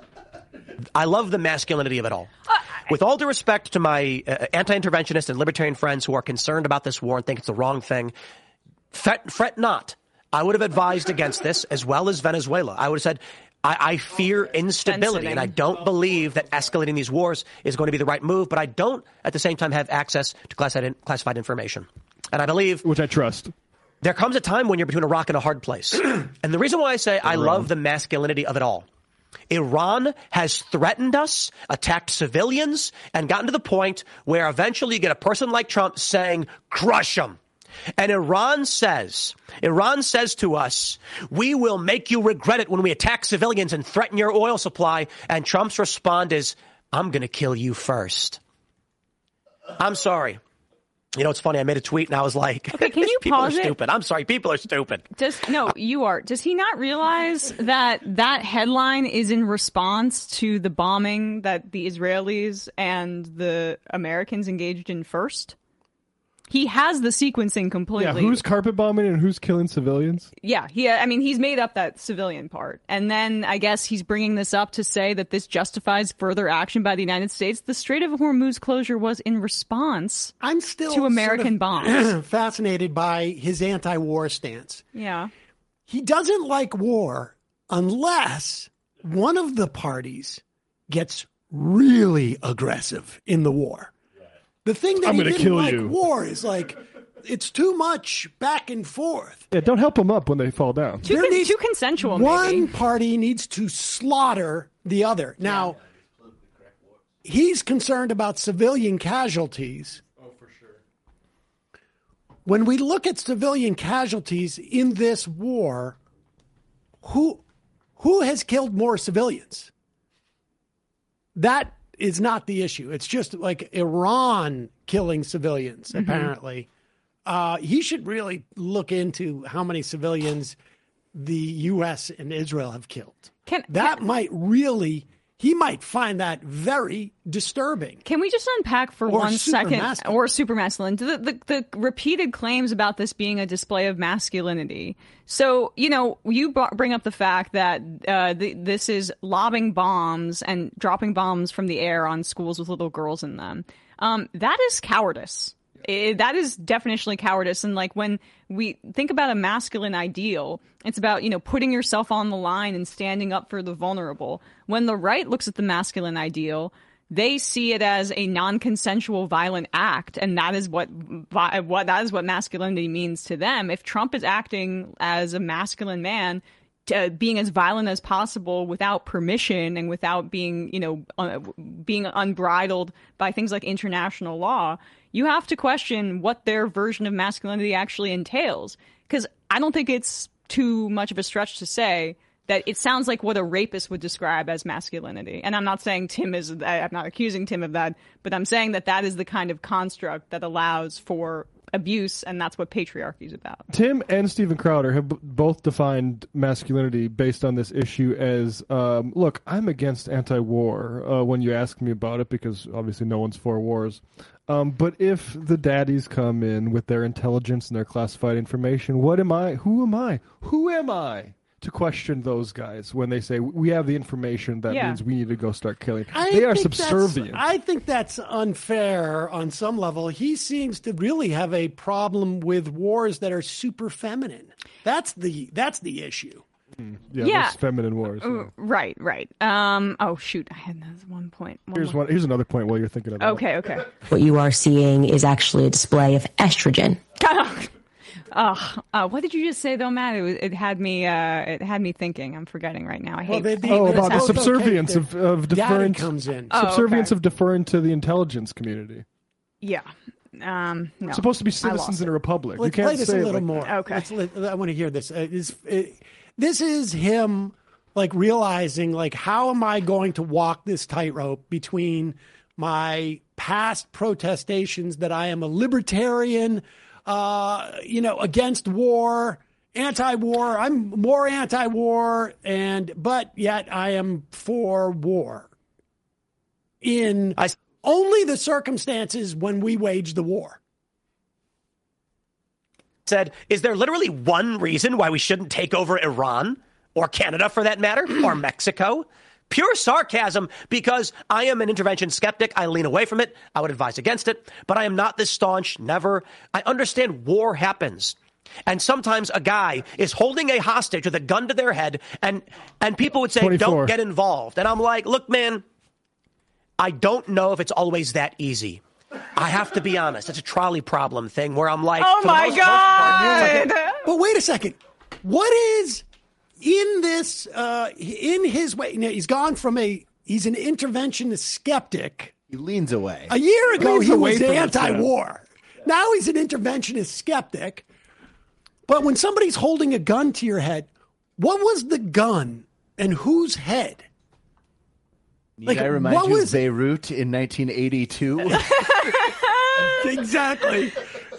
I love the masculinity of it all. With all due respect to my anti-interventionist and libertarian friends who are concerned about this war and think it's the wrong thing, fret not. I would have advised against this, as well as Venezuela. I would have said, I fear instability, and I don't believe that escalating these wars is going to be the right move, but I don't, at the same time, have access to classified information. And I believe... Which I trust. There comes a time when you're between a rock and a hard place. And the reason why I say I love the masculinity of it all, Iran has threatened us, attacked civilians, and gotten to the point where eventually you get a person like Trump saying, crush them. And Iran says to us, we will make you regret it when we attack civilians and threaten your oil supply. And Trump's response is, I'm going to kill you first. I'm sorry. You know, it's funny. I made a tweet and I was like, okay, can you people pause are stupid. I'm sorry. People are stupid. You are. Does he not realize that headline is in response to the bombing that the Israelis and the Americans engaged in first? He has the sequencing completely. Yeah, who's carpet bombing and who's killing civilians? Yeah, he's made up that civilian part. And then I guess he's bringing this up to say that this justifies further action by the United States. The Strait of Hormuz closure was in response to American bombs. Fascinated by his anti-war stance. Yeah. He doesn't like war unless one of the parties gets really aggressive in the war. The thing that he didn't like war is it's too much back and forth. Yeah, don't help them up when they fall down. Too consensual, One party needs to slaughter the other. Now, he's concerned about civilian casualties. Oh, for sure. When we look at civilian casualties in this war, who who has killed more civilians? That is not the issue. It's just like Iran killing civilians, apparently. He should really look into how many civilians the U.S. and Israel have killed. He might find that very disturbing. Can we just unpack for 1 second, or super masculine, the repeated claims about this being a display of masculinity? So, you bring up the fact that this is lobbing bombs and dropping bombs from the air on schools with little girls in them. That is cowardice. That is definitionally cowardice. And like when we think about a masculine ideal, it's about, putting yourself on the line and standing up for the vulnerable. When the right looks at the masculine ideal, they see it as a non-consensual violent act. And that is what masculinity means to them. If Trump is acting as a masculine man, being as violent as possible without permission and without being, being unbridled by things like international law, you have to question what their version of masculinity actually entails. Because I don't think it's too much of a stretch to say that it sounds like what a rapist would describe as masculinity. And I'm not saying I'm not accusing Tim of that, but I'm saying that is the kind of construct that allows for abuse, and that's what patriarchy is about. Tim and Steven Crowder have both defined masculinity based on this issue as, look, I'm against anti-war when you ask me about it, because obviously no one's for wars. But if the daddies come in with their intelligence and their classified information, what am I? Who am I? Who am I to question those guys when they say we have the information that means we need to go start killing? They are subservient. I think that's unfair on some level. He seems to really have a problem with wars that are super feminine. That's the issue. Yeah, those feminine wars. Right. Oh shoot, I had one point. Here's another point while you're thinking about it. Okay. What you are seeing is actually a display of estrogen. What did you just say though, Matt? It had me thinking. I'm forgetting right now. I hate about the subservience of deferring comes in. Subservience of deferring to the intelligence community. Yeah. No. It's supposed to be citizens in a republic. Let's you can't play this say a little more. Okay. I want to hear this. This is him like realizing like, how am I going to walk this tightrope between my past protestations that I am a libertarian, against war, anti-war. I'm more anti-war, but yet I am for war in only the circumstances when we wage the war. Said, is there literally one reason why we shouldn't take over Iran or Canada for that matter or Mexico? Pure sarcasm, because I am an intervention skeptic. I lean away from it. I would advise against it, but I am not this staunch. Never. I understand war happens. And sometimes a guy is holding a hostage with a gun to their head and people would say, 24. Don't get involved. And I'm like, look, man, I don't know if it's always that easy. I have to be honest. It's a trolley problem thing where I'm like, oh my God. But wait a second. What is in this, in his way? Now, he's gone from he's an interventionist skeptic. He leans away. A year ago, he was anti-war. Now he's an interventionist skeptic. But when somebody's holding a gun to your head, what was the gun and whose head? I remind you of Beirut in 1982. Exactly.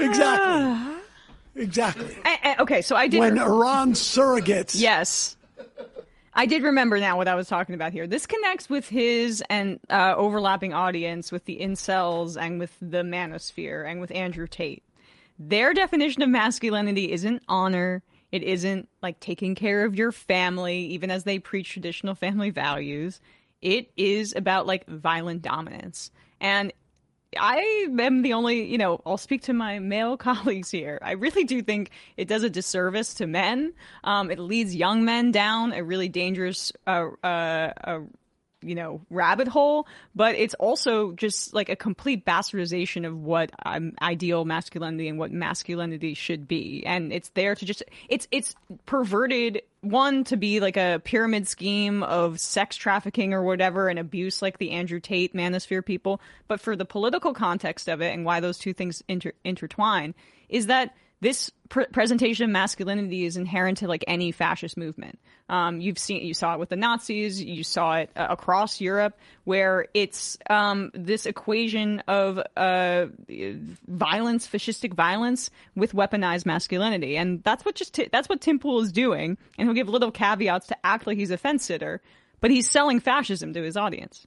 Okay, so I did. When Iran surrogates. Yes. I did remember now what I was talking about here. This connects with his and overlapping audience with the incels and with the manosphere and with Andrew Tate. Their definition of masculinity isn't honor. It isn't like taking care of your family, even as they preach traditional family values. It is about like violent dominance. And I am the only, I'll speak to my male colleagues here. I really do think it does a disservice to men. It leads young men down a really dangerous, rabbit hole. But it's also just like a complete bastardization of what ideal masculinity and what masculinity should be. And it's there to just, it's perverted, one, to be like a pyramid scheme of sex trafficking or whatever and abuse like the Andrew Tate manosphere people. But for the political context of it and why those two things intertwine is that this presentation of masculinity is inherent to like any fascist movement. You saw it with the Nazis, you saw it across Europe, where it's this equation of violence, fascistic violence, with weaponized masculinity, and that's what Tim Pool is doing. And he'll give little caveats to act like he's a fence sitter, but he's selling fascism to his audience.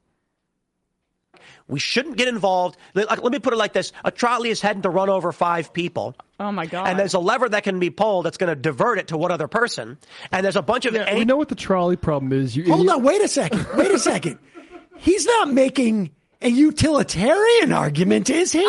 We shouldn't get involved. Let me put it like this. A trolley is heading to run over 5 people. Oh, my God. And there's a lever that can be pulled that's going to divert it to one other person. And there's a bunch of... we know what the trolley problem is. Hold on. Wait a second. He's not making a utilitarian argument, is he?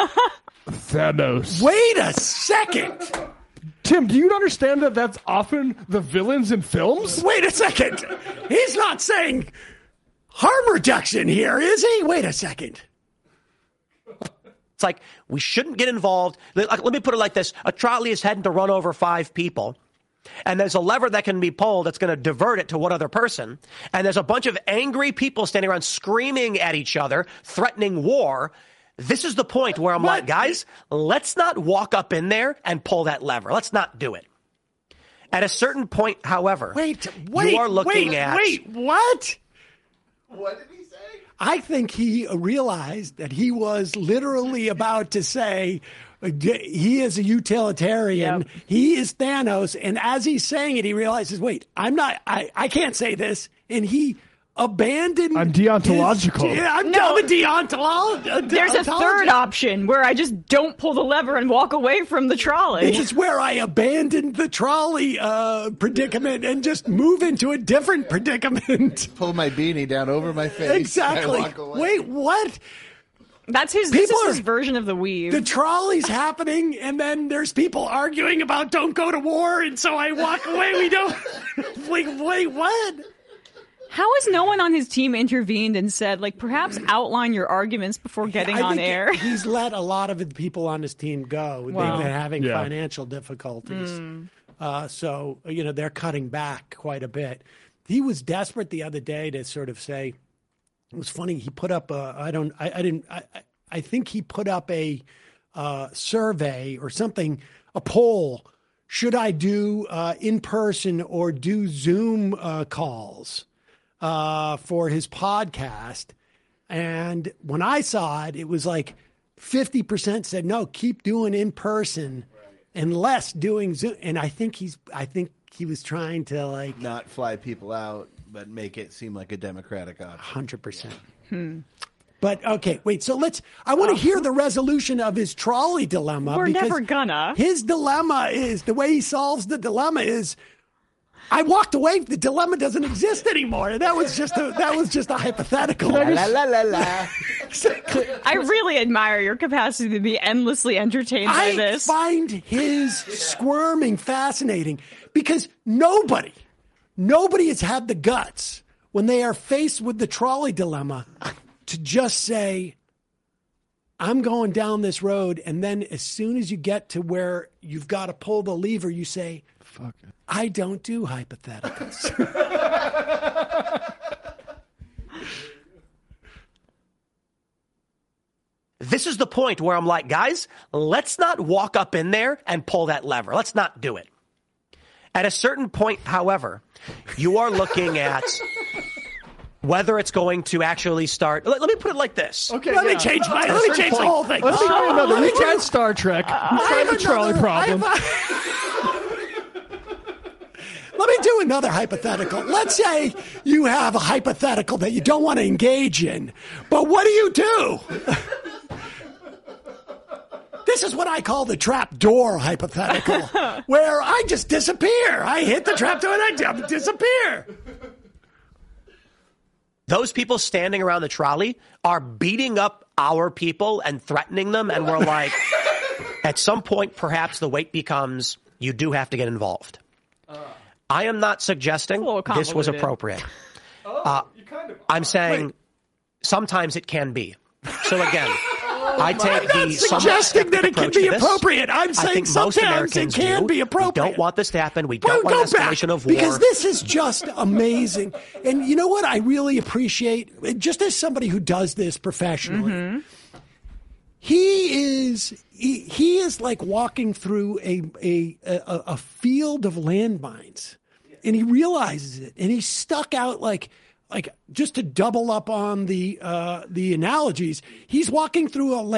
Thanos. Wait a second. Tim, do you understand that that's often the villains in films? Wait a second. He's not saying harm reduction here, is he? Wait a second. It's like, we shouldn't get involved. Let me put it like this. A trolley is heading to run over 5 people. And there's a lever that can be pulled that's going to divert it to one other person. And there's a bunch of angry people standing around screaming at each other, threatening war. This is the point where I'm like, guys, let's not walk up in there and pull that lever. Let's not do it. At a certain point, however, you are looking at... what? What did he say? I think he realized that he was literally about to say he is a utilitarian. Yep. He is Thanos. And as he's saying it, he realizes, wait, I can't say this. And he abandoned. I'm deontological. I'm a deontological. There's a third option where I just don't pull the lever and walk away from the trolley. This is where I abandoned the trolley predicament and just move into a different predicament. Pull my beanie down over my face. Exactly. Wait, what? This is his version of the weave. The trolley's happening, and then there's people arguing about don't go to war, and so I walk away. We don't. Wait, what? How has no one on his team intervened and said, like, perhaps outline your arguments before getting on air? He's let a lot of the people on his team go. Wow. They've been having financial difficulties. So, they're cutting back quite a bit. He was desperate the other day to sort of say, it was funny, he put up I think he put up a survey or something, a poll. Should I do in person or do Zoom calls? For his podcast. And when I saw it, it was like 50% said, no, keep doing in person and less doing Zoom. And I think he was trying to not fly people out, but make it seem like a democratic option. 100%. But okay, wait, so I want to hear the resolution of his trolley dilemma. We're never gonna. His dilemma is, the way he solves the dilemma is, I walked away. The dilemma doesn't exist anymore. That was just a hypothetical. La la la la. I really admire your capacity to be endlessly entertained by this. I find his squirming fascinating because nobody has had the guts when they are faced with the trolley dilemma to just say, I'm going down this road, and then as soon as you get to where you've got to pull the lever, you say, fuck it. I don't do hypotheticals. This is the point where I'm like, guys, let's not walk up in there and pull that lever. Let's not do it. At a certain point, however, you are looking at whether it's going to actually start. Let me put it like this. Okay, let me change the whole thing. Let's try another. We tried Star Trek. We tried the trolley problem. Let me do another hypothetical. Let's say you have a hypothetical that you don't want to engage in, but what do? This is what I call the trap door hypothetical, where I just disappear. I hit the trap door and I disappear. Those people standing around the trolley are beating up our people and threatening them, and we're like, at some point, perhaps the weight becomes, you do have to get involved. I am not suggesting this was appropriate. I'm saying sometimes it can be. So again, I take I'm not suggesting that it can be appropriate. I'm saying sometimes it can be appropriate. We don't want this to happen. We don't want an escalation of war. Because this is just amazing. And you know what I really appreciate, just as somebody who does this professionally, he is like walking through a field of landmines, and he realizes it, and he's stuck out like just to double up on the analogies. He's walking through a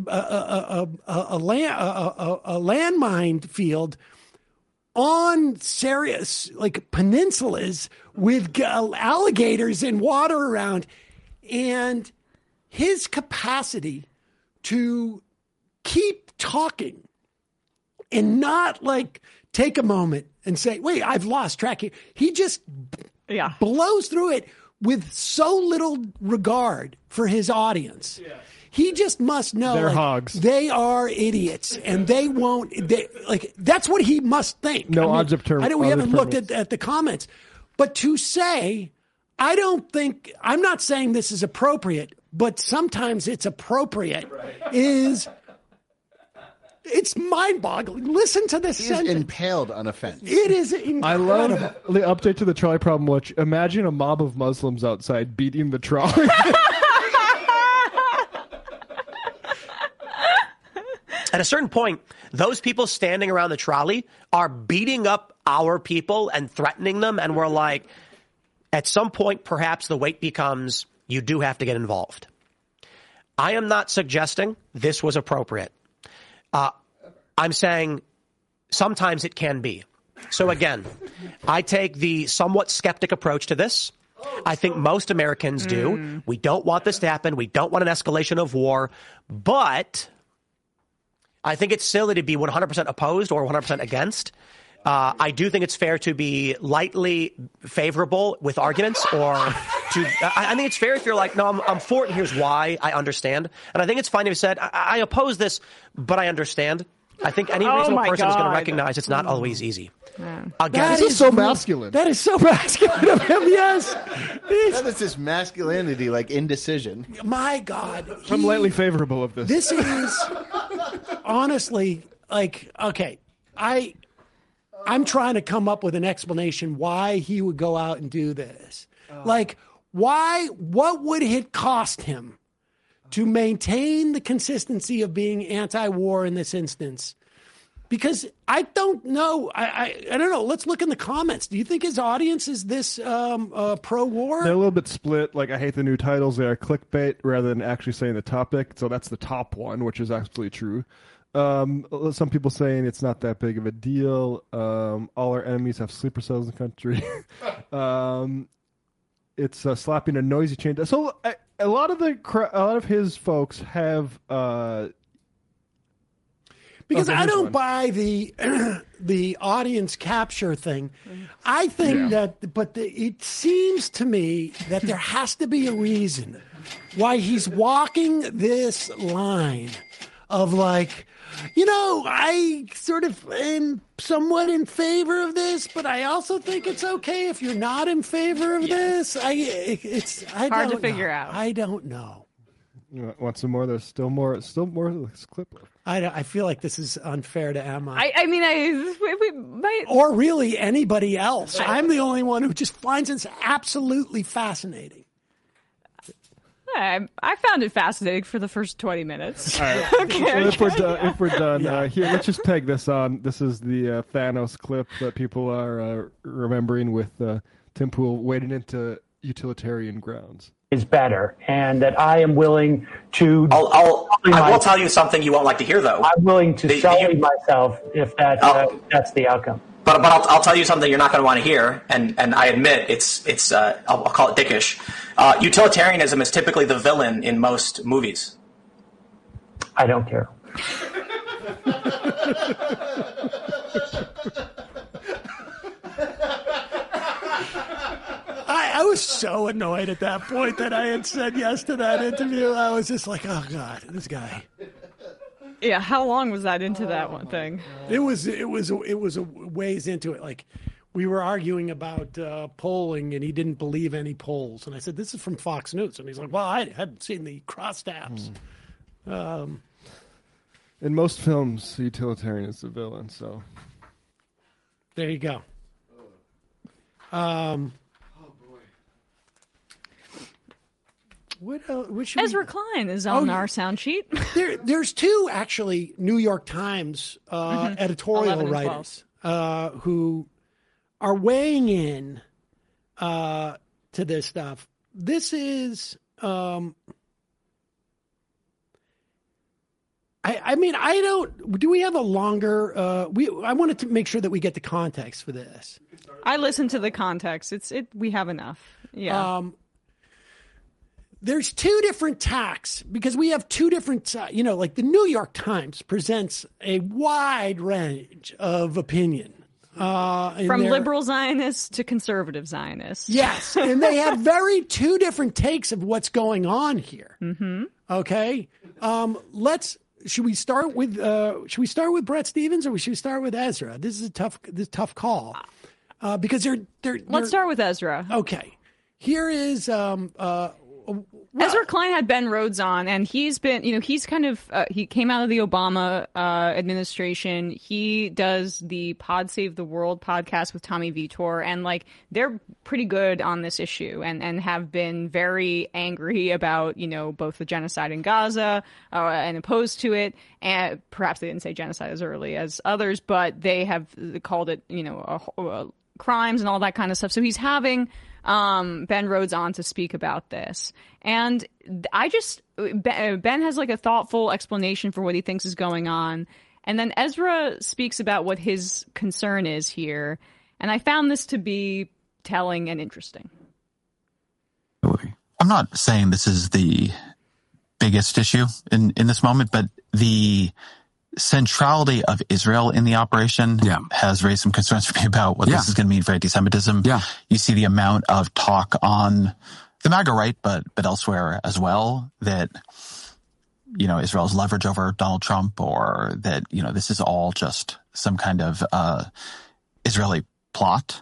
landmine field on serious like peninsulas with alligators and water around, and his capacity to keep talking and not like take a moment and say, wait, I've lost track here. He just blows through it with so little regard for his audience. Yeah. He just must know they're hogs. They are idiots, and they won't. That's what he must think. No odds of term. I know we haven't looked at the comments, but to say, I'm not saying this is appropriate, but sometimes it's appropriate. Right. It's mind-boggling. Listen to this sentence. He's impaled on a fence. It is incredible. I love the update to the trolley problem. Which imagine a mob of Muslims outside beating the trolley. At a certain point, those people standing around the trolley are beating up our people and threatening them. And we're like, at some point, perhaps the weight becomes, you do have to get involved. I am not suggesting this was appropriate. I'm saying sometimes it can be. So again, I take the somewhat skeptic approach to this. I think most Americans do. We don't want this to happen. We don't want an escalation of war. But I think it's silly to be 100% opposed or 100% against. I do think it's fair to be lightly favorable with arguments, or I think it's fair if you're like, no, I'm for it, and here's why, I understand. And I think it's fine if you said, I oppose this, but I understand. I think any reasonable person is going to recognize it's not always easy. Yeah. Again, this is so masculine. That is so masculine of him, yes. That is this masculinity, like indecision. My God. I'm lightly favorable of this. This is, honestly, like, okay, I'm trying to come up with an explanation why he would go out and do this. Like, what would it cost him to maintain the consistency of being anti-war in this instance? Because I don't know. I don't know. Let's look in the comments. Do you think his audience is this pro-war? They're a little bit split. Like, I hate the new titles. They are clickbait rather than actually saying the topic. So that's the top one, which is absolutely true. Some people saying it's not that big of a deal. All our enemies have sleeper cells in the country. It's slapping a noisy chain. So a lot of his folks have. Because I don't buy the audience capture thing. I think it seems to me that there has to be a reason why he's walking this line of like, I sort of am somewhat in favor of this, but I also think it's okay if you're not in favor of this. It's hard to figure out. I don't know. You want some more? There's still more of this clip. I feel like this is unfair to Emma. Or or really anybody else. I'm the only one who just finds this absolutely fascinating. I found it fascinating for the first 20 minutes. All right. Okay. So if we're done, here, let's just peg this on. This is the Thanos clip that people are remembering with Tim Pool wading into utilitarian grounds. Is better, and that I am willing to. I will tell you something you won't like to hear, though. I'm willing to sully myself if that's the outcome. But I'll tell you something you're not going to want to hear, and I admit it's I'll call it dickish. Utilitarianism is typically the villain in most movies. I don't care. I was so annoyed at that point that I had said yes to that interview. I was just like, oh God, this guy. Yeah, how long was that into that one thing? It was a ways into it. Like, we were arguing about polling, and he didn't believe any polls. And I said, this is from Fox News. And he's like, well, I hadn't seen the crosstabs. In most films, the utilitarian is the villain, so. There you go. Ezra Klein is on our sound sheet. There's two actually New York Times editorial 11 and 12. writers who are weighing in to this stuff. This is, do we have a longer, I wanted to make sure that we get the context for this. I listened to the context. We have enough. Yeah. There's two different tacks because we have two different, like the New York Times presents a wide range of opinion. From liberal Zionists to conservative Zionists. Yes, and they have two different takes of what's going on here. Mm-hmm. Okay, should we start with Bret Stephens or should we start with Ezra? This is a tough call because they're. Let's start with Ezra. Okay, here is Ezra Klein had Ben Rhodes on, and he's been, he's kind of, he came out of the Obama administration. He does the Pod Save the World podcast with Tommy Vitor, and they're pretty good on this issue and have been very angry about, both the genocide in Gaza and opposed to it. And perhaps they didn't say genocide as early as others, but they have called it, crimes and all that kind of stuff. So he's having Ben Rhodes on to speak about this. And Ben has a thoughtful explanation for what he thinks is going on. And then Ezra speaks about what his concern is here. And I found this to be telling and interesting. I'm not saying this is the biggest issue in this moment, but the centrality of Israel in the operation has raised some concerns for me about what this is going to mean for anti-Semitism. Yeah. You see the amount of talk on the MAGA right, but elsewhere as well, that, Israel's leverage over Donald Trump, or that, this is all just some kind of Israeli plot.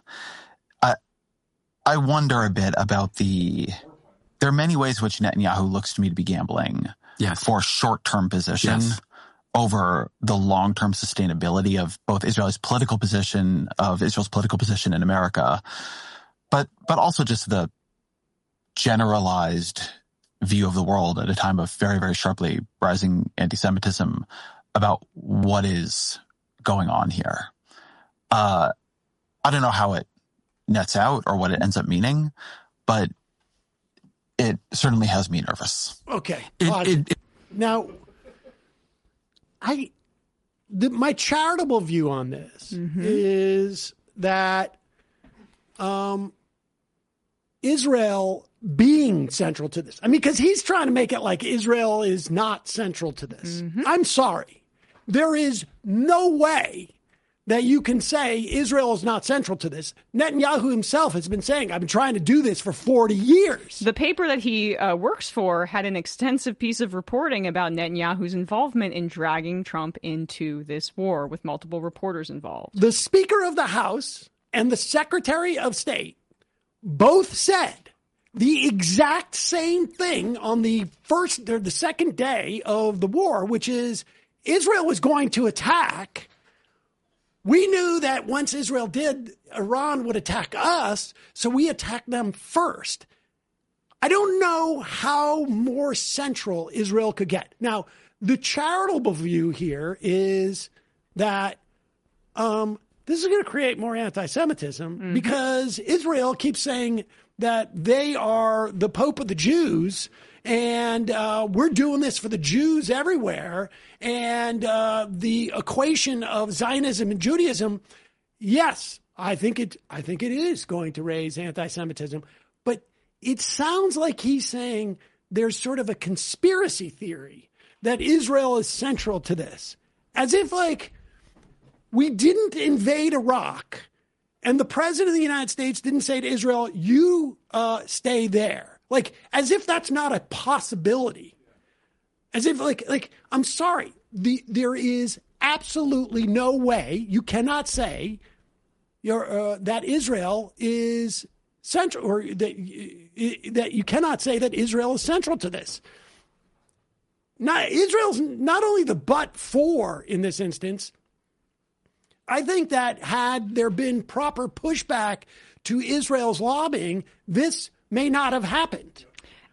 I wonder a bit about there are many ways which Netanyahu looks to me to be gambling for short-term position over the long-term sustainability of both Israel's political position in America, but also just the generalized view of the world at a time of very, very sharply rising anti-Semitism about what is going on here. I don't know how it nets out or what it ends up meaning, but it certainly has me nervous. Okay. Now, my charitable view on this is that Israel being central to this. I mean, because he's trying to make it like Israel is not central to this. I'm sorry. There is no way that you can say Israel is not central to this. Netanyahu himself has been saying, I've been trying to do this for 40 years. The paper that he works for had an extensive piece of reporting about Netanyahu's involvement in dragging Trump into this war, with multiple reporters involved. The Speaker of the House and the Secretary of State both said the exact same thing on the second day of the war, which is Israel was going to attack. We knew that once Israel did, Iran would attack us, so we attacked them first. I don't know how more central Israel could get. Now, the charitable view here is that this is going to create more anti-Semitism because Israel keeps saying that they are the Pope of the Jews, and we're doing this for the Jews everywhere. And the equation of Zionism and Judaism, yes, I think it is going to raise anti-Semitism. But it sounds like he's saying there's sort of a conspiracy theory that Israel is central to this, as if we didn't invade Iraq, and the president of the United States didn't say to Israel, you stay there. As if that's not a possibility. As if, I'm sorry, there is absolutely no way you cannot say that Israel is central, or that you cannot say that Israel is central to this. Israel's not only the but for in this instance. I think that had there been proper pushback to Israel's lobbying, this may not have happened.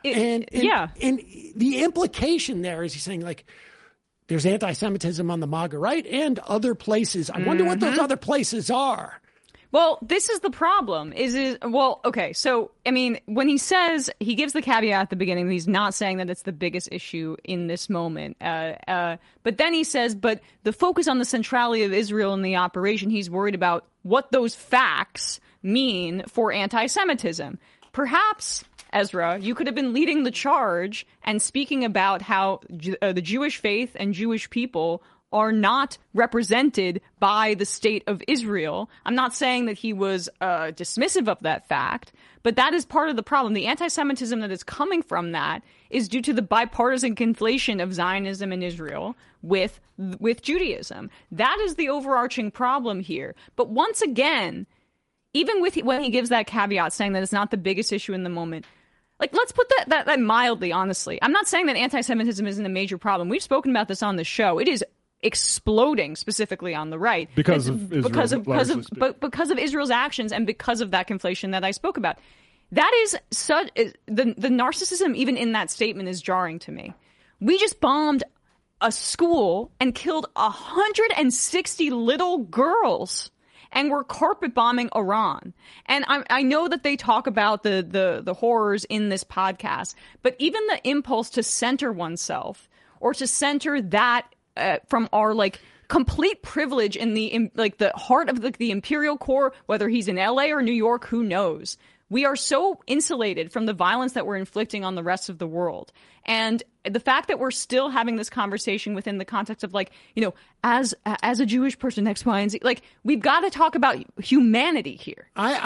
And the implication there is he's saying, like, there's anti-Semitism on the MAGA right and other places. I wonder what those other places are. Well, this is the problem. Okay. So, I mean, when he says, he gives the caveat at the beginning, he's not saying that it's the biggest issue in this moment. But then he says, but the focus on the centrality of Israel in the operation, he's worried about what those facts mean for anti-Semitism. Perhaps, Ezra, you could have been leading the charge and speaking about how the Jewish faith and Jewish people are not represented by the state of Israel. I'm not saying that he was dismissive of that fact, but that is part of the problem. The anti-Semitism that is coming from that is due to the bipartisan conflation of Zionism and Israel with Judaism. That is the overarching problem here. But once again, even when he gives that caveat saying that it's not the biggest issue in the moment, like, let's put that mildly, honestly. I'm not saying that anti-Semitism isn't a major problem. We've spoken about this on the show. It is exploding specifically on the right because of Israel's actions and because of that conflation that I spoke about. That is the narcissism even in that statement is jarring to me. We just bombed a school and killed 160 little girls, and we're carpet bombing Iran. And I know that they talk about the horrors in this podcast, but even the impulse to center oneself or to center that from our complete privilege in the heart of the imperial core, whether he's in LA or New York, who knows? We are so insulated from the violence that we're inflicting on the rest of the world. And the fact that we're still having this conversation within the context of as a Jewish person, X, Y, and Z, we've got to talk about humanity here.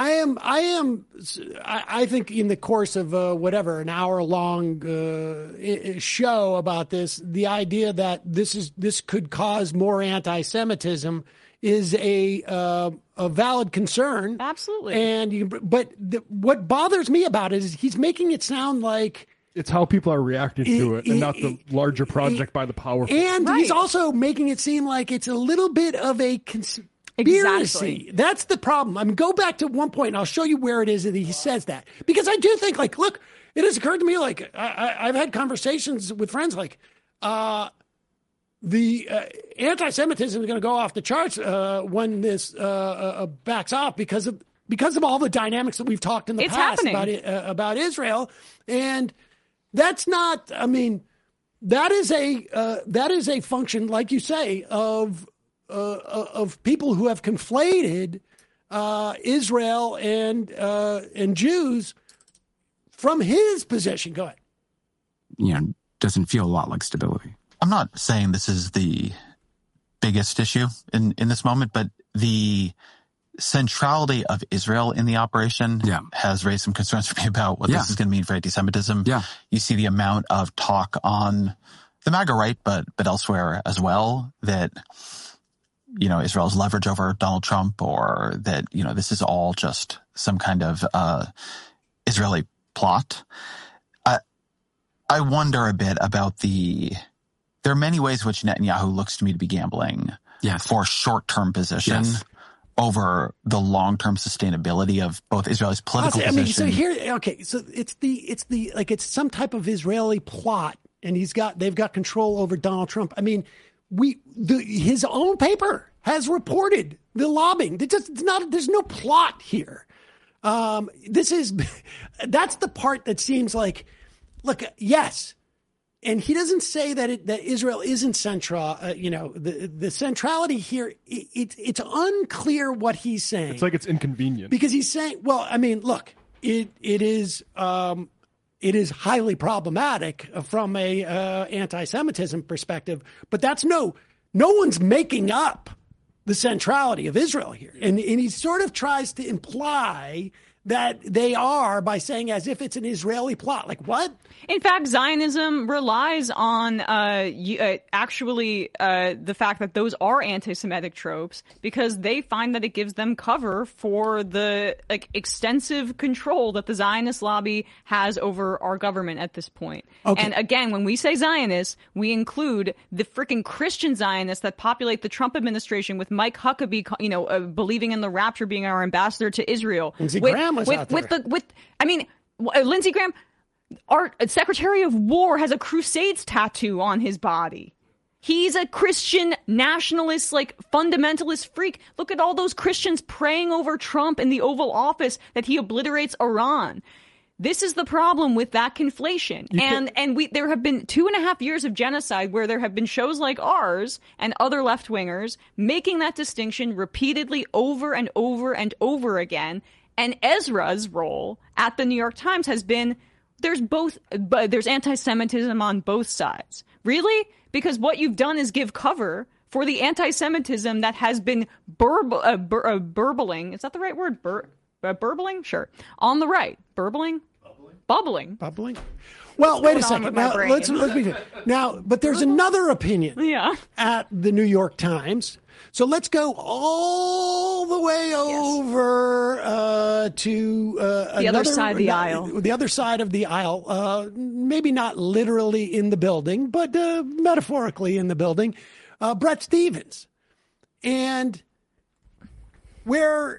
I think in the course of an hour-long show about this, the idea that this could cause more anti-Semitism is a valid concern. Absolutely. What bothers me about it is he's making it sound like it's how people are reacting to it and not the larger project by the powerful. And he's also making it seem like it's a little bit of a conspiracy. Exactly. That's the problem. I mean, go back to one point and I'll show you where it is that he says that. Because I do think, look, it has occurred to me, I've had conversations with friends the anti-Semitism is going to go off the charts when this backs off because of all the dynamics that we've talked in the past about Israel. And that's not, I mean, that is a function, like you say, of people who have conflated Israel and Jews from his position. Go ahead. Doesn't feel a lot like stability. I'm not saying this is the biggest issue in this moment, but the centrality of Israel in the operation has raised some concerns for me about what this is going to mean for anti-Semitism. Yeah. You see the amount of talk on the MAGA right, but elsewhere as well, that, Israel's leverage over Donald Trump, or that, this is all just some kind of Israeli plot. I wonder a bit about there are many ways in which Netanyahu looks to me to be gambling for short-term position over the long-term sustainability of both Israel's political position. So it's some type of Israeli plot, and they've got control over Donald Trump. I mean, his own paper has reported the lobbying. There's no plot here. That's the part that seems like, look, yes. And he doesn't say that Israel isn't central. The centrality here, it's unclear what he's saying. It's like it's inconvenient. Because he's saying, well, I mean, look, it is highly problematic from a anti-Semitism perspective, but that's no one's making up the centrality of Israel here. And he sort of tries to imply that they are by saying as if it's an Israeli plot. Like, what? In fact, Zionism relies on the fact that those are anti-Semitic tropes because they find that it gives them cover for the extensive control that the Zionist lobby has over our government at this point. Okay. And again, when we say Zionists, we include the freaking Christian Zionists that populate the Trump administration, with Mike Huckabee, believing in the rapture, being our ambassador to Israel. Lindsey Graham was out there. Lindsey Graham. Our Secretary of War has a Crusades tattoo on his body. He's a Christian nationalist, like fundamentalist freak. Look at all those Christians praying over Trump in the Oval Office that he obliterates Iran. This is the problem with that conflation. There have been 2.5 years of genocide where there have been shows like ours and other left-wingers making that distinction repeatedly over and over and over again. And Ezra's role at the New York Times has been there's anti-Semitism on both sides. Really? Because what you've done is give cover for the anti-Semitism that has been burbling. Is that the right word? Burbling? Sure. On the right. Burbling? Bubbling. Well, wait a second. Now, let's be fair. Now, but there's another opinion at the New York Times. So let's go all the way over to the other side of the aisle. The other side of the aisle. Maybe not literally in the building, but metaphorically in the building. Bret Stephens. And where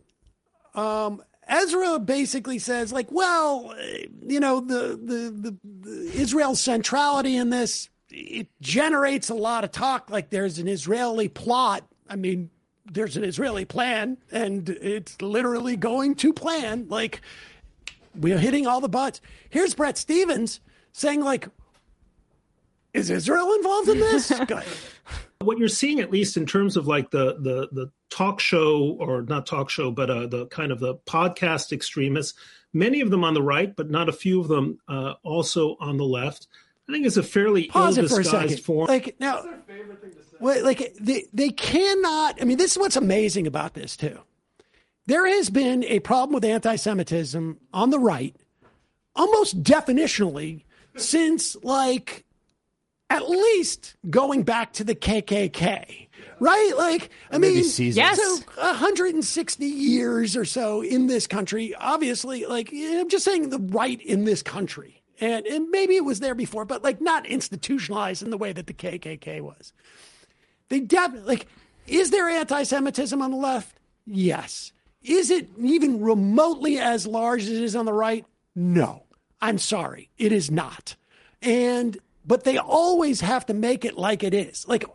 Ezra basically says, like, well, you know, the Israel's centrality in this, it generates a lot of talk, like there's an Israeli plot. I mean, there's an Israeli plan, and it's literally going to plan. Like, we're hitting all the butts. Here's Bret Stephens saying, like, is Israel involved in this? What you're seeing, at least in terms of like the talk show, or not talk show, but the kind of the podcast extremists, many of them on the right, but not a few of them also on the left. I think it's a fairly ill-disguised form. Like, now, like they cannot. I mean, this is what's amazing about this too. There has been a problem with anti-Semitism on the right, almost definitionally, since like at least going back to the KKK, right? Like, I mean, yes. So 160 years or so in this country, obviously, like, I'm just saying the right in this country. And maybe it was there before, but like not institutionalized in the way that the KKK was. They definitely, like, is there anti-Semitism on the left? Yes. Is it even remotely as large as it is on the right? No. I'm sorry. It is not. But they always have to make it like it is. Like,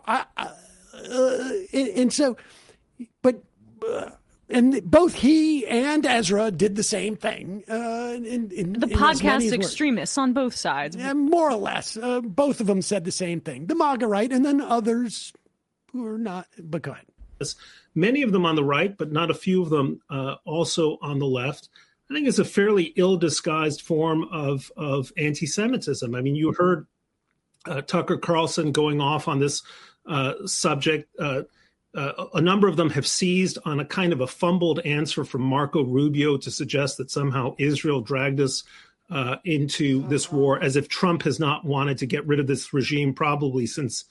and both he and Ezra did the same thing. The podcast extremists on both sides. Yeah, more or less. Both of them said the same thing. The MAGA right, and then others who are not. But go ahead. Many of them on the right, but not a few of them also on the left. I think it's a fairly ill-disguised form of anti-Semitism. I mean, you heard Tucker Carlson going off on this subject. A number of them have seized on a kind of a fumbled answer from Marco Rubio to suggest that somehow Israel dragged us into this war, as if Trump has not wanted to get rid of this regime probably since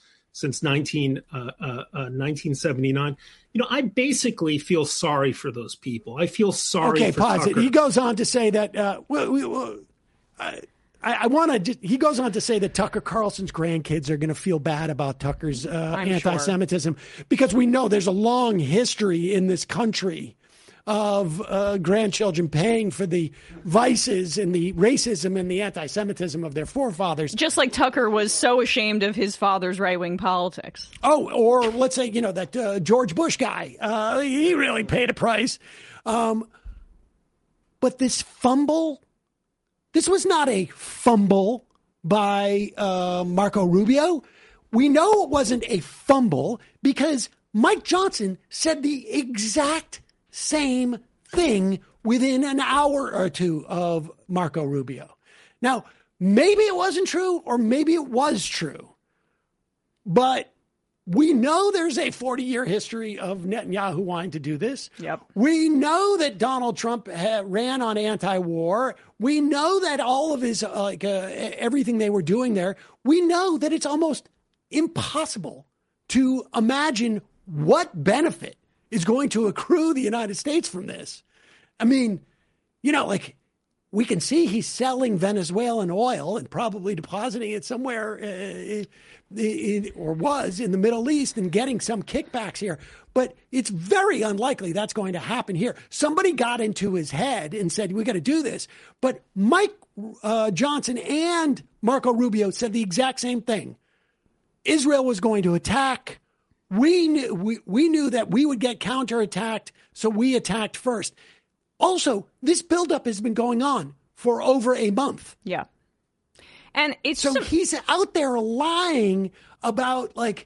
1979. You know, I basically feel sorry for those people. I feel sorry for pause Tucker. it. He goes on to say that, he goes on to say that Tucker Carlson's grandkids are going to feel bad about Tucker's anti-Semitism, because we know there's a long history in this country of grandchildren paying for the vices and the racism and the anti-Semitism of their forefathers. Just like Tucker was so ashamed of his father's right-wing politics. Oh, or let's say, you know, that George Bush guy, he really paid a price. But this fumble, this was not a fumble by Marco Rubio. We know it wasn't a fumble because Mike Johnson said the exact same thing within an hour or two of Marco Rubio. Now, maybe it wasn't true or maybe it was true, but we know there's a 40-year history of Netanyahu wanting to do this. Yep. We know that Donald Trump ran on anti-war. We know that all of his, everything they were doing there, we know that it's almost impossible to imagine what benefit is going to accrue the United States from this. I mean, you know, like, we can see he's selling Venezuelan oil and probably depositing it somewhere or was in the Middle East and getting some kickbacks here. But it's very unlikely that's going to happen here. Somebody got into his head and said, we got to do this. But Mike Johnson and Marco Rubio said the exact same thing. Israel was going to attack. We knew that we would get counterattacked, so we attacked first. Also, this buildup has been going on for over a month. Yeah. And it's he's out there lying about, like,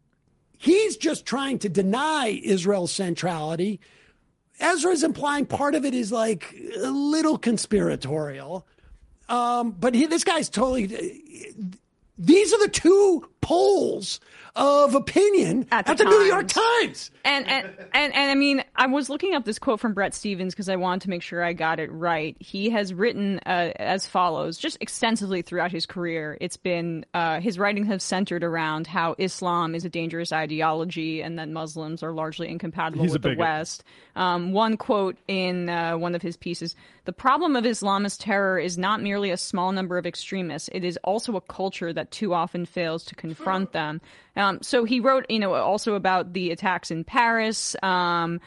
he's just trying to deny Israel's centrality. Ezra's implying part of it is like a little conspiratorial. But this guy's totally, these are the two poles of opinion at the New York Times. And I mean, I was looking up this quote from Bret Stephens because I wanted to make sure I got it right. He has written as follows, just extensively throughout his career. It's been, his writing has centered around how Islam is a dangerous ideology and that Muslims are largely incompatible with the West. One quote in one of his pieces, "The problem of Islamist terror is not merely a small number of extremists. It is also a culture that too often fails to confront them." So he wrote, also about the attacks in Paris and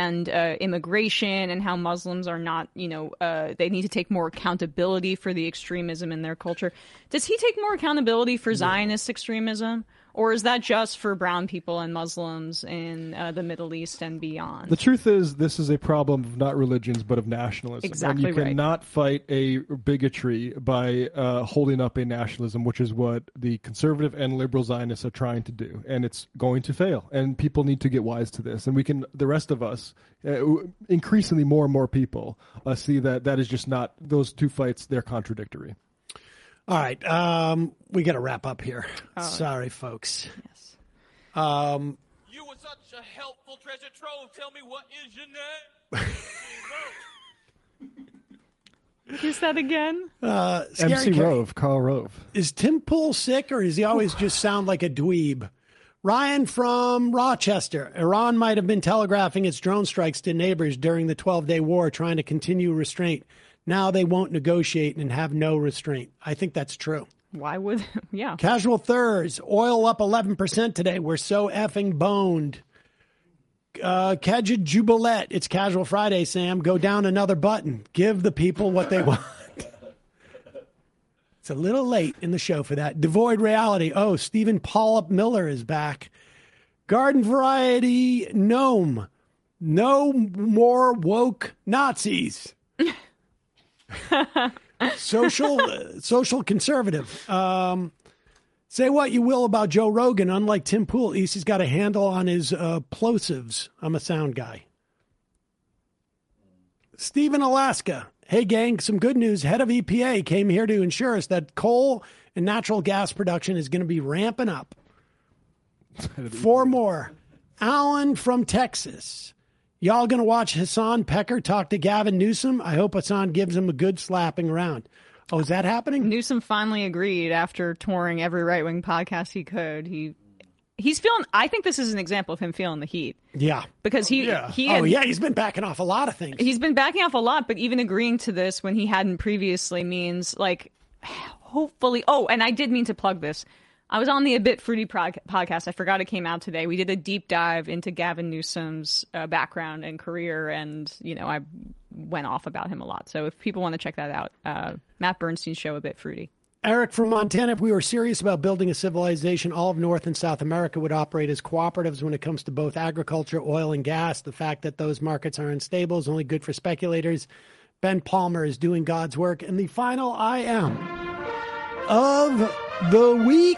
immigration and how Muslims are not, they need to take more accountability for the extremism in their culture. Does he take more accountability for Zionist extremism? Or is that just for brown people and Muslims in the Middle East and beyond? The truth is, this is a problem of not religions, but of nationalism. Exactly and you cannot fight a bigotry by holding up a nationalism, which is what the conservative and liberal Zionists are trying to do. And it's going to fail. And people need to get wise to this. And the rest of us, increasingly more and more people, see that is just not, those two fights, they're contradictory. All right, we got to wrap up here. Sorry, folks. Yes. You were such a helpful treasure trove. Tell me, what is your name? What is that again? MC Rove, Carl Rove. Is Tim Pool sick, or does he always just sound like a dweeb? Ryan from Rochester. Iran might have been telegraphing its drone strikes to neighbors during the 12-day war, trying to continue restraint. Now they won't negotiate and have no restraint. I think that's true. Why would, yeah. Casual Thurs, oil up 11% today. We're so effing boned. Kedja Jubilet, it's Casual Friday, Sam. Go down another button. Give the people what they want. It's a little late in the show for that. Devoid Reality. Oh, Stephen Polyp Miller is back. Garden Variety Gnome. No more woke Nazis. Social conservative. Say what you will about Joe Rogan. Unlike Tim Pool, at least he's got a handle on his plosives. I'm a sound guy. Stephen Alaska. Hey, gang, some good news. Head of EPA came here to ensure us that coal and natural gas production is going to be ramping up. 4 more. Alan from Texas. Y'all going to watch Hassan Pecker talk to Gavin Newsom? I hope Hassan gives him a good slapping around. Oh, is that happening? Newsom finally agreed after touring every right-wing podcast he could. He's feeling, I think this is an example of him feeling the heat. Yeah. Because he's been backing off a lot of things. He's been backing off a lot, but even agreeing to this when he hadn't previously means, like, hopefully. Oh, and I did mean to plug this. I was on the A Bit Fruity podcast. I forgot it came out today. We did a deep dive into Gavin Newsom's background and career, and, I went off about him a lot. So if people want to check that out, Matt Bernstein's show, A Bit Fruity. Eric from Montana, if we were serious about building a civilization, all of North and South America would operate as cooperatives when it comes to both agriculture, oil, and gas. The fact that those markets are unstable is only good for speculators. Ben Palmer is doing God's work. And the final I am of the week,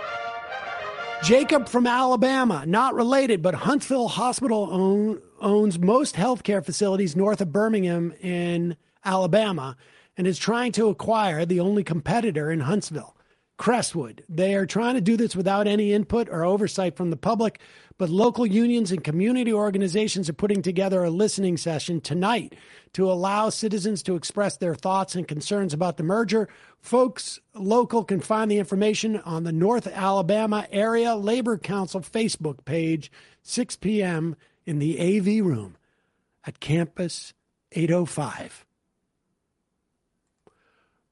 Jacob from Alabama, not related, but Huntsville Hospital owns most healthcare facilities north of Birmingham in Alabama and is trying to acquire the only competitor in Huntsville, Crestwood. They are trying to do this without any input or oversight from the public, but local unions and community organizations are putting together a listening session tonight to allow citizens to express their thoughts and concerns about the merger. Folks local can find the information on the North Alabama Area Labor Council Facebook page, 6 p.m. in the AV room at Campus 805.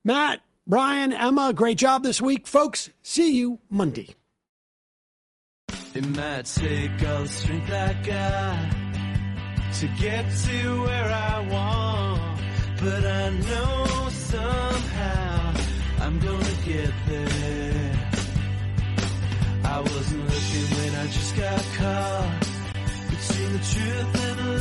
Matt, Brian, Emma, great job this week. Folks, see you Monday. It might take all the strength I got to get to where I want, but I know somehow I'm gonna get there. I wasn't looking when I just got caught between the truth and the